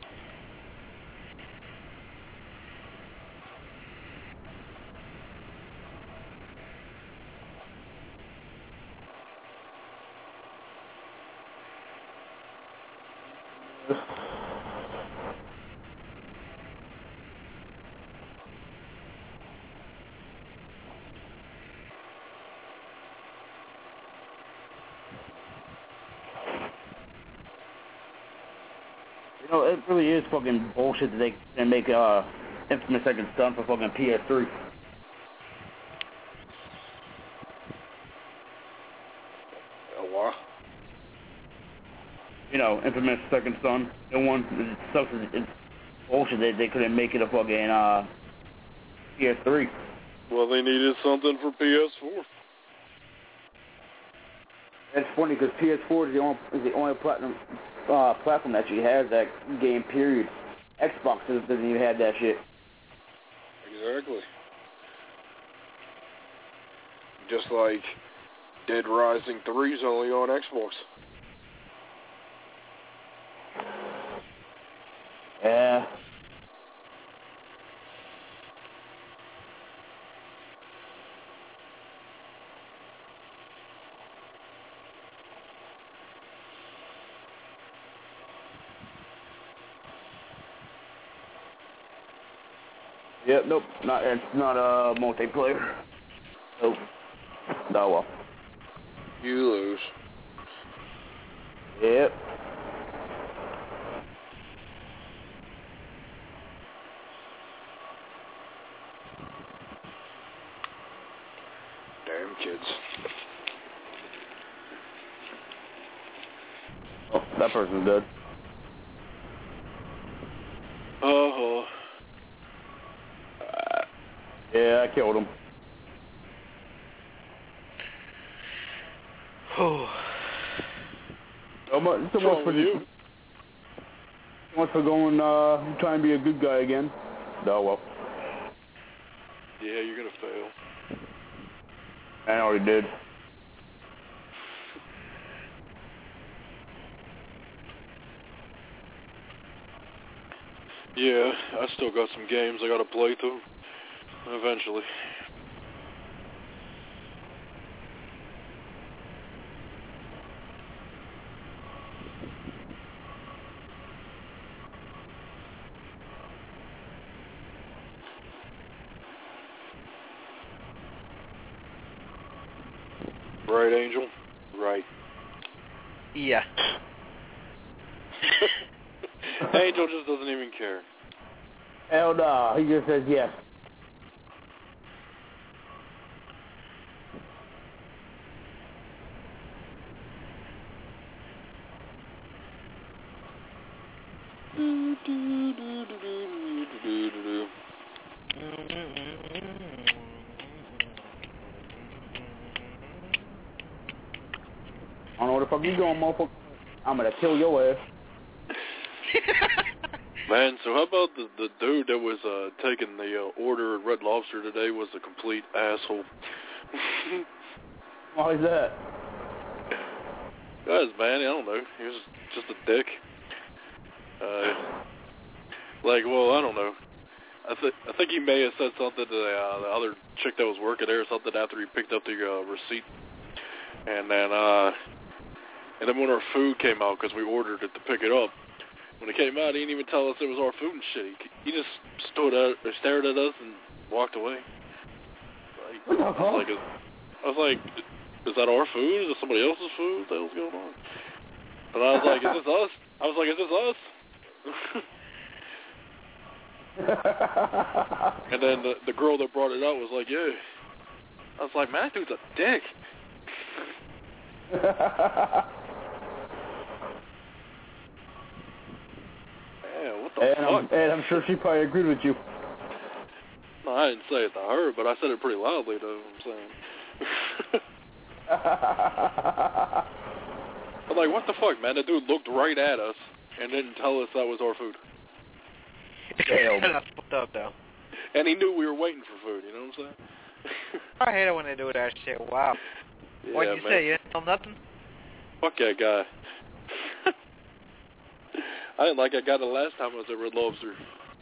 You know, it really is fucking bullshit that they can make uh, Infamous Second Son for fucking P S three. Oh, what? You know, Infamous Second Son. The one, it sucks. It's bullshit that they couldn't make it a fucking uh, P S three. Well, they needed something for P S four. It's funny because P S four is the only is the only platinum uh, platform that actually has that game. Period. Xbox doesn't even have that shit. Exactly. Just like Dead Rising three is only on Xbox. Yeah. Yep, nope, not it's not a uh, multiplayer. Nope. No, well. You lose. Yep. Damn kids. Oh, that person's dead. Uh-huh. Yeah, I killed him. Oh. So much, so much for you. So much for going, uh, trying to be a good guy again. No, well. Yeah, you're gonna fail. I already did. Yeah, I still got some games I gotta play through. Eventually. Right, Angel? Right. Yeah. Angel just doesn't even care. Hell no, he just says yes. Do, do, do, do, do. I don't know where the fuck you going, motherfucker. I'm gonna kill your ass. Man, so how about the the dude that was uh, taking the uh, order at Red Lobster today was a complete asshole. Why is that? Guys, man, I don't know. He was just a dick. Uh, like, well, I don't know. I think I think he may have said something to the, uh, the other chick that was working there or something after he picked up the uh, receipt, and then uh, and then when our food came out because we ordered it to pick it up, when it came out, he didn't even tell us it was our food and shit. He, he just stood at, or stared at us and walked away. Like, I was like, I was like, is that our food? Is it somebody else's food? What the hell's going on? And I was like, is this us? I was like, is this us? And then the, the girl that brought it out was like, yeah. I was like, man, that dude's a dick. Man, what the and fuck? I'm, and I'm sure she probably agreed with you. No, I didn't say it to her, but I said it pretty loudly, though, I'm saying. I'm like, what the fuck, man? The dude looked right at us and didn't tell us that was our food. Damn. That's fucked up, though. And he knew we were waiting for food, you know what I'm saying? I hate it when they do that shit. Wow. Yeah, What'd you man. say? You didn't tell nothing? Fuck that guy. I didn't like that guy the last time I was at Red Lobster.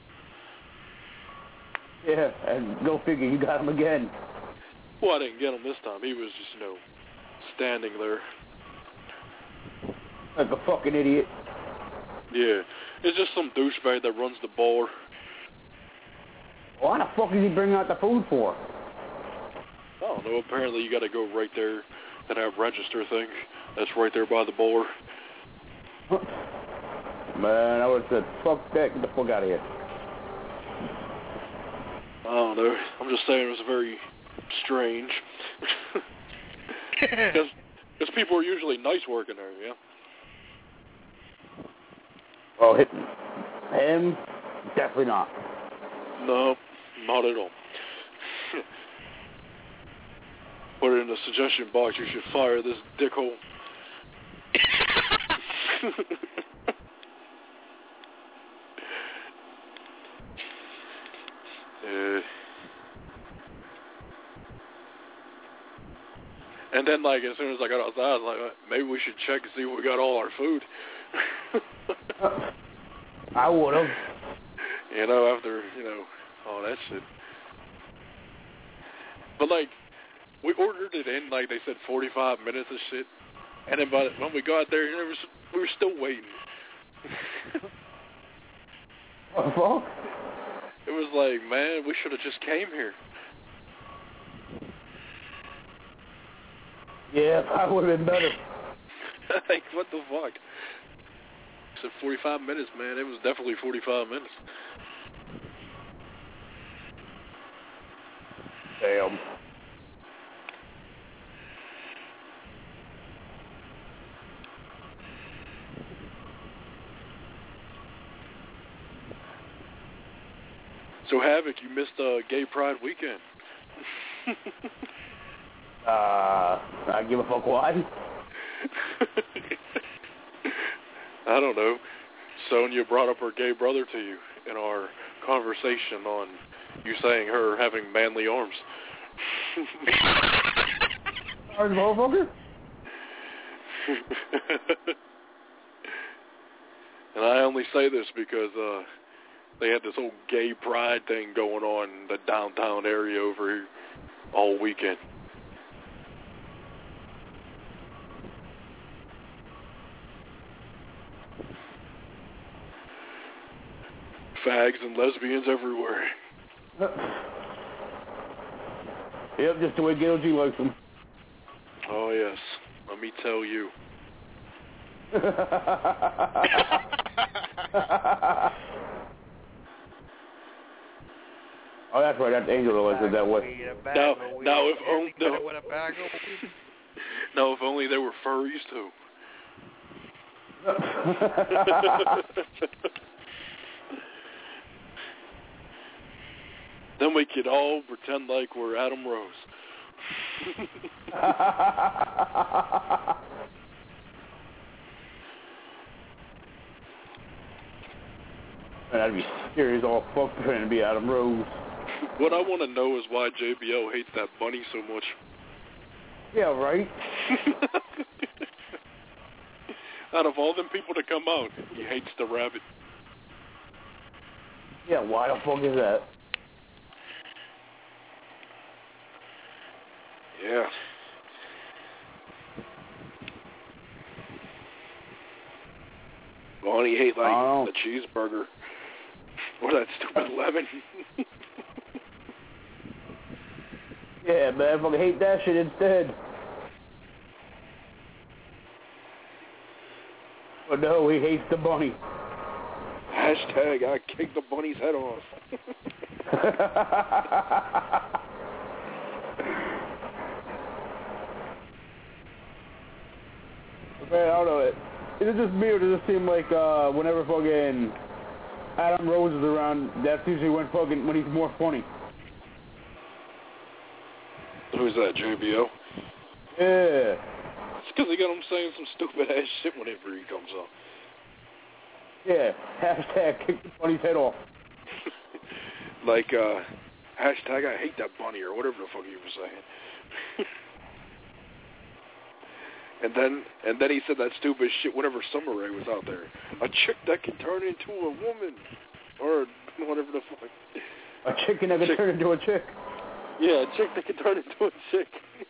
Yeah, and go figure, you got him again. Well, I didn't get him this time. He was just, you know, standing there. Like a fucking idiot. Yeah. It's just some douchebag that runs the bar. Why the fuck is he bringing out the food for? I don't know. Apparently you got to go right there and have register thing. That's right there by the bar. Man, I would have said, fuck that, get the fuck out of here. I don't know. I'm just saying it was very strange. Because people are usually nice working there, yeah? Oh, hit him? Definitely not. No, not at all. Put it in the suggestion box. You should fire this dickhole. uh, and then, like, as soon as I got outside, I was like, maybe we should check and see if we got all our food. I would have. You know, after, you know, all that shit. But, like, we ordered it in, like, they said forty-five minutes of shit. And then by the, when we got there, there was, we were still waiting. What the fuck? It was like, man, we should have just came here. Yeah, probably would have been better. Like, what the fuck? I said forty-five minutes, man. It was definitely forty-five minutes. Damn. So, Havoc, you missed uh, Gay Pride weekend. uh, I give a fuck why. I don't know. Sonia brought up her gay brother to you in our conversation on you saying her having manly arms. Arms, motherfucker? And I only say this because uh, they had this whole gay pride thing going on in the downtown area over here all weekend. Fags and lesbians everywhere. Yep, just the way Gail G likes them. Oh, yes. Let me tell you. Oh, that's right. That's Angel that likes it that way. Now, now if only no, no, if only they were furries too. Then we could all pretend like we're Adam Rose. He's all fucked trying to be Adam Rose. What I want to know is why J B L hates that bunny so much. Yeah, right? Out of all them people to come out, he hates the rabbit. Yeah, why the fuck is that? Yeah. Well, he hate like the cheeseburger or that stupid lemon. Yeah, man, I fucking hate that shit instead. But no, he hates the bunny. Hashtag I kicked the bunny's head off. Man, I don't know. Is it just me or does it seem like uh, whenever fucking Adam Rose is around, that's usually when fucking when he's more funny? Who's that, J B L? Yeah. It's because they got him saying some stupid ass shit whenever he comes up. Yeah. Hashtag kick the bunny's head off. Like, uh, hashtag I hate that bunny or whatever the fuck he was saying. And then and then he said that stupid shit whenever Summer Rae was out there. A chick that can turn into a woman. Or whatever the fuck. A chicken that can chick. turn into a chick. Yeah, a chick that can turn into a chick.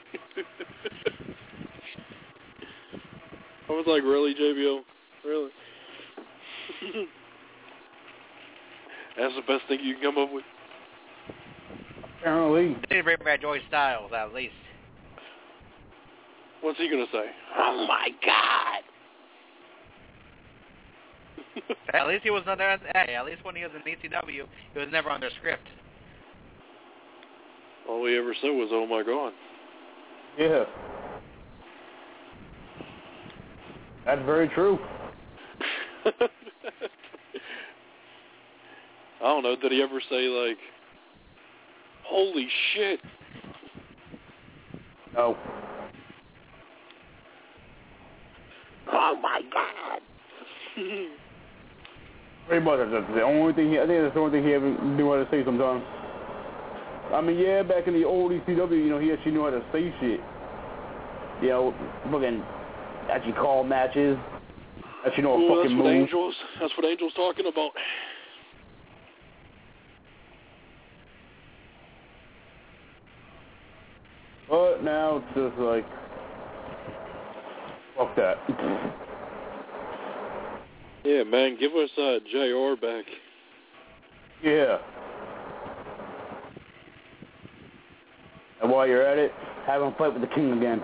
I was like, really, J B L? Really? That's the best thing you can come up with? Apparently. They did bring back Joey Styles, at least. What's he going to say? Oh, my God. At least he was under, hey, at least when he was in E C W, he was never under script. All he ever said was, oh, my God. Yeah. That's very true. I don't know, did he ever say, like, holy shit? No. Oh, my God. Pretty much, that's the only thing he, I think that's the only thing he ever knew how to say sometimes. I mean, yeah, back in the old E C W, you know, he actually knew how to say shit. You know, fucking actually call matches. Actually know a Ooh, fucking that's move. what Angel's, that's what Angel's talking about. But now it's just like, fuck that. Yeah, man, give us uh, J R back. Yeah. And while you're at it, have him fight with the King again.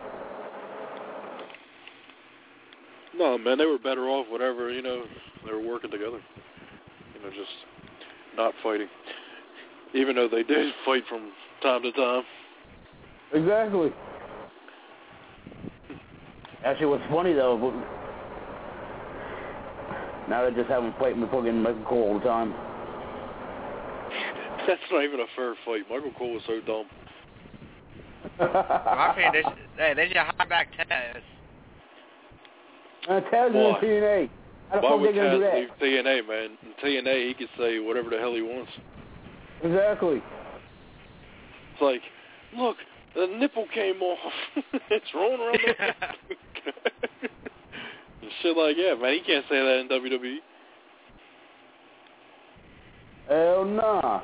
No, man, they were better off whatever, you know, they were working together. You know, just not fighting. Even though they did fight from time to time. Exactly. Actually, what's funny, though, now they just have him fighting with fucking Michael Cole all the time. That's not even a fair fight. Michael Cole was so dumb. My opinion, they should, hey, they should hire back Taz. Uh, Taz is in T N A. How the Why fuck would they gonna do Taz that? leave T N A, man? In T N A, he could say whatever the hell he wants. Exactly. It's like, look, the nipple came off. It's rolling around the and shit like, yeah, man, he can't say that in W W E. Hell nah.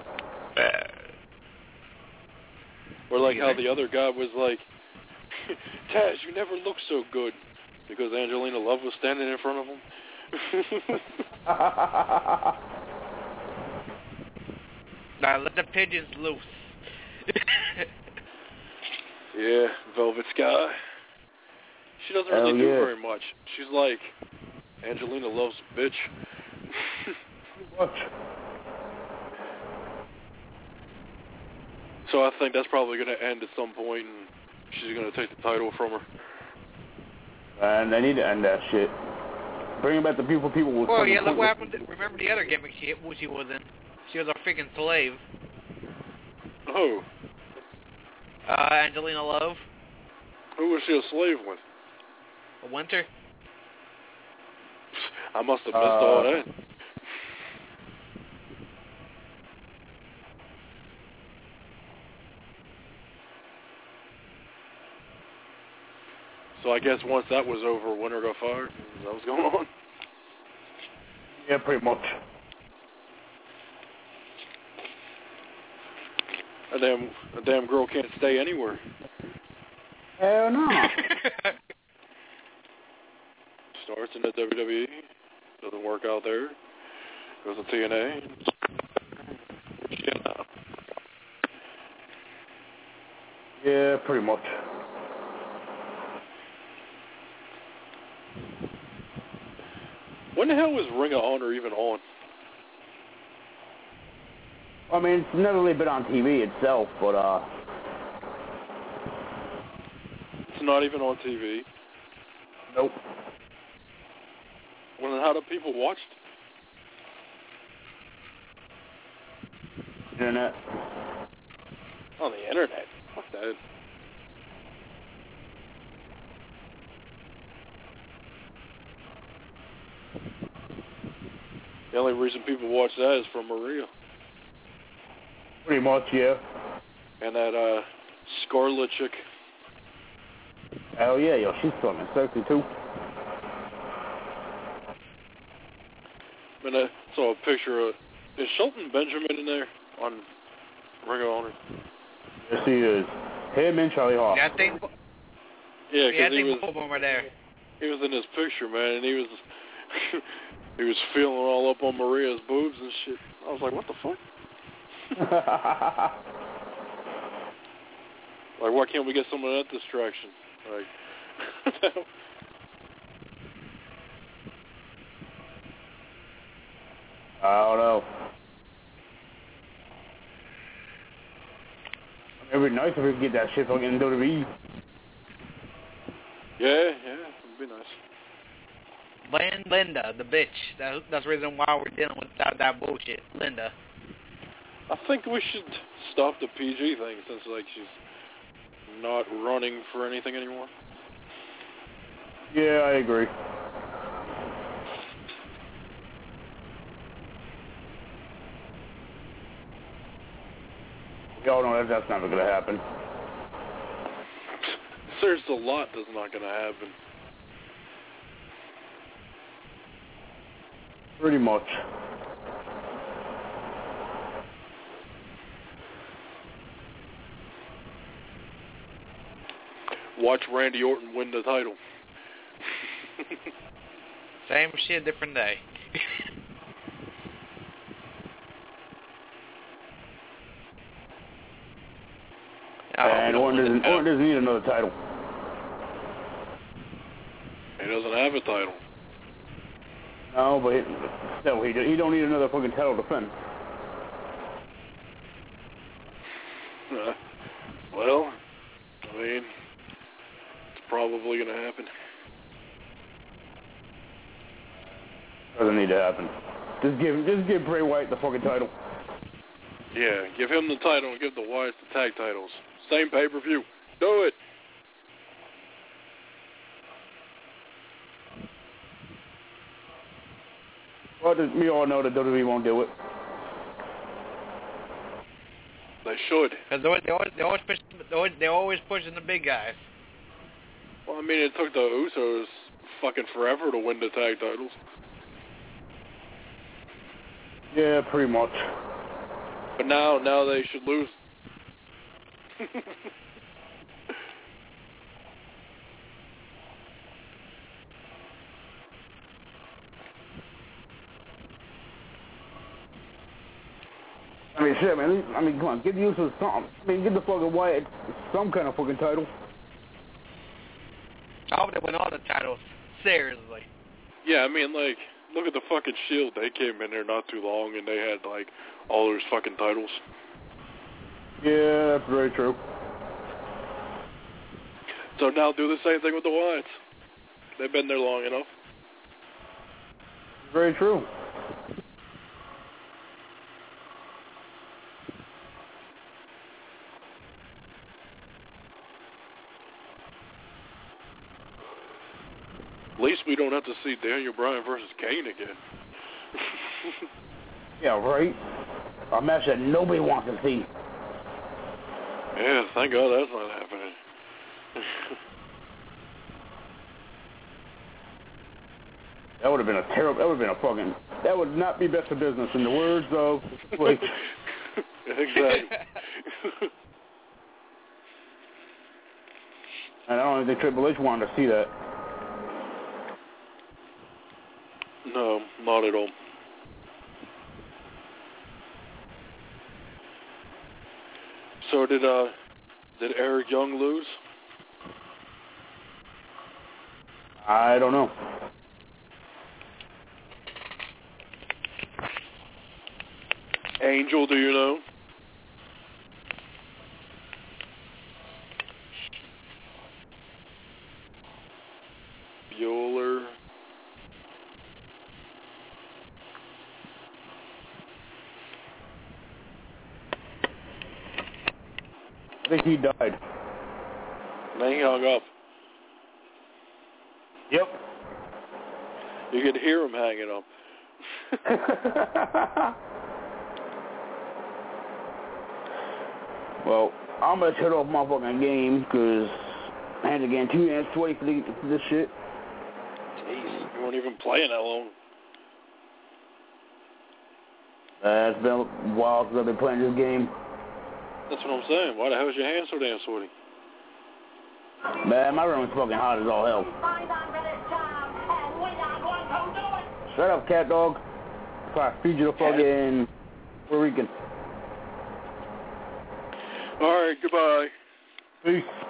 Or like how the other guy was like, Taz, you never look so good. Because Angelina Love was standing in front of him. Now let the pigeons loose. Yeah, Velvet Sky. She doesn't really Hell do yeah. very much. She's like, Angelina Love's a bitch. What? So I think that's probably going to end at some point, and she's going to take the title from her. And they need to end that shit. Bring back the beautiful people with Well, fucking yeah, look quick- what happened. To, remember the other gimmick she, who she was in? She was a freaking slave. Oh. Uh, Angelina Love. Who was she a slave with? Winter. I must have missed Uh, all that. So I guess once that was over, Winter got fired. Is that what's going on? Yeah, pretty much. A damn, a damn girl can't stay anywhere. Hell no. Starts in the W W E, doesn't work out there, goes to T N A. Shit now. Yeah, pretty much. When the hell was Ring of Honor even on? I mean, it's never really been on T V itself, but, uh... It's not even on T V? Nope. Well, then how do people watch it? Internet. On the internet? Fuck that. The only reason people watch that is for Maria. Pretty much, yeah. And that, uh, Scarlet chick. Hell yeah, yo, she's fucking sexy, too. I mean, I saw a picture of... Is Shelton Benjamin in there on Ring of Honor? Yes, he is. Him and Charlie Hawk. Yeah, I think... Yeah, because yeah, I he think was... both of them were there. He was in his picture, man, and he was... he was feeling all up on Maria's boobs and shit. I was like, what the fuck? Like, why can't we get some of that distraction? Like... I don't know. It would be nice if we could get that shit fucking in W W E. Yeah, yeah, it'd be nice. Lynn, Linda, the bitch. That, that's the reason why we're dealing with that, that bullshit. Linda. I think we should stop the P G thing since, like, she's not running for anything anymore. Yeah, I agree. We all know that that's never going to happen. There's a lot that's not going to happen. Pretty much. Watch Randy Orton win the title. Same shit, different day. And Orton doesn't, Orton doesn't need another title. He doesn't have a title. No, but it, still, he, he don't need another fucking title to defend. Uh, well, I mean, it's probably going to happen. Doesn't need to happen. Just give, just give Bray Wyatt the fucking title. Yeah, give him the title and give the Wyatts the tag titles. Same pay-per-view. Do it. Well, we all know that W W E won't do it. They should. Because they always, they always, they always push, they always, they're always pushing the big guys. Well, I mean, it took the Usos fucking forever to win the tag titles. Yeah, pretty much. But now, now they should lose. I mean, shit, man. I mean, come on, give the Usos something. I mean, give the fucking Wyatt some kind of fucking title. I hope they win all the titles. Seriously. Yeah, I mean, like, look at the fucking Shield. They came in there not too long, and they had, like, all those fucking titles. Yeah, that's very true. So now do the same thing with the Wyatts. They've been there long enough. Very true. At least we don't have to see Daniel Bryan versus Kane again. Yeah, right? A match that nobody wants to see. Yeah, thank God that's not happening. That would have been a terrible. That would have been a fucking. That would not be best for business in the words of. Like, exactly. And I don't think Triple H wanted to see that. No, not at all. So did uh did Eric Young lose? I don't know. Angel, do you know? Bueller. I think he died. Man, he hung up. Yep. You could hear him hanging up. Well, I'm gonna shut off my fucking game because I had to get two hands sweaty for, the, for this shit. Jeez, you weren't even playing that long. Uh, it's been a while since I've been playing this game. That's what I'm saying. Why the hell is your hand so damn sweaty? Man, my room is fucking hot as all hell. Shut up, cat dog. If I feed you the fucking Puerto Rican. All right, goodbye. Peace.